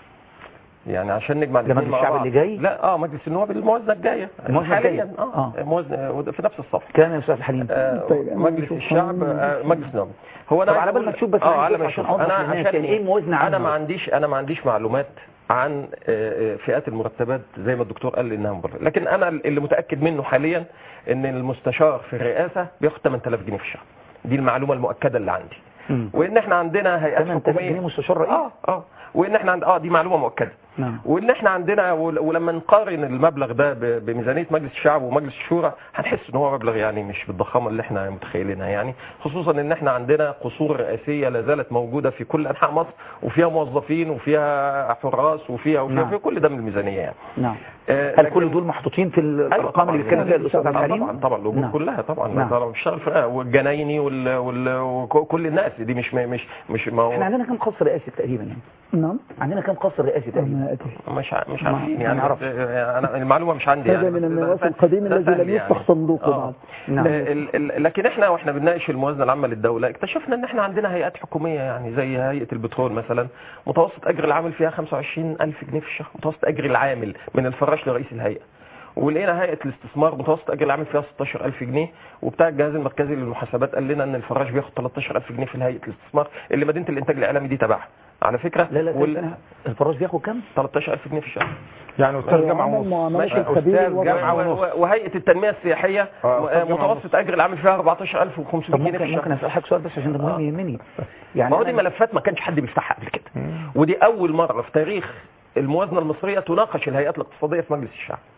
Speaker 14: يعني عشان نجمع
Speaker 1: ده مجلس الشعب اللي جاي؟
Speaker 14: لا اه مجلس النواب الموازنه الجايه
Speaker 1: الموازنه الجايه
Speaker 14: اه موازنه في نفس الصف.
Speaker 1: كام يا استاذ حليم؟
Speaker 14: آه طيب مجلس الشعب آه مجلس النواب.
Speaker 1: هو انا على بال ما تشوف بس
Speaker 14: اه على ما
Speaker 1: عشان
Speaker 14: اشوف انا عشان
Speaker 1: يعني ايه موازنه
Speaker 14: انا ما عنديش انا ما عنديش معلومات عن فئات المرتبات زي ما الدكتور قال انها مبرر، لكن انا اللي متاكد منه حاليا ان المستشار في الرئاسه بياخد ثمانية آلاف جنيه في الشهر. دي المعلومه المؤكده اللي عندي. م. وان احنا عندنا هيئات حكوميه
Speaker 1: ثمانية آلاف جنيه مستشار رئيس.
Speaker 14: اه اه وان احنا عند اه دي معلومه مؤكده.
Speaker 1: نعم.
Speaker 14: وان احنا عندنا ولما نقارن المبلغ ده بميزانيه مجلس الشعب ومجلس الشورى هنحس ان هو مبلغ يعني مش بالضخامه اللي احنا متخيلينها، يعني خصوصا ان احنا عندنا قصور رئاسيه لا زالت موجوده في كل انحاء مصر، وفيها موظفين وفيها حراس وفيها وفيها
Speaker 1: نعم.
Speaker 14: في كل ده من الميزانيه يعني.
Speaker 1: نعم. آه هل كل دول محطوطين في الارقام اللي بيتكلم فيها الاستاذ عبد الحليم؟
Speaker 14: طبعا طبعا الاجور
Speaker 1: نعم.
Speaker 14: كلها طبعا
Speaker 1: نعم.
Speaker 14: طبعا بنشتغل والجنايني وال... وال... وكل الناس دي مش مش مش ما هو
Speaker 1: احنا عندنا كام قصر رئاسي تقريبا يعني؟
Speaker 15: نعم
Speaker 1: عندنا كام قصر رئاسي تقريبا؟
Speaker 14: مش مش عارفين يعني عرف. انا المعلومه مش عندي
Speaker 15: يعني هذا من الميراث القديم الذي لم يفتح صندوقه بعد.
Speaker 14: نعم. لكن احنا واحنا بنناقش الموازنه العامه للدوله اكتشفنا ان احنا عندنا هيئات حكوميه يعني زي هيئه البترول مثلا متوسط اجر العامل فيها خمسة وعشرين ألف جنيه في الشهر، متوسط اجر العامل من الفراش لرئيس الهيئه. ولقينا هيئه الاستثمار متوسط اجر العامل فيها ستاشر ألف جنيه، وبتاع الجهاز المركزي للمحاسبات قال لنا ان الفراش بياخد تلتاشر ألف جنيه في هيئه الاستثمار اللي مدينه الانتاج الاعلامي دي تبعها على فكره.
Speaker 1: لا لا وال... الفراش بياخد كام؟
Speaker 14: تلتاشر ألف جنيه في الشهر.
Speaker 16: يعني استاذ جامعه ونص.
Speaker 14: استاذ جامعه ونص. وهيئه التنميه السياحيه متوسط اجر العامل فيها أربعتاشر ألف وخمسمية جنيه في الشهر.
Speaker 1: ممكن اسالك سؤال بس عشان ده مهم يهمني.
Speaker 14: يعني ما هو دي ملفات ما كانش حد بيفتحها قبل كده، ودي اول مره في تاريخ الموازنه المصريه تناقش الهيئات الاقتصاديه في مجلس الشعب.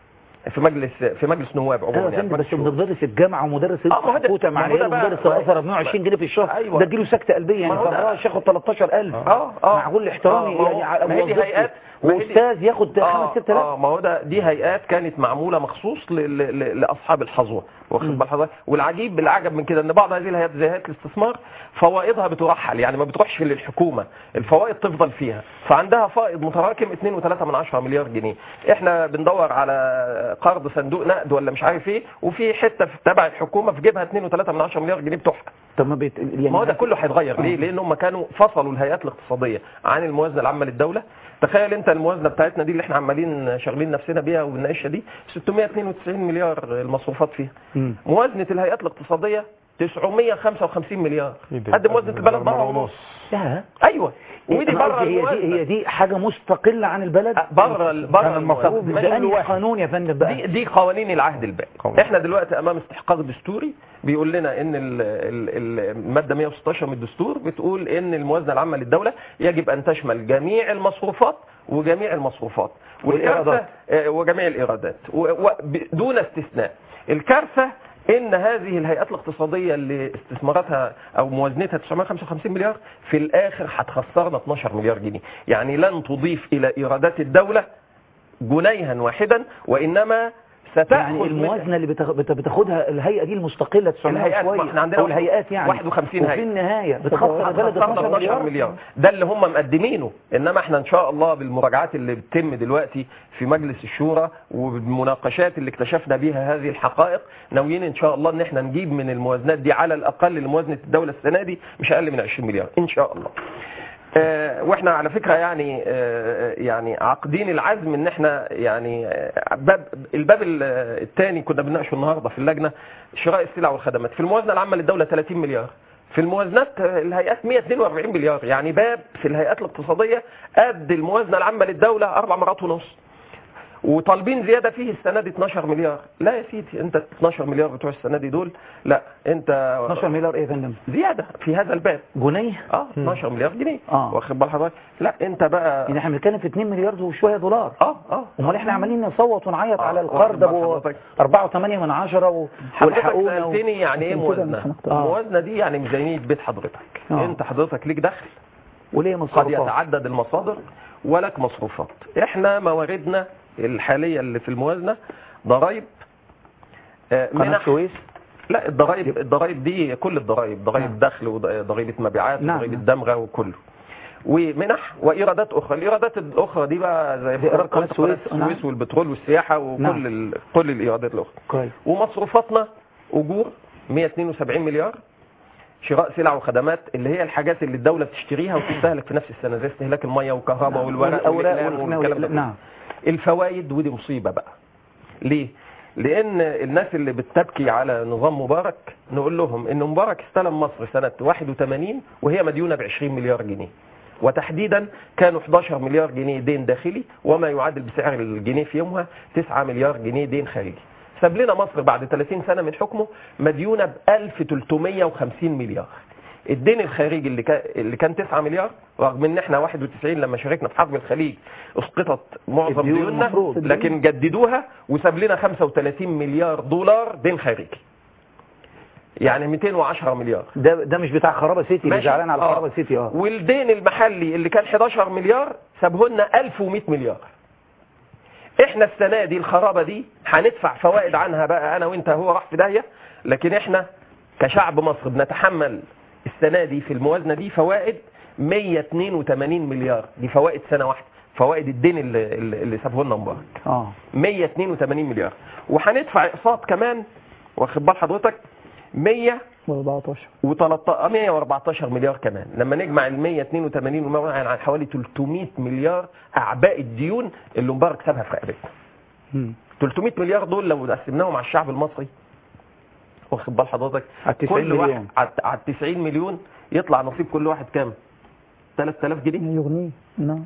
Speaker 14: في مجلس في مجلس نواب عموما.
Speaker 1: يعني بس بتدرس في الجامعه ومدرس الكوتا مع العيال ومدرس الاثر ب مية وعشرين جنيه في الشهر.
Speaker 14: أيوة.
Speaker 1: ده تجيله سكته قلبيه يعني فراش ياخد تلتاشر ألف
Speaker 14: اه اه
Speaker 1: مع كل احترامي
Speaker 14: آه
Speaker 1: يعني
Speaker 14: ما هي دي هيئات
Speaker 1: واستاذ ياخد خمسة ستة آلاف.
Speaker 14: اه ما هو ده دي هيئات كانت معموله مخصوص ل... ل... لاصحاب الحظوه واخد بال حضرتك. والعجيب بالعجب من كده ان بعض هذه الهيئات زي هيئه الاستثمار فوائدها بترحل يعني ما بتروحش للحكومه، الفوائد تفضل فيها، فعندها فائض متراكم اتنين وثلاثة من عشرة مليار جنيه. احنا بندور على قرض صندوق نقد ولا مش عارف ايه، وفي حته تبع الحكومه في جيبها اتنين وثلاثة من عشرة مليار جنيه بتوعها.
Speaker 1: طب ما بيت... يعني
Speaker 14: ما هو ده كله هيتغير ليه؟ لان هم كانوا فصلوا الهيئات الاقتصاديه عن الموازنه العامه للدوله. تخيل انت الموازنه بتاعتنا دي اللي احنا عمالين شغالين نفسنا بيها وبنناقشها دي ستمية اتنين وتسعين مليار المصروفات فيها.
Speaker 1: مم.
Speaker 14: موازنه الهيئات الاقتصاديه تسعمية وخمسة وخمسين مليار قد موازنه البلد بره ونص.
Speaker 1: يا
Speaker 14: ايوه ودي بره
Speaker 1: هي دي هي دي حاجه مستقله عن البلد
Speaker 14: بره بره
Speaker 1: المفروض ده قانون يا فندم بقى.
Speaker 14: دي دي قوانين العهد الباقي. احنا دلوقتي امام استحقاق دستوري بيقول لنا ان الماده مية وستاشر من الدستور بتقول ان الموازنه العامه للدوله يجب ان تشمل جميع المصروفات وجميع المصروفات والكارثه وجميع الايرادات دون استثناء. الكارثه ان هذه الهيئات الاقتصاديه اللي استثماراتها او موازنتها تسعمية وخمسة وخمسين مليار في الاخر هتخسرنا اتناشر مليار جنيه، يعني لن تضيف الى ايرادات الدوله جنيها واحدا وانما ستأخذ
Speaker 1: يعني الموازنه اللي بتاخدها الهيئه دي المستقله تسعمية
Speaker 14: شويه احنا عندنا
Speaker 1: الهيئات يعني
Speaker 14: واحد وخمسين هيئه
Speaker 1: وفي النهايه بتخسر البلد
Speaker 14: اتناشر مليار. ده اللي هم مقدمينه، انما احنا ان شاء الله بالمراجعات اللي بتتم دلوقتي في مجلس الشورى وبالمناقشات اللي اكتشفنا بيها هذه الحقائق ناويين ان شاء الله ان احنا نجيب من الموازنات دي على الاقل لموازنه الدوله السنه دي مش اقل من عشرين مليار ان شاء الله. آه واحنا على فكره يعني آه يعني عاقدين العزم ان احنا يعني آه باب الباب الثاني كنا بنناقشه النهارده في اللجنه شراء السلع والخدمات في الموازنه العامه للدوله ثلاثين مليار، في الموازنات الهيئات مية واتنين واربعين مليار، يعني باب في الهيئات الاقتصاديه قد الموازنه العامه للدوله اربع مرات ونص. وطالبين زياده فيه السنه دي اتناشر مليار. لا يا سيدي انت اتناشر مليار بتوع السنه دي دول لا انت
Speaker 1: اتناشر مليار ايه يا فندم؟
Speaker 14: زياده في هذا الباب
Speaker 1: جنيه؟
Speaker 14: اه اتناشر مليار جنيه
Speaker 1: اه
Speaker 14: واخد بال حضرتك؟ لا انت بقى
Speaker 1: يعني احنا بنتكلم في اتنين مليار وشويه دولار.
Speaker 14: اه اه
Speaker 1: امال احنا عمالين نصوت ونعيط آه. على القرض ابو اربعة وتمانية من عشرة
Speaker 14: والحقونا و... سالتني يعني ايه موازنه؟ الموازنه دي يعني ميزانيه بيت حضرتك. آه. انت حضرتك ليك دخل
Speaker 1: وليه مصروفات؟
Speaker 14: قد يتعدد المصادر ولك مصروفات. احنا مواردنا الحاليه اللي في الموازنه ضرائب
Speaker 1: قناه السويس.
Speaker 14: لا الضرائب الضرائب دي كل الضرائب ضرائب نعم. دخل وضريبه مبيعات
Speaker 1: نعم.
Speaker 14: وضريبه دمغه وكله ومنح وايرادات اخرى. الايرادات الاخرى دي بقى زي
Speaker 1: قناه السويس
Speaker 14: نعم. والبترول والسياحه وكل نعم. ال... كل الايرادات الاخرى
Speaker 1: كويس.
Speaker 14: ومصروفاتنا اجور مية واتنين وسبعين مليار، شراء سلع وخدمات اللي هي الحاجات اللي الدوله بتشتريها وتستهلك في نفس السنه زي استهلاك الميه والكهرباء نعم. والورق والكلام ده
Speaker 1: نعم.
Speaker 14: الفوائد ودي مصيبه بقى. ليه؟ لان الناس اللي بتبكي على نظام مبارك نقول لهم ان مبارك استلم مصر سنه واحد وتمانين وهي مديونه ب عشرين مليار جنيه، وتحديدا كانوا حداشر مليار جنيه دين داخلي وما يعادل بسعر الجنيه في يومها تسعة مليار جنيه دين خارجي. ساب لنا مصر بعد ثلاثين سنه من حكمه مديونه ب ألف وتلتمية وخمسين مليار. الدين الخارجي اللي كان اللي كان تسعة مليار رغم ان احنا واحد وتسعين لما شاركنا في حرب الخليج اسقطت معظم ديوننا لكن جددوها وساب لنا خمسة وتلاتين مليار دولار دين خارجي. يعني ميتين وعشرة مليار.
Speaker 1: ده ده مش بتاع خرابه سيتي اللي زعلان على خرابه سيتي اه.
Speaker 14: والدين المحلي اللي كان حداشر مليار سابه لنا ألف ومية مليار. احنا السنه دي الخرابه دي هندفع فوائد عنها بقى انا وانت هو راح في داهيه، لكن احنا كشعب مصر بنتحمل السنه دي في الموازنه دي فوائد مية واتنين وتمانين مليار. دي فوائد سنه واحده، فوائد الدين اللي اللي سابه لنا مبارك
Speaker 1: اه
Speaker 14: مية واتنين وتمانين مليار. وهندفع اقساط كمان واخد بال حضرتك مية
Speaker 15: واربعتاشر
Speaker 14: وتلتاشر مية واربعتاشر مليار كمان. لما نجمع ال مية واتنين وتمانين ومية يعني عن حوالي تلتمية مليار اعباء الديون اللي مبارك سابها في رقبتنا. تلتمية مليار دول لو قسمناهم على الشعب المصري واخد بال حضرتك كل واحد على تسعين مليون يطلع نصيب كل واحد كام؟ تلات آلاف جنيه
Speaker 15: يغنيه. نعم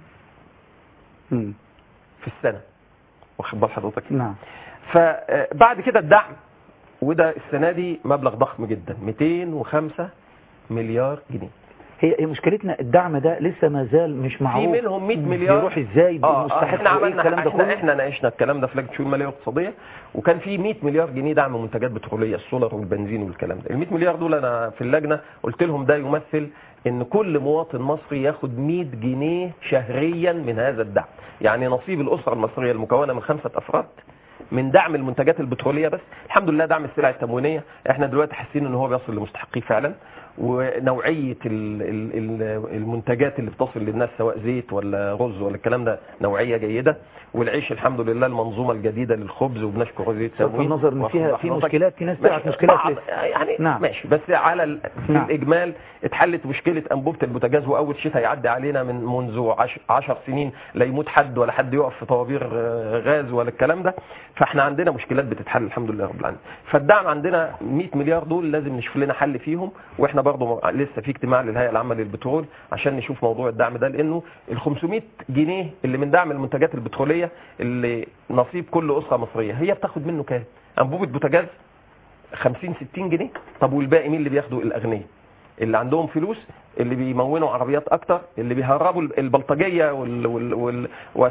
Speaker 14: في السنه واخد بال حضرتك.
Speaker 1: نعم.
Speaker 14: فبعد كده الدعم وده السنه دي مبلغ ضخم جدا ميتين وخمسة مليار جنيه.
Speaker 1: هي هي مشكلتنا الدعم ده لسه ما زال مش معروف.
Speaker 14: في منهم مئة مليار
Speaker 1: يروح ازاي
Speaker 14: اه
Speaker 1: مستحق
Speaker 14: احنا عملنا
Speaker 1: الكلام ده
Speaker 14: احنا,
Speaker 1: كله.
Speaker 14: احنا ناقشنا الكلام ده في لجنه الشؤون الماليه والاقتصاديه، وكان في مئة مليار جنيه دعم منتجات بتروليه، السولر والبنزين والكلام ده. ال مئة مليار دول انا في اللجنه قلت لهم ده يمثل ان كل مواطن مصري ياخد مئة جنيه شهريا من هذا الدعم، يعني نصيب الاسره المصريه المكونه من خمسه افراد من دعم المنتجات البتروليه بس. الحمد لله دعم السلع التموينيه احنا دلوقتي حاسين ان هو بيصل لمستحقيه فعلا، ونوعيه المنتجات اللي بتصل للناس سواء زيت ولا رز ولا الكلام ده نوعيه جيده، والعيش الحمد لله المنظومه الجديده للخبز وبنشكر زيت
Speaker 1: بغض
Speaker 14: تموين.
Speaker 1: النظر ان فيها في مشكلات، في ناس تعرف مشكلات
Speaker 14: يعني
Speaker 1: نعم.
Speaker 14: ماشي، بس على ال... في
Speaker 1: نعم.
Speaker 14: الاجمال اتحلت مشكله انبوبه البوتاجاز، واول شتاء يعدي علينا من منذ عشر سنين لا يموت حد ولا حد يقف في طوابير غاز ولا الكلام ده. فاحنا عندنا مشكلات بتتحل الحمد لله رب العالمين. فالدعم عندنا مئة مليار دول لازم نشوف لنا حل فيهم، واحنا برضه لسه في اجتماع للهيئه العامه للبترول عشان نشوف موضوع الدعم ده، لانه ال خمسمئة جنيه اللي من دعم المنتجات البتروليه اللي نصيب كل اسره مصريه هي بتاخد منه كام؟ انبوبه بوتاجاز خمسين ستين جنيه. طب والباقي مين اللي بياخدوا؟ الاغنياء اللي عندهم فلوس، اللي بيمونوا عربيات اكتر، اللي بيهربوا البلطجيه وال وال وال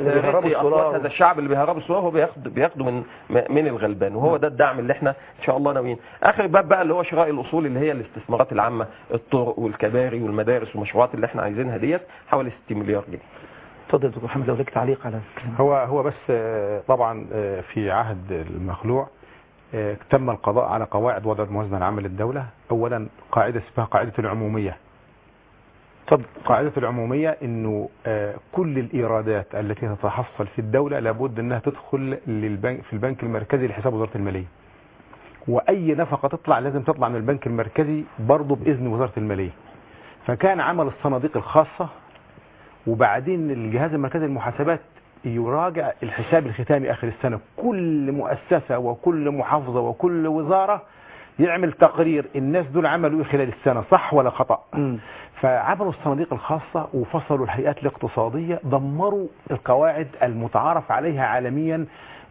Speaker 14: وال هذا الشعب اللي بيهربوا السواق هو بياخد بياخدوا من من الغلبان، وهو ده الدعم اللي احنا ان شاء الله ناويين. اخر باب بقى اللي هو شراء الاصول اللي هي الاستثمارات العامه، الطرق والكباري والمدارس والمشروعات اللي احنا عايزينها ديت حوالي ستين مليار جنيه.
Speaker 1: اتفضل دكتور محمد لو لك تعليق على
Speaker 16: هو هو بس طبعا في عهد المخلوع تم القضاء على قواعد وضع الموازنه العامه للدوله. اولا قاعده اسمها قاعده العموميه. طب قاعده العموميه انه كل الايرادات التي تتحصل في الدوله لابد انها تدخل للبنك في البنك المركزي لحساب وزاره الماليه. واي نفقه تطلع لازم تطلع من البنك المركزي برضه باذن وزاره الماليه. فكان عمل الصناديق الخاصه، وبعدين الجهاز المركزي للمحاسبات يراجع الحساب الختامي آخر السنة. كل مؤسسة وكل محافظة وكل وزارة يعمل تقرير الناس دول عملوا ايه خلال السنة، صح ولا خطأ. م. فعملوا الصناديق الخاصة وفصلوا الهيئات الاقتصادية، دمروا القواعد المتعارف عليها عالميا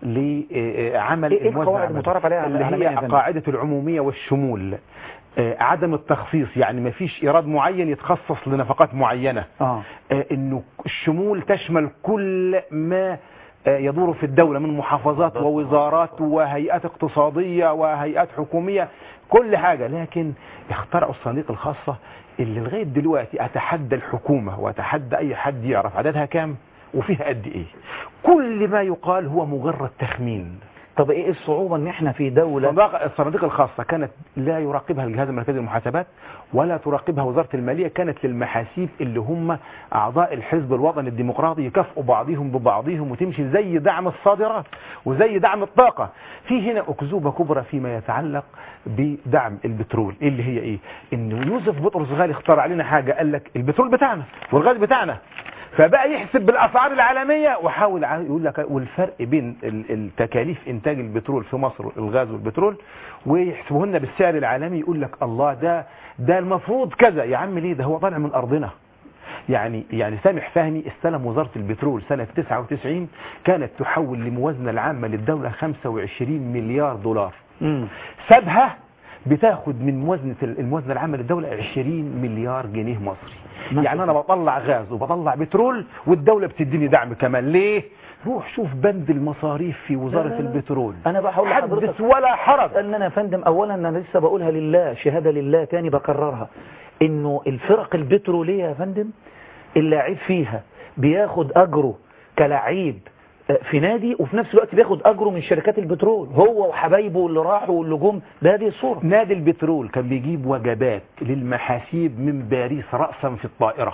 Speaker 16: لعمل
Speaker 1: ايه القواعد المتعارف عليها
Speaker 16: اللي هي قاعدة العمومية والشمول. عدم التخصيص، يعني ما فيش ايراد معين يتخصص لنفقات معينة. آه. انه الشمول تشمل كل ما يدور في الدولة من محافظات ووزارات وهيئات اقتصادية وهيئات حكومية، كل حاجة. لكن اخترعوا الصناديق الخاصة اللي لغاية دلوقتي اتحدى الحكومة واتحدى اي حد يعرف عددها كام وفيها قد ايه. كل ما يقال هو مجرد تخمين.
Speaker 1: طب ايه الصعوبة ان احنا في دولة
Speaker 16: الصناديق الخاصة كانت لا يراقبها الجهاز المركزي للمحاسبات ولا تراقبها وزارة المالية، كانت للمحاسيب اللي هم اعضاء الحزب الوطني الديمقراطي يكافئوا بعضهم ببعضهم وتمشي زي دعم الصادرات وزي دعم الطاقة. في هنا اكذوبة كبرى فيما يتعلق بدعم البترول. اللي هي ايه؟ انه يوسف بطرس غالي اخترع لنا حاجة، قال لك البترول بتاعنا والغاز بتاعنا، فبقى يحسب بالاسعار العالميه وحاول يقول لك والفرق بين التكاليف انتاج البترول في مصر الغاز والبترول ويحسبوه لنا بالسعر العالمي. يقول لك الله ده ده المفروض كذا. يا عم ليه؟ ده هو طالع من ارضنا. يعني يعني سامح فهمي استلم وزاره البترول سنه تسعة وتسعين، كانت تحول لموازنه العامه للدوله خمسة وعشرين مليار دولار. امم سابها بتاخد من موازنه الموازنه العامه للدوله عشرين مليار جنيه مصري. يعني انا بطلع غاز وبطلع بترول والدولة بتديني دعم كمان. ليه؟ روح شوف بند المصاريف في وزارة لا لا لا. البترول.
Speaker 1: انا بحاول
Speaker 16: حدث ولا حرج.
Speaker 1: ان انا يا فندم اولا انا لسه بقولها لله، شهادة لله تاني بكررها، انه الفرق البترولية يا فندم اللاعب فيها بياخد اجره كلاعب في نادي وفي نفس الوقت بياخد اجره من شركات البترول، هو وحبايبه اللي راحوا واللي جم بهذه الصوره.
Speaker 16: نادي البترول كان بيجيب وجبات للمحاسيب من باريس رأسا في الطائرة،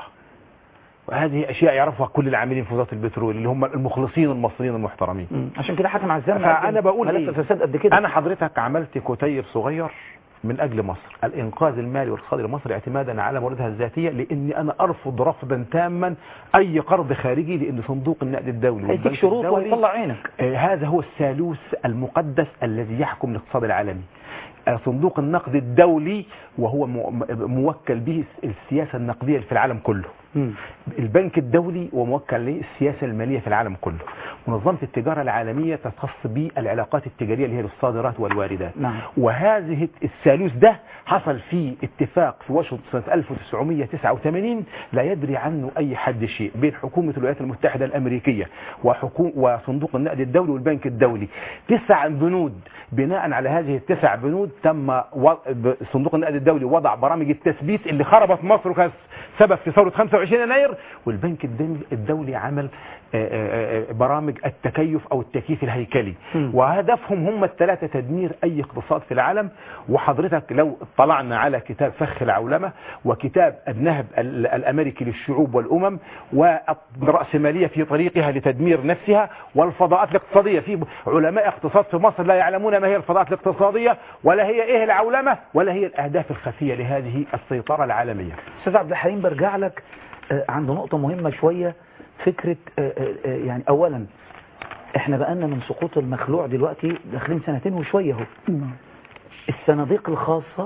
Speaker 16: وهذه اشياء يعرفها كل العاملين في وزاره البترول اللي هم المخلصين المصريين المحترمين.
Speaker 1: م. عشان كده حكم على الزمن.
Speaker 16: فانا بقول
Speaker 1: ملف فساد قد كده.
Speaker 16: انا حضرتك عملت كتيب صغير من أجل مصر، الإنقاذ المالي والاقتصادي لمصر اعتمادا على مواردها الذاتية، لأني أنا أرفض رفضا تاما أي قرض خارجي، لأن صندوق النقد الدولي
Speaker 1: هيديك شروط ويطلع عينك.
Speaker 16: آه هذا هو الثالوث المقدس الذي يحكم الاقتصاد العالمي. آه صندوق النقد الدولي وهو موكل به السياسة النقدية في العالم كله. م. البنك الدولي وموكل له السياسة المالية في العالم كله. منظمة التجارة العالمية تخص بالعلاقات التجارية اللي هي الصادرات والواردات.
Speaker 1: نعم.
Speaker 16: وهذه الثالوث ده حصل فيه اتفاق في واشنطن سنة ألف وتسعمائة وتسعة وثمانين لا يدري عنه أي حد شيء، بين حكومة الولايات المتحدة الأمريكية وحكومة وصندوق النقد الدولي والبنك الدولي. تسع بنود، بناء على هذه التسع بنود تم صندوق النقد الدولي وضع برامج التثبيت اللي خربت مصر وكانت سبب في ثورة خمسة وعشرين يناير، والبنك الدولي عمل برامج التكيف او التكييف الهيكلي. م. وهدفهم هم الثلاثه تدمير اي اقتصاد في العالم. وحضرتك لو طلعنا على كتاب فخ العولمه وكتاب النهب الامريكي للشعوب والامم والراسماليه في طريقها لتدمير نفسها والفضاءات الاقتصاديه، في علماء اقتصاد في مصر لا يعلمون ما هي الفضاءات الاقتصاديه ولا هي ايه العولمه ولا هي الاهداف الخفيه لهذه السيطره العالميه.
Speaker 1: استاذ عبد الحليم برجع لك عند نقطه مهمه شويه، فكرة يعني أولا احنا بقالنا من سقوط المخلوع دلوقتي داخلين سنتين وشوية اهو. الصناديق الخاصة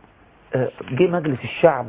Speaker 1: جه مجلس الشعب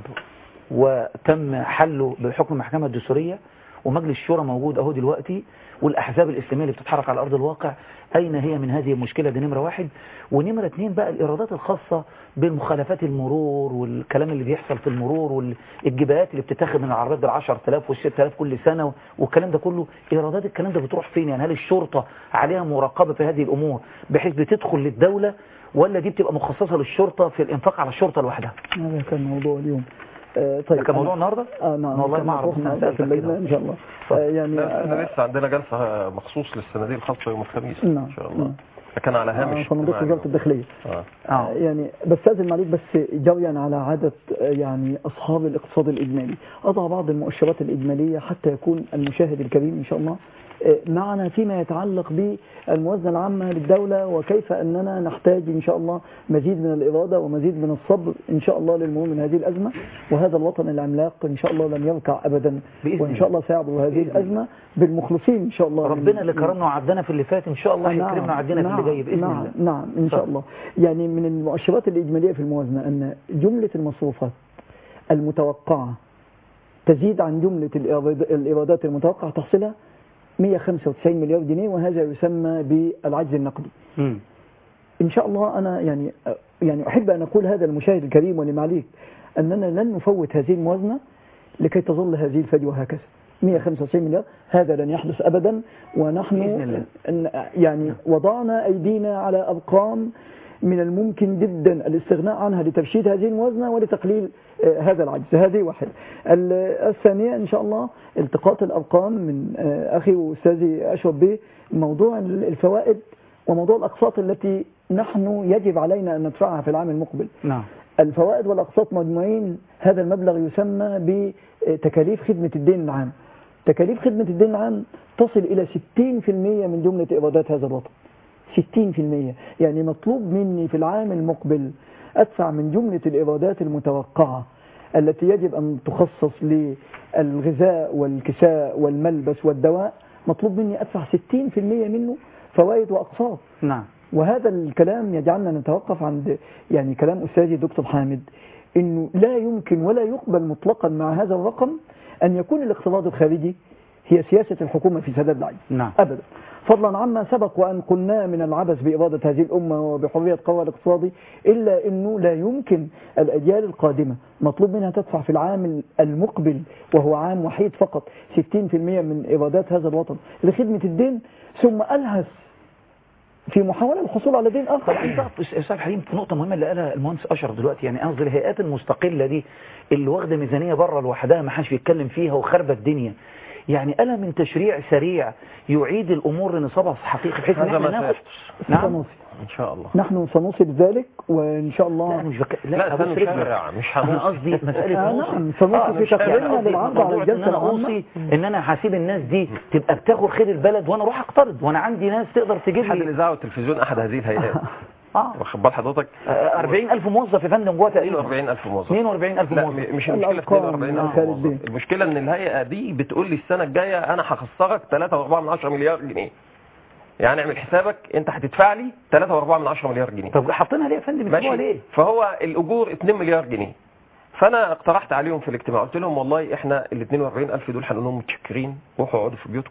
Speaker 1: وتم حله بحكم المحكمة الدستورية، ومجلس الشورى موجود اهو دلوقتي، والأحزاب الإسلامية اللي بتتحرك على أرض الواقع أين هي من هذه المشكلة؟ دي نمرة واحد. ونمرة اتنين بقى الإيرادات الخاصة بالمخالفات المرور والكلام اللي بيحصل في المرور والجبايات اللي بتتاخد من العربيات بالعشر تلاف والست تلاف كل سنة والكلام ده كله، إيرادات الكلام ده بتروح فين؟ يعني هل الشرطة عليها مراقبة في هذه الأمور بحيث بتدخل للدولة، ولا دي بتبقى مخصصة للشرطة في الإنفاق على الشرطة لوحدها؟
Speaker 15: هذا كان موضوع اليوم. آه طيب
Speaker 1: كان موضوع النهارده؟
Speaker 15: اه نعم
Speaker 1: والله ما اعرف
Speaker 15: في الليله ان شاء الله.
Speaker 14: آه يعني احنا لسه عندنا جلسه مخصوص للصناديق الخاصه يوم الخميس
Speaker 15: نعم.
Speaker 14: ان شاء الله. كان على هامش
Speaker 15: صندوق وزاره الداخليه.
Speaker 14: آه.
Speaker 15: آه. يعني بستاذن عليك بس جريا على عاده يعني اصحاب الاقتصاد الاجمالي، اضع بعض المؤشرات الاجماليه حتى يكون المشاهد الكريم ان شاء الله معنا فيما يتعلق بالموازنة العامة للدولة، وكيف أننا نحتاج إن شاء الله مزيد من الإرادة ومزيد من الصبر إن شاء الله للمرور من هذه الأزمة. وهذا الوطن العملاق إن شاء الله لن يركع أبدا، وإن شاء الله سيعبر هذه الأزمة بالمخلصين إن شاء الله.
Speaker 1: ربنا اللي كرمنا وعدنا في اللي فات إن شاء الله هيكرمنا وعدنا
Speaker 15: نعم
Speaker 1: في اللي جاي بإذن
Speaker 15: نعم
Speaker 1: الله.
Speaker 15: نعم إن شاء الله. يعني من المؤشرات الإجمالية في الموازنة أن جملة المصروفات المتوقعة تزيد عن جملة الإيرادات المتوقعة تحصلها مئة وخمسة وتسعين مليار جنيه، وهذا يسمى بالعجز النقدي. م. إن شاء الله أنا يعني يعني أحب أن أقول هذا المشاهد الكريم ولمعليك أننا لن نفوت هذه الموازنة لكي تظل هذه الفجوة هكذا. مئة وخمسة وتسعين مليار هذا لن يحدث أبدا، ونحن يعني وضعنا أيدينا على أرقام من الممكن جدا الاستغناء عنها لترشيد هذه الموازنة ولتقليل هذا العجز. هذه واحد. الثانية إن شاء الله التقاط الأرقام من أخي وأستاذي أشرف به موضوع الفوائد وموضوع الأقساط التي نحن يجب علينا أن ندفعها في العام المقبل.
Speaker 1: نعم.
Speaker 15: الفوائد والأقساط مجموعين هذا المبلغ يسمى بتكاليف خدمة الدين العام. تكاليف خدمة الدين العام تصل إلى ستين بالمئة من جملة إيرادات هذا الوطن. ستين بالمئة، يعني مطلوب مني في العام المقبل أدفع من جملة الإيرادات المتوقعة التي يجب أن تخصص للغذاء والكساء والملبس والدواء، مطلوب مني أدفع ستين بالمئة منه فوائد وأقساط.
Speaker 1: نعم.
Speaker 15: وهذا الكلام يجعلنا نتوقف عند يعني كلام أستاذي دكتور حامد، إنه لا يمكن ولا يقبل مطلقا مع هذا الرقم أن يكون الاقتراض الخارجي هي سياسة الحكومة في سداد العجز.
Speaker 1: نعم.
Speaker 15: أبدا، فضلا عما سبق وأن قلنا من العبث بإرادة هذه الأمة وبحرية قرار الاقتصادي، إلا أنه لا يمكن الأجيال القادمة مطلوب منها تدفع في العام المقبل وهو عام وحيد فقط ستين بالمئة من إيرادات هذا الوطن لخدمة الدين، ثم ألهث في محاولة الحصول على دين آخر.
Speaker 1: طبعا أستاذ حليم في نقطة مهمة اللي قالها المهندس أشرف دلوقتي، يعني قصدي الهيئات المستقلة دي اللي واخدة ميزانية بره لوحدها ما حدش بيتكلم فيها وخربة الدنيا، يعني ألا من تشريع سريع يعيد الأمور لنصابها حقيقي بحيث ان احنا ناخد.
Speaker 15: نعم
Speaker 14: ان شاء الله
Speaker 15: نحن سنوصل ذلك وان شاء الله.
Speaker 1: لا مش بك...
Speaker 14: لا, لا سنشرع مش
Speaker 1: انا قصدي مساله
Speaker 15: آه نعم سنوصل في تقريرنا للعرض على الجلسه
Speaker 1: العامه ان انا هسيب الناس دي تبقى بتاخد خير البلد وانا اروح اقترض وانا عندي ناس تقدر تجيب لي.
Speaker 14: احد الاذاعه والتلفزيون احد هذه الهيئات. اه واخد بال حضرتك
Speaker 1: أربعين ألف موظف يا فندم جوه تقريبا
Speaker 14: اثنين وأربعين ألف موظف
Speaker 1: اثنين وأربعين ألف موظف.
Speaker 14: مش المشكله اثنين وأربعين ألف موظف، المشكله ان الهيئه دي بتقول لي السنه الجايه انا هخسرك ثلاثة وأربعة من عشرة مليار جنيه. يعني اعمل حسابك انت هتدفع لي ثلاثة وأربعة من عشرة مليار جنيه.
Speaker 1: طب حاطينها ليه يا فندم؟
Speaker 14: ماشي
Speaker 1: ليه؟
Speaker 14: فهو الاجور اثنين مليار جنيه. فانا اقترحت عليهم في الاجتماع قلت لهم والله احنا ال اثنين وأربعين ألف دول هنقول لهم متشكرين روحوا اقعدوا في بيوتكم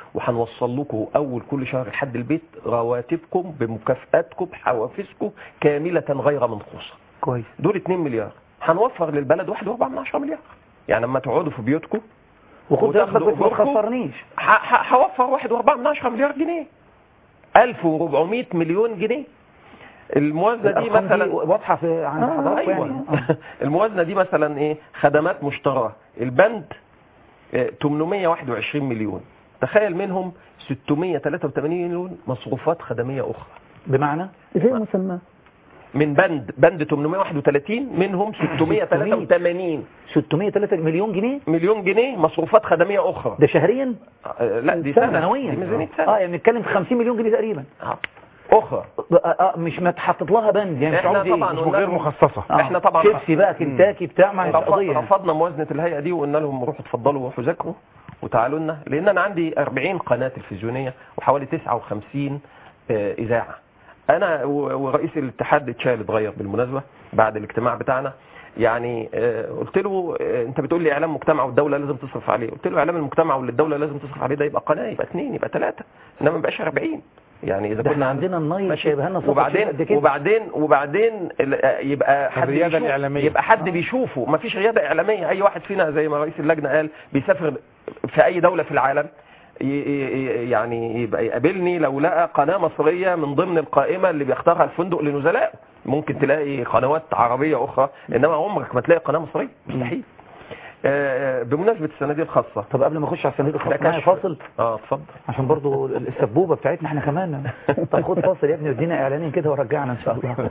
Speaker 14: وهنوصل لكم اول كل شهر لحد البيت رواتبكم بمكافاتكم بحوافزكم كامله غير منقوصه.
Speaker 1: كويس.
Speaker 14: دول اتنين مليار، هنوفر للبلد واحد واربعة من عشرة مليار. يعني لما تقعدوا في بيوتكم
Speaker 1: وخد بالك بس ما تخسرنيش،
Speaker 14: هوفر واحد واربعة من عشرة مليار جنيه، ألف وأربعمائة مليون جنيه. الموازنه دي مثلا
Speaker 1: دي واضحه في عند
Speaker 14: آه
Speaker 1: حضرتك
Speaker 14: أيوة.
Speaker 1: يعني.
Speaker 14: الموازنه دي مثلا ايه؟ خدمات مشتراه، البند اه ثمانمائة وواحد وعشرين مليون، تخيل منهم ستمائة وثلاثة وثمانين مليون مصروفات خدميه اخرى.
Speaker 1: بمعنى
Speaker 15: زي مسمى
Speaker 14: من بند بند ثمانمائة وواحد وثلاثين منهم ستمائة وثلاثة وثمانين
Speaker 1: ستمائة وثلاثة مليون جنيه
Speaker 14: مليون جنيه مصروفات خدميه اخرى.
Speaker 1: ده شهريا؟
Speaker 14: آه لا دي سنه
Speaker 1: سنويا.
Speaker 14: دي ميزانيه سنه.
Speaker 1: اه يعني بنتكلم في خمسين مليون جنيه تقريبا.
Speaker 14: اه اخرى
Speaker 1: اه مش متحطط لها بند يعني، مش
Speaker 14: احنا
Speaker 1: عاوز
Speaker 14: طبعا
Speaker 1: ايه
Speaker 16: غير مخصصه.
Speaker 1: آه.
Speaker 14: احنا طبعا
Speaker 1: شيبسي بقى كنتاكي بتاع ما
Speaker 14: رفض رفضنا موازنه الهيئه دي وقلنا لهم روحوا اتفضلوا وروحوا ذاكروا وتعالوا لنا، لان انا عندي أربعين قناه تلفزيونيه وحوالي تسعة وخمسين آه اذاعه. انا ورئيس الاتحاد اتشال اتغير بالمناسبه بعد الاجتماع بتاعنا، يعني آه قلت له آه انت بتقول لي اعلام مجتمع والدوله لازم تصرف عليه، قلت له اعلام المجتمع واللي الدوله لازم تصرف عليه ده يبقى قناه، يبقى اثنين، يبقى ثلاثه، انما ما يبقاش أربعين. يعني اذا
Speaker 1: كنا عندنا النايل شايبها لنا
Speaker 14: وبعدين وبعدين وبعدين يبقى حد
Speaker 16: الرياده الاعلاميه،
Speaker 14: يبقى حد بيشوفه، ما فيش رياده اعلاميه. اي واحد فينا زي ما رئيس اللجنه قال بيسافر في اي دوله في العالم يعني يبقى يقابلني لو لقى قناه مصريه من ضمن القائمه اللي بيختارها الفندق لنزلائه. ممكن تلاقي قنوات عربيه اخرى، انما عمرك ما تلاقي قناه مصريه، مستحيل. آه بمناسبه الصناديق الخاصه،
Speaker 1: طب قبل ما اخش على الصناديق الخاصه معايا فاصل.
Speaker 14: اه اتفضل
Speaker 1: عشان برضو السبوبه بتاعتنا احنا كمان. طب خد فاصل يا ابني وادينا اعلانين كده ورجعنا ان شاء الله.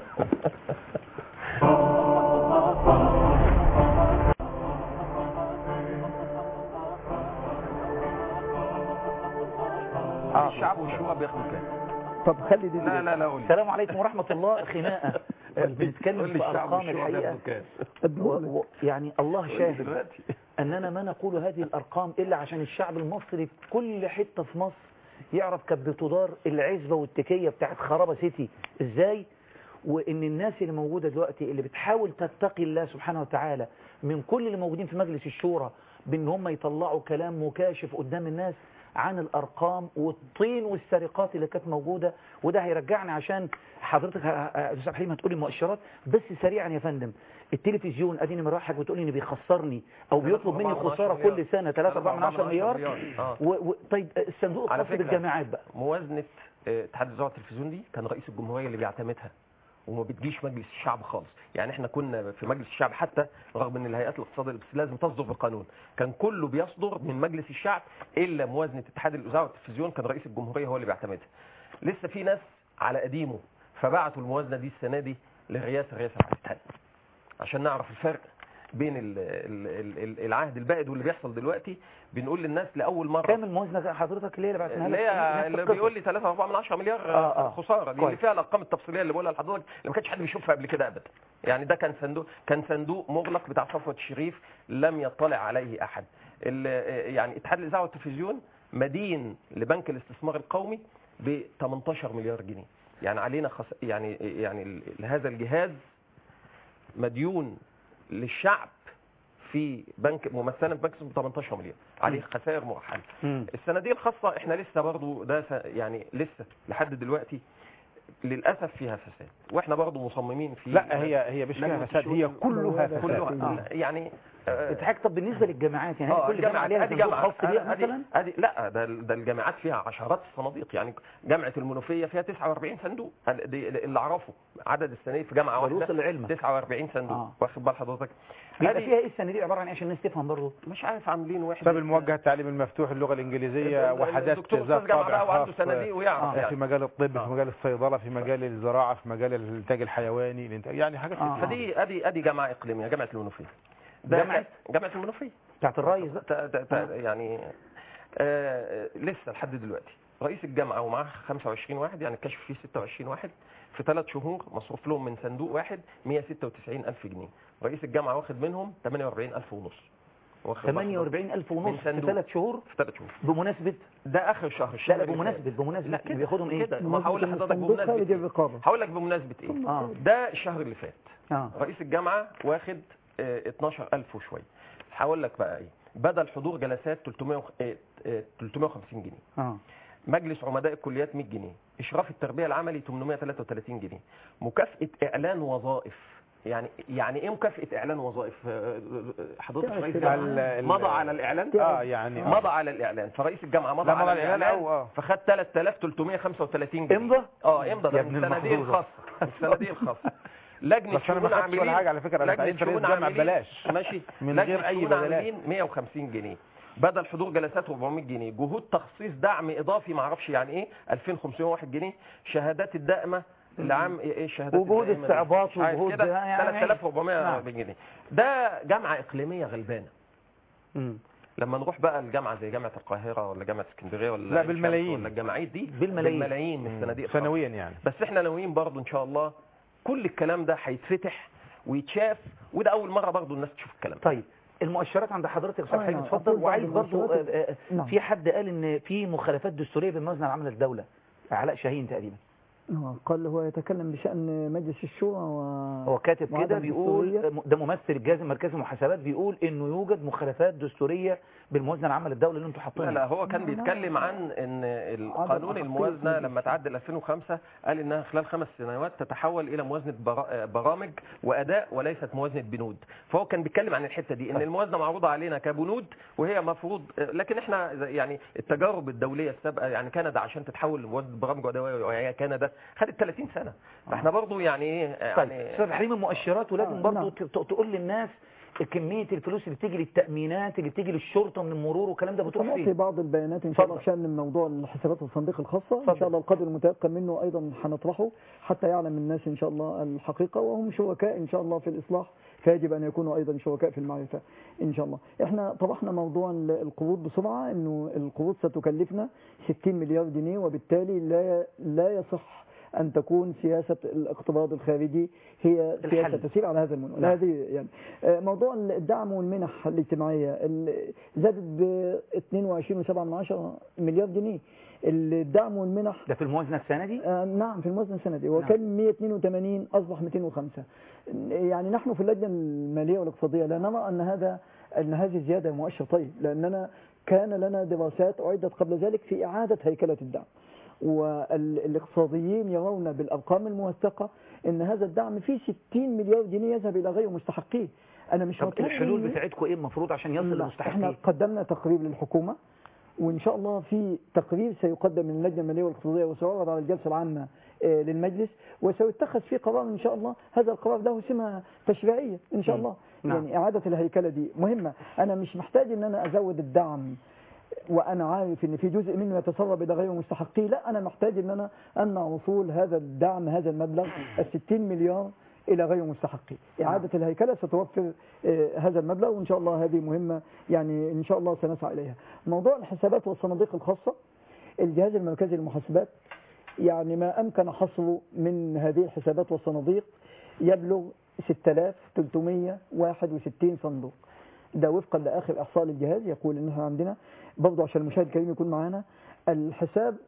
Speaker 14: الشعب والشورى بياخدوا كام؟
Speaker 15: طب خلي دي
Speaker 14: لا لا لا قولي.
Speaker 1: السلام عليكم ورحمه الله. خناقه بنتكلم في ارقام الحقيقه و... يعني الله شاهد اننا ما نقول هذه الارقام الا عشان الشعب المصري في كل حته في مصر يعرف كانت بتدار العزبه والتكيه بتاعت خرابه سيتي ازاي، وان الناس اللي موجوده دلوقتي اللي بتحاول تتقي الله سبحانه وتعالى من كل اللي موجودين في مجلس الشورى بان هم يطلعوا كلام مكاشف قدام الناس عن الارقام والطين والسرقات اللي كانت موجوده. وده هيرجعني عشان حضرتك يا استاذ حليم هتقولي مؤشرات بس سريعا يا فندم. التلفزيون اديني من راحك بتقولي ان بيخسرني او بيطلب مني خساره كل سنه ثلاثة أربعة من عشرة مليار.
Speaker 14: آه.
Speaker 1: و... و... طيب الصندوق الخاص بالجامعات بقى،
Speaker 14: موازنه اتحاد الاذاعه والتلفزيون دي كان رئيس الجمهوريه اللي بيعتمدها وما بتجيش مجلس الشعب خالص. يعني احنا كنا في مجلس الشعب حتى رغم ان الهيئات الاقتصاديه بس لازم تصدر بقانون، كان كله بيصدر من مجلس الشعب الا موازنه اتحاد الاذاعه والتلفزيون كان رئيس الجمهوريه هو اللي بيعتمدها. لسه في ناس على قديمه فبعتوا الموازنه دي السنه دي للرئاسه الرئاسه بعتها عشان نعرف الفرق بين ال ال ال العهد البائد واللي بيحصل دلوقتي. بنقول للناس لاول مره
Speaker 1: كام الموازنه حضرتك اللي بعتناها
Speaker 14: اللي هي اللي بيقول لي ثلاثة أربعة من عشرة مليار آه آه. خساره دي اللي فيها الارقام التفصيليه اللي بقولها لحضرتك اللي ما كانش حد بيشوفها قبل كده ابدا. يعني ده كان صندوق كان صندوق مغلق بتاع صفوة الشريف لم يطلع عليه احد. يعني اتحاد الاذاعه والتلفزيون مدين لبنك الاستثمار القومي ب ثمانية عشر مليار جنيه. يعني علينا خس... يعني يعني هذا الجهاز مديون للشعب في بنك ممثلا بنك ب ثمانية عشر مليار عليه خسائر مؤحله. الصناديق الخاصه احنا لسه برضو ده يعني لسه لحد دلوقتي للاسف فيها فساد واحنا برضو مصممين فيه.
Speaker 16: لا هي هي مش فيها فساد، هي كلها فساد.
Speaker 14: كلها آه. يعني
Speaker 1: اتحاج. طب بالنسبه للجامعات يعني
Speaker 14: آه
Speaker 1: كل جامعه عليها صندوق خاص بيها مثلا؟
Speaker 14: ادي لا ده ده الجامعات فيها عشرات الصناديق. يعني جامعه المنوفيه فيها تسعة وأربعين صندوق اللي اعرفه عدد السنين في جامعه واحده تسعة وأربعين صندوق. آه. واخد بال حضرتك
Speaker 1: بيبقى فيها ايه الصناديق عباره عن ايه عشان الناس تفهم برضه؟
Speaker 14: مش عارف عاملين واحد
Speaker 16: باب الموجه التعليم المفتوح اللغه الانجليزيه وحدات ذات طابع خاص
Speaker 14: آه.
Speaker 16: في مجال الطب آه. في مجال الصيدله في مجال الزراعه في مجال الانتاج الحيواني الانتاج يعني حاجات
Speaker 14: آه. فدي ادي ادي جامعه اقليميه جامعه المنوفيه.
Speaker 1: جامعه
Speaker 14: جامعه المنوفيه
Speaker 1: بتاعت الرئيس
Speaker 14: آه. يعني آه لسه لحد دلوقتي رئيس الجامعه ومعاه خمسة وعشرين واحد يعني الكشف فيه ستة وعشرين واحد في ثلاث شهور مصروف لهم من صندوق واحد مئة وستة وتسعين ألف جنيه. رئيس الجامعه واخد منهم ثمانية وأربعين ألف ونص.
Speaker 1: ثمانية وأربعين ألف ونص في ثلاث شهور
Speaker 14: في ثلاث شهور
Speaker 1: بمناسبه
Speaker 14: ده اخر شهر.
Speaker 1: لا لا بمناسبه بمناسبه
Speaker 14: لا كده
Speaker 1: بياخدهم ايه
Speaker 14: كده ما هقول لحضرتك بمناسبه هقول لك بمناسبه ايه. آه. ده الشهر اللي فات آه. رئيس الجامعه واخد اه اثناشر ألف وشويه. هقول لك بقى ايه بدل حضور جلسات ثلاثمائة وخمسين جنيه.
Speaker 1: اه
Speaker 14: مجلس عمداء الكليات مية جنيه، اشراف التربيه العملي ثمانمائة وثلاثة وثلاثين جنيه، مكافاه اعلان وظائف. يعني يعني ايه مكافاه اعلان وظائف؟ حضرتك رئيس الجامعه مضى على الاعلان.
Speaker 16: اه يعني
Speaker 14: مضى على الاعلان، فرئيس الجامعه مضى
Speaker 16: على
Speaker 14: الاعلان
Speaker 16: اه
Speaker 14: فخد ثلاثة آلاف وثلاثمائة وخمسة وثلاثين جنيه.
Speaker 1: امضى؟
Speaker 14: اه امضى. ده من الصناديق الخاصه، الصناديق الخاصه. لجنه شؤون عاملين
Speaker 16: ولا حاجه على فكره، انا تعيين رئيس الجامعه ببلاش
Speaker 14: ماشي،
Speaker 16: من غير اي ببلاش.
Speaker 14: مائة وخمسين جنيه بدل حضور جلسات أربعمائة جنيه، جهود تخصيص دعم اضافي ما اعرفش يعني ايه ألفين وخمسمائة وواحد جنيه، شهادات الدائمه العام ايه الشهادات
Speaker 1: وجهود استعباط وجهود
Speaker 14: ثلاثة آلاف وأربعمائة جنيه. ده جامعه اقليميه غلبانه.
Speaker 1: امم
Speaker 14: لما نروح بقى الجامعه زي جامعه القاهره ولا جامعه اسكندريه ولا
Speaker 16: لا بالملايين
Speaker 14: ولا الجامعات دي
Speaker 1: بالملايين,
Speaker 14: بالملايين من الصناديق
Speaker 16: سنويا يعني.
Speaker 14: بس احنا ناويين برضه ان شاء الله كل الكلام ده هيتفتح ويتشاف، وده اول مره برضه الناس تشوف الكلام.
Speaker 1: طيب المؤشرات عند حضرتك يا استاذ حبيب، اتفضل.
Speaker 15: أقول
Speaker 1: وعايز
Speaker 15: بعض
Speaker 1: برضه
Speaker 15: المؤشرات. نعم.
Speaker 1: في حد قال ان في مخالفات دستوريه بالموازنه العامه للدوله، علاء شاهين تقريبا.
Speaker 15: آه، قال هو يتكلم بشأن مجلس الشورى و...
Speaker 1: هو كاتب كده
Speaker 15: وعدم
Speaker 1: بيقول،
Speaker 15: الدستورية.
Speaker 1: ده ممثل الجهاز المركزي للمحاسبات بيقول انه يوجد مخالفات دستوريه بالموازنه العامه للدوله اللي انتم حاطينها.
Speaker 14: لا لا هو كان بيتكلم عن ان القانون الموازنه لما تعدل ألفين وخمسة قال انها خلال خمس سنوات تتحول الى موازنه برامج واداء وليست موازنه بنود. فهو كان بيتكلم عن الحته دي ان الموازنه معروضه علينا كبنود وهي مفروض، لكن احنا يعني التجارب الدوليه السابقه يعني كندا عشان تتحول لموازنه برامج واداء وهي كندا خدت ثلاثين سنه. فاحنا برضو يعني ايه
Speaker 1: طيب
Speaker 14: يعني
Speaker 1: استاذ حليم المؤشرات، ولازم
Speaker 15: آه
Speaker 1: برضو
Speaker 15: نعم.
Speaker 1: تقول للناس كميه الفلوس اللي بتيجي للتامينات اللي بتيجي للشرطه من المرور والكلام ده بتروح
Speaker 15: سمعت
Speaker 1: فين؟
Speaker 15: بعض البيانات ان شاء الله بشأن موضوع الحسابات والصندوق الخاصه.
Speaker 1: فضل.
Speaker 15: ان شاء الله القدر المتيقن منه ايضا هنطرحه حتى يعلم الناس ان شاء الله الحقيقه، وهم شركاء ان شاء الله في الاصلاح، فيجب ان يكونوا ايضا شركاء في المعرفه ان شاء الله. احنا طرحنا موضوع القروض بسرعه، انه القروض ستكلفنا ستين مليار جنيه، وبالتالي لا لا يصح أن تكون سياسة الاقتراض الخارجي هي سياسة
Speaker 1: الحل.
Speaker 15: تسير على هذا المنوال.
Speaker 1: نعم.
Speaker 15: هذه يعني موضوع الدعم والمنح الاجتماعية زادت ب اثنين وعشرين فاصلة سبعة مليار جنيه. الدعم والمنح
Speaker 1: ده في الموازنه السنه دي؟
Speaker 15: آه نعم في الموازنة السنة دي، وكان مئة واثنين وثمانين أصبح مئتين وخمسة. يعني نحن في اللجنة المالية والاقتصادية لا نرى أن هذا أن هذه الزيادة مؤشر طيب، لأننا كان لنا دراسات أعدت قبل ذلك في إعادة هيكلة الدعم، والاقتصاديين يرون بالأرقام الموثقة أن هذا الدعم فيه ستين مليار جنيه يذهب إلى غير مستحقيه. أنا مش
Speaker 1: طب الحلول بتاعتكم إيه المفروض عشان يصل للمستحقين؟
Speaker 15: احنا قدمنا تقرير للحكومة، وإن شاء الله في تقرير سيقدم من اللجنة المالية والاقتصادية وسيعرض على الجلسة العامة للمجلس، وسيتخذ فيه قرار إن شاء الله. هذا القرار له سمة تشريعية إن شاء الله.
Speaker 1: نعم.
Speaker 15: يعني إعادة الهيكلة دي مهمة. أنا مش محتاج إن أنا أزود الدعم وأنا عارف إن في جزء منه يتسرب إلى غير مستحقيه، لا أنا محتاج إن أنا أمنع وصول هذا الدعم هذا المبلغ الستين مليار إلى غير مستحقيه. إعادة الهيكلة ستوفر هذا المبلغ، وإن شاء الله هذه مهمة يعني إن شاء الله سنسعى إليها. موضوع الحسابات والصناديق الخاصة، الجهاز المركزي للمحاسبات يعني ما أمكن حصره من هذه الحسابات والصناديق يبلغ ستة آلاف وثلاثمائة وواحد وستين صندوق. ده وفقا لآخر إحصاء للجهاز يقول إن احنا عندنا برضه، عشان المشاهد الكريم يكون معانا، الحساب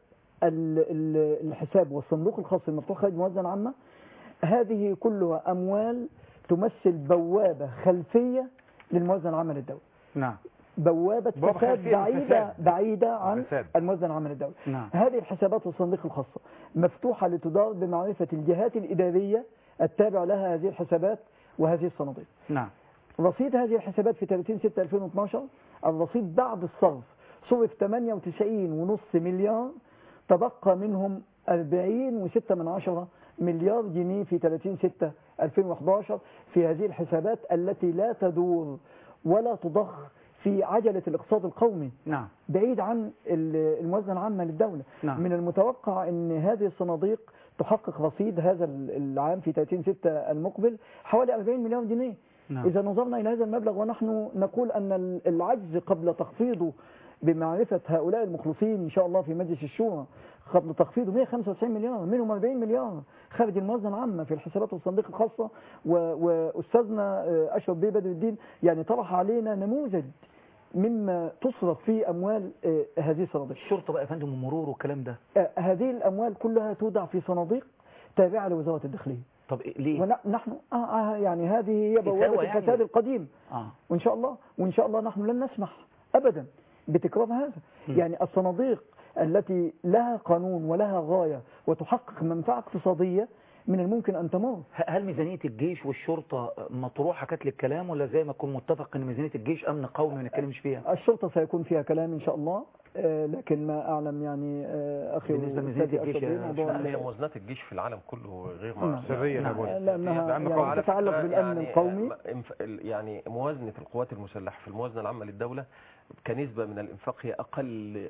Speaker 15: الحساب والصندوق الخاص المفتوح خارج الموازنة العامة، هذه كلها أموال تمثل بوابة خلفية للموازنة العامة للدولة.
Speaker 1: نعم.
Speaker 15: بوابة فساد بعيدة بعيدة عن
Speaker 16: فساد.
Speaker 15: الموازنة العامة للدولة.
Speaker 1: نعم.
Speaker 15: هذه الحسابات والصناديق الخاصة مفتوحة لتدار بمعرفة الجهات الإدارية التابع لها هذه الحسابات وهذه الصناديق.
Speaker 1: نعم.
Speaker 15: رصيد هذه الحسابات في ثلاثين ستة ألفين واثناشر، الرصيد بعد الصرف صرف ثمانية وتسعين فاصلة خمسة مليار، تبقى منهم أربعين فاصلة ستة من عشرة مليار جنيه في ثلاثين ستة ألفين وأحد عشر في هذه الحسابات التي لا تدور ولا تضخ في عجلة الاقتصاد القومي.
Speaker 1: نعم.
Speaker 15: بعيد عن الموازنة العامة للدولة.
Speaker 1: نعم.
Speaker 15: من المتوقع أن هذه الصناديق تحقق رصيد هذا العام في ثلاثين ستة المقبل حوالي أربعين مليار جنيه.
Speaker 1: نعم.
Speaker 15: إذا نظرنا إلى هذا المبلغ ونحن نقول أن العجز قبل تخفيضه بمعرفة هؤلاء المخلصين إن شاء الله في مجلس الشورى قبل تخفيضه مئة وخمسة وتسعين مليار، منهم أربعين مليار خارج الموازنة العامة في الحسابات والصندوق الخاصة. وأستاذنا أشرف بيه بدر الدين يعني طرح علينا نموذج مما تصرف في أموال هذه الصناديق.
Speaker 1: الشرطة بقى يا فندم والمرور والكلام ده،
Speaker 15: هذه الأموال كلها تودع في صناديق تابعة لوزارة الداخلية.
Speaker 1: طب ليه؟
Speaker 15: ونحن آه آه يعني هذه هي بوابة
Speaker 1: يعني
Speaker 15: الفساد القديم.
Speaker 1: آه.
Speaker 15: وإن شاء الله وإن شاء الله نحن لن نسمح أبدا بتكرار هذا. م. يعني الصناديق التي لها قانون ولها غاية وتحقق منفعة اقتصادية من الممكن أن تمر.
Speaker 1: هل ميزانية الجيش والشرطة مطروحة كانت للكلام، ولا زي ما كنت متفق أن ميزانية الجيش أمن قومي ما نتكلمش فيها؟
Speaker 15: الشرطة سيكون فيها كلام إن شاء الله، آه لكن ما أعلم يعني آه أخي
Speaker 1: بالنسبة لميزانية الجيش
Speaker 14: هي موازنات الجيش في العالم كله غير
Speaker 16: سرية
Speaker 15: لأنها يعني تتعلق بالأمن
Speaker 14: يعني
Speaker 15: القومي.
Speaker 14: يعني موازنة القوات المسلحة في الموازنة العامة للدولة كنسبة من الإنفاق هي أقل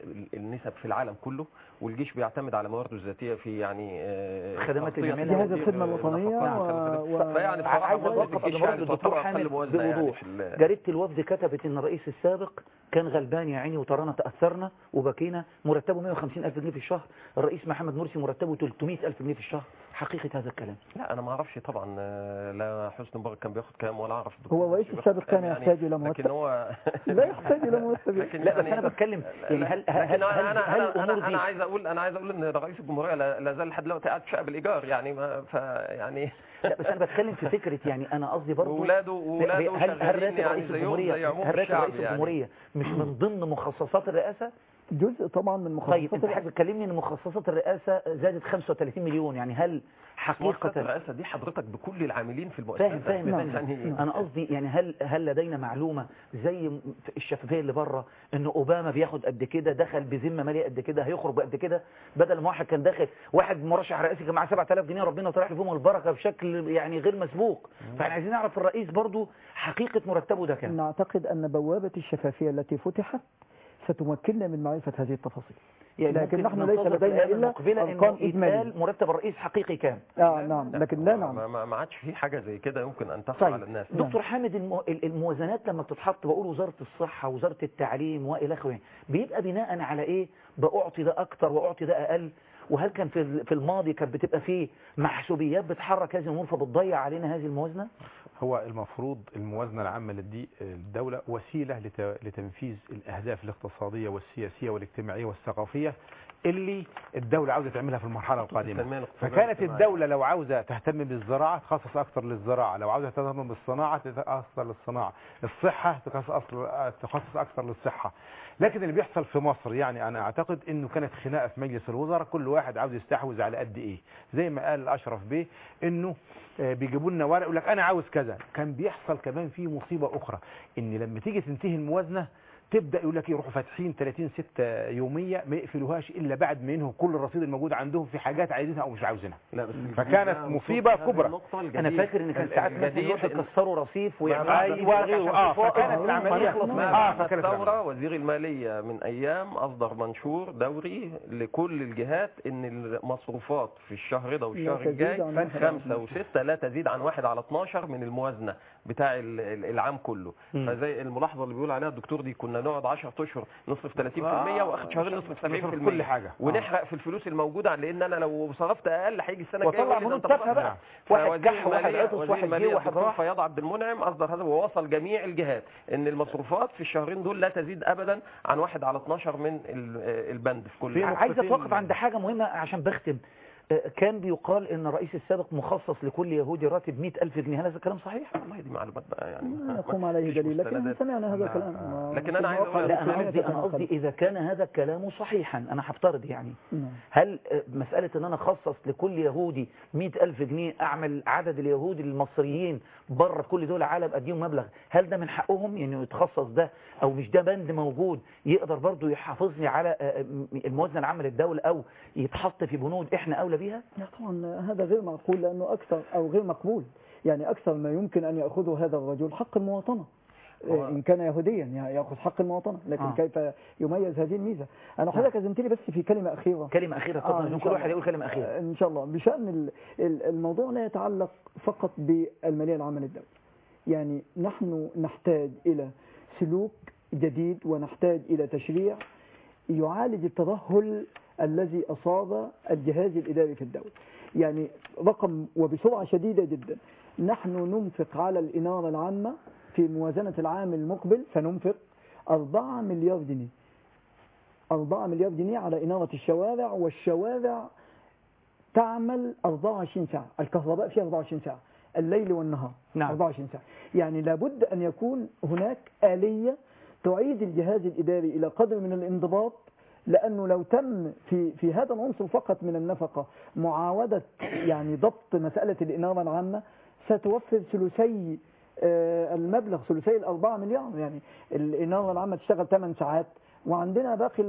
Speaker 14: النسب في العالم كله، والجيش بيعتمد على موارده الذاتية في يعني
Speaker 1: خدمات الجمعية
Speaker 15: جهاز الخدمة الوطنية
Speaker 14: و... فيعني
Speaker 1: عايز أوقف الدكتور حامد بوضوح. جريدة الوفد كتبت إن الرئيس السابق كان غلبان يا عيني وترانا تأثرنا وبكينا، مرتبه مئة وخمسين ألف جنيه في الشهر. الرئيس محمد مرسي مرتبه ثلاثمئة ألف جنيه في الشهر. حقيقة هذا الكلام؟
Speaker 14: لا أنا ما أعرفش طبعا، لا حسني مبارك كان بياخد كام ولا أعرف.
Speaker 15: هو الرئيس السابق كان يحتاج إلى مرتب،
Speaker 14: لكن هو
Speaker 15: لا يحتاج إلى مرتب.
Speaker 1: لا بس أنا بتكلم يعني هل هل
Speaker 14: أنا أنا أنا أنا عايز أقول أنا عايز أقول إن رئيس الجمهورية لا زال لحد دلوقتي قاعد في شقة بالإيجار يعني ما يعني.
Speaker 1: لا بس أنا بتكلم في فكرة يعني أنا قصدي برضه
Speaker 14: ولاده ولاده
Speaker 1: هل هل راتب رئيس الجمهورية هل راتب رئيس الجمهورية مش من ضمن مخصصات الرئاسة؟
Speaker 15: جزء طبعا من مخصصات.
Speaker 1: طيب انت حضرتك بتكلمني ان مخصصات الرئاسه زادت خمسة وثلاثين مليون، يعني هل حقيقه
Speaker 14: الرئاسه دي حضرتك بكل العاملين في المؤسسه؟
Speaker 1: فاهم فاهم
Speaker 15: نعم.
Speaker 1: يعني انا قصدي يعني هل هل لدينا معلومه زي الشفافيه اللي بره ان اوباما بياخد قد كده، دخل بذمه ماليه قد كده، هيخرج بقد كده، بدل ما واحد كان داخل واحد مرشح رئاسي كان معاه سبعة آلاف جنيه ربنا طرح له فيهم البركه بشكل يعني غير مسبوق. فاحنا عايزين نعرف الرئيس برضو حقيقه مرتبه ده كام.
Speaker 15: نعتقد ان بوابه الشفافيه التي فتحت ستمكننا من معرفة هذه التفاصيل،
Speaker 1: يعني
Speaker 15: لكن نحن ليس لدينا إلا أرقام إجمالية.
Speaker 1: مرتب الرئيس حقيقي كام؟
Speaker 15: آه نعم، لكن لا نعم
Speaker 14: ما ما عادش في حاجة زي كده يمكن أن تخفى
Speaker 1: طيب.
Speaker 14: على الناس.
Speaker 1: دكتور حامد المو... الموازنات لما بتتحط بقول وزارة الصحة وزارة التعليم وإلى آخره بيبقى بناء على إيه؟ بأعطي ده أكتر وأعطي ده أقل؟ وهل كان في في الماضي كانت بتبقى فيه محسوبيات بتحرك هذه الأمور فبتضيع علينا هذه الموازنة؟
Speaker 16: هو المفروض الموازنة العامة للدولة وسيلة لتنفيذ الأهداف الاقتصادية والسياسية والاجتماعية والثقافية اللي الدولة عاوزة تعملها في المرحلة القادمة. فكانت الدولة لو عاوزة تهتم بالزراعة تخصص أكثر للزراعة، لو عاوزة تهتم بالصناعة تخصص أكثر للصناعة، الصحة تخصص أكثر للصحة. لكن اللي بيحصل في مصر يعني أنا أعتقد إنه كانت خناقة في مجلس الوزراء، كل واحد عاوز يستحوذ على قد إيه، زي ما قال أشرف بيه إنه بيجيبوا لنا ورق يقول لك أنا عاوز كذا. كان بيحصل كمان في مصيبة أخرى، إن لما تيجي تنتهي الموازنة تبدا يقول لك يروحوا فاتحين ثلاثين ستة يوميه ما يقفلوهاش الا بعد ما ينهوا كل الرصيد الموجود عندهم في حاجات عايزينها او مش عاوزينها. فكانت مصيبه كبرى.
Speaker 1: انا فاكر ان كان ساعات مثلا يكسروا رصيف
Speaker 14: ويعملوا
Speaker 16: اه فكانت العمليه
Speaker 14: اه فكانت الثوره وزير الماليه من ايام اصدر منشور دوري لكل الجهات ان المصروفات في الشهر ده والشهر الجاي خمسة وستة لا تزيد عن واحد على اثناشر من الموازنه بتاع العام كله. فزي الملاحظه اللي بيقول عليها الدكتور دي كنا نقعد عشرة اشهر نصرف ثلاثين بالمئة واخر شهرين نصرف سبعين بالمئة
Speaker 16: كل حاجه
Speaker 14: ونحرق في الفلوس الموجوده، لان انا لو صرفت اقل هيجي السنه الجايه
Speaker 1: وطلع بنود تافهه بقى، واحد جح واحد عطس واحد جه واحد راح.
Speaker 14: فياض عبد المنعم اصدر هذا ووصل جميع الجهات ان المصروفات في الشهرين دول لا تزيد ابدا عن واحد على اثناشر من البند في كل.
Speaker 1: عايز اتوقف عند حاجه مهمه عشان بختم. كان بيقال ان الرئيس السابق مخصص لكل يهودي راتب مئة ألف جنيه، هل هذا الكلام صحيح؟
Speaker 14: والله دي معلومات بقى يعني
Speaker 15: لا يقوم عليه دليل، لكن سمعنا هذا الكلام.
Speaker 14: لكن انا عايز اقول
Speaker 1: لا انا قصدي انا قصدي اذا كان هذا الكلام صحيحا انا هفترض يعني هل مساله ان انا اخصص لكل يهودي مئة ألف جنيه اعمل عدد اليهود المصريين بره كل دول العالم اديهم مبلغ، هل ده من حقهم يعني يتخصص ده او مش ده بند موجود يقدر برضه يحافظني على الموازنه العامه للدوله او يتحط في بنود احنا اولى بيها؟
Speaker 15: لا طبعا هذا غير معقول، لانه اكثر او غير مقبول، يعني اكثر ما يمكن ان ياخذه هذا الرجل حق المواطنه ان كان يهوديا ياخذ حق المواطنه، لكن آه. كيف يميز هذه الميزه؟ انا حضرتك عزمتني بس في كلمه اخيره
Speaker 1: كلمه اخيره اتفضل. آه كل واحد يقول كلمه اخيره
Speaker 15: ان شاء الله. بشان الموضوع لا يتعلق فقط بالماليه العامه للدوله، يعني نحن نحتاج الى سلوك جديد ونحتاج الى تشريع يعالج الترهل الذي أصاب الجهاز الإداري في الدولة. يعني رقم وبسرعة شديدة جدا، نحن ننفق على الإنارة العامة في موازنة العام المقبل سننفق أربعة مليار جنيه أربعة مليار جنيه على إنارة الشوارع، والشوارع تعمل أربعة وعشرين ساعة، الكهرباء فيها أربعة وعشرين ساعة، الليل والنهار
Speaker 1: نعم.
Speaker 15: أربعة وعشرين ساعة. يعني لابد أن يكون هناك آلية تعيد الجهاز الإداري إلى قدر من الانضباط، لأنه لو تم في في هذا العنصر فقط من النفقة معاودة يعني ضبط مسألة الإنارة العامة ستوفر ثلثي المبلغ، ثلثي الأربعة مليار. يعني الإنارة العامة تشتغل ثمان ساعات وعندنا باقي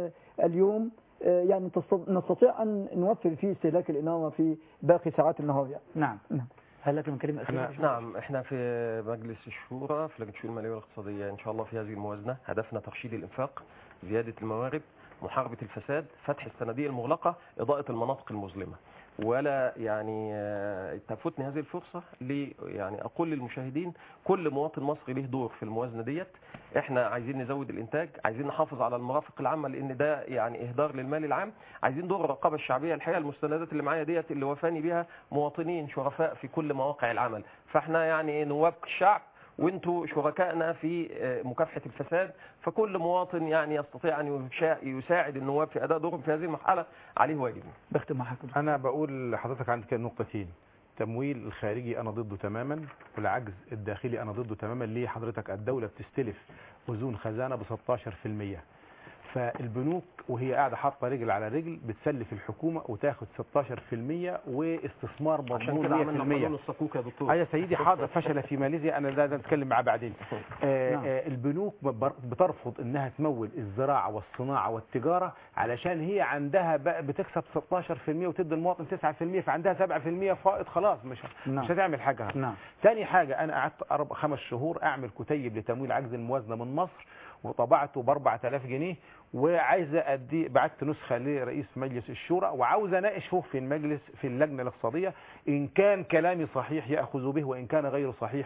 Speaker 15: اليوم يعني نستطيع أن نوفر فيه استهلاك الإنارة في باقي ساعات النهار يعني.
Speaker 1: نعم. نعم. هل لك من كلمة أخيرة؟
Speaker 14: نعم، احنا في مجلس الشورى في لجنة الشؤون المالية والاقتصادية ان شاء الله في هذه الموازنة هدفنا ترشيد الانفاق، زيادة الموارد، محاربة الفساد، فتح الصناديق المغلقة، إضاءة المناطق المظلمة. ولا يعني تفوتني هذه الفرصة لي يعني أقول للمشاهدين كل مواطن مصري له دور في الموازنة ديت. احنا عايزين نزود الإنتاج، عايزين نحافظ على المرافق العامة لأن ده يعني إهدار للمال العام، عايزين دور الرقابة الشعبية. الحقيقة المستندات اللي معايا ديت اللي وفاني بها مواطنين شرفاء في كل مواقع العمل، فاحنا يعني نواب الشعب وانتوا شركائنا في مكافحة الفساد، فكل مواطن يعني يستطيع أن يساعد النواب في أداء دورهم في هذه المرحلة عليه واجب.
Speaker 1: بختم مع حضرتك.
Speaker 16: أنا بقول لحضرتك عندك نقطتين، التمويل الخارجي أنا ضده تماما، والعجز الداخلي أنا ضده تماما. ليه حضرتك؟ الدولة بتستلف أذون خزانة ب ستاشر بالمئة، فالبنوك وهي قاعدة حاطة رجل على رجل بتسلف الحكومة وتاخد ستاشر بالمئة واستثمار مضمون
Speaker 14: عشان كده عملنا قانون الصكوك يا دكتور.
Speaker 16: أيوة سيدي حاضر، فشل في ماليزيا، أنا ده نتكلم معاه بعدين. آه آه البنوك بترفض إنها تمول الزراعة والصناعة والتجارة علشان هي عندها بتكسب ستاشر بالمئة وتدي المواطن تسعة بالمئة، فعندها سبعة بالمئة فائض، خلاص مش
Speaker 1: نعم.
Speaker 16: مش هتعمل حاجة.
Speaker 1: نعم.
Speaker 16: ثاني حاجة، أنا قعدت أربع خمس شهور أعمل كتيب لتمويل عجز الموازنة من مصر وطبعته ب أربعة آلاف جنيه، وعايزه ادي بعت نسخه لرئيس مجلس الشورى وعاوز اناقشه في المجلس في اللجنه الاقتصاديه، ان كان كلامي صحيح ياخذ به وان كان غير صحيح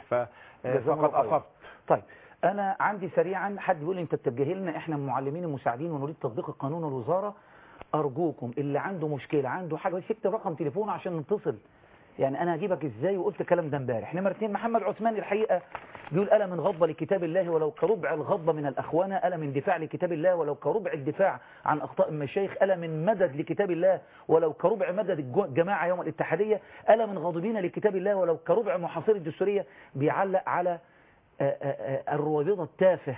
Speaker 16: فقد اصبت.
Speaker 1: طيب انا عندي سريعا حد بيقول لي انت بتتجاهل لنا احنا المعلمين المساعدين ونريد تطبيق القانون والوزاره، ارجوكم اللي عنده مشكله عنده حاجه بس يكتب رقم تليفونه عشان نتصل. يعني انا هجيبك ازاي وقلت الكلام ده امبارح. نمرة اتنين محمد عثمان الحقيقه بيقول ألا من غضبة لكتاب الله ولو كربع الغضبة من الأخوانة، ألا من دفاع لكتاب الله ولو كربع الدفاع عن أخطاء المشايخ، ألا من مدد لكتاب الله ولو كربع مدد الجماعة يوم الاتحادية، ألا من غاضبين لكتاب الله ولو كربع محاصير الدستورية. بيعلق على الروابضة التافه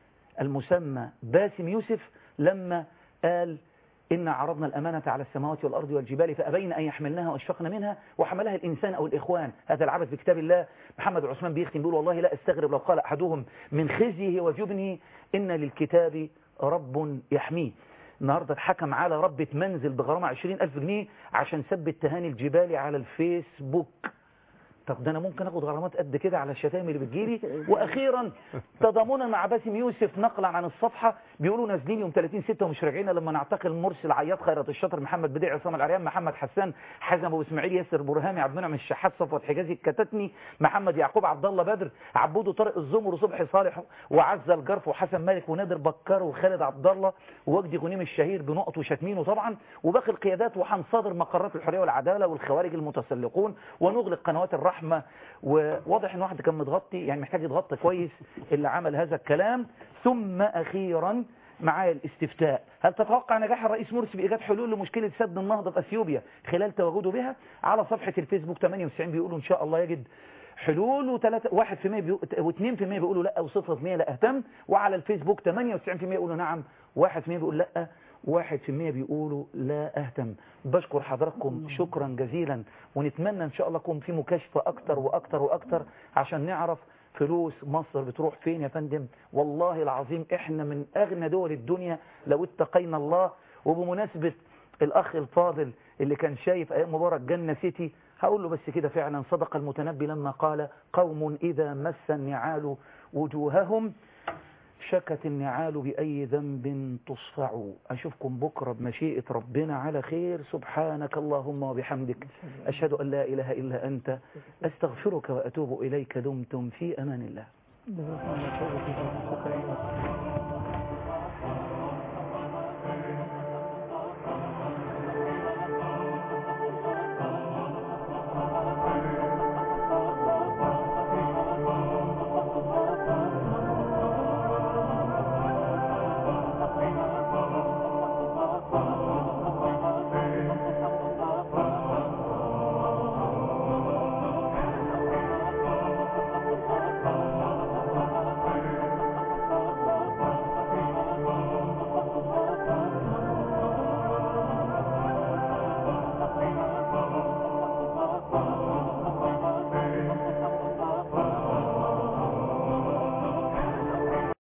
Speaker 1: المسمى باسم يوسف لما قال إن عرضنا الأمانة على السماوات والأرض والجبال فأبين أن يحملناها وأشفقن منها وحملها الإنسان أو الإخوان. هذا العبث بكتاب الله. محمد عثمان بيختم بيقول والله لا أستغرب لو قال أحدهم من خزيه وجبنه إن للكتاب رب يحميه. النهاردة اتحكم على ربة منزل بغرامة عشرين ألف جنيه عشان ثبت تهاني الجبالي على الفيسبوك. طب ده انا ممكن اخد غرامات قد كده على الشتائم اللي بتجيلي. واخيرا تضامنا مع باسم يوسف نقلا عن الصفحه بيقولوا نازلين يوم ثلاثين ستة ومش راجعين لما نعتقل مرسل عياط خيرت الشاطر محمد بديع عصام العريان محمد حسان حازم ابو اسماعيل ياسر برهامي عبد المنعم الشحات صفوت حجازي الكتتني محمد يعقوب عبد الله بدر عبودو طارق الزمر وصبحي صالح وعزه الجرف وحسن مالك ونادر بكار وخالد عبد الله ووجدي غنيم الشهير بنقط وشتمينه طبعا وباقي القيادات وهنصادر مقرات الحريه والعداله والخوارج المتسلقون ونغلق قنوات الرحمه. وواضح ان واحد كان متغطي يعني محتاج يتغطى كويس اللي عمل هذا الكلام. ثم اخيرا معايا الاستفتاء، هل تتوقع نجاح الرئيس مرسي بايجاد حلول لمشكله سد النهضه في اثيوبيا خلال تواجده بها؟ على صفحه الفيسبوك ثمانية وتسعين بيقولوا ان شاء الله يجد حلول وثلاثة واحد في المية واثنين في المية بيقولوا لا وصفر في المية لا اهتم. وعلى الفيسبوك ثمانية وتسعين في المية يقولوا نعم واحد في المية بيقول لا واحد في المية بيقولوا لا اهتم. بشكر حضراتكم شكرا جزيلا ونتمنى ان شاء الله يكون في مكاشفة اكتر واكتر واكتر عشان نعرف فلوس مصر بتروح فين يا فندم. والله العظيم احنا من اغنى دول الدنيا لو اتقينا الله. وبمناسبة الاخ الفاضل اللي كان شايف ايام مبارك جنة سيتي هقول له بس كده فعلا صدق المتنبي لما قال قوم اذا مس النعال وجوههم شكت النعال بأي ذنب تصفع. أشوفكم بكرة بمشيئة ربنا على خير. سبحانك اللهم وبحمدك أشهد أن لا إله إلا أنت أستغفرك وأتوب إليك. دمتم في أمان الله.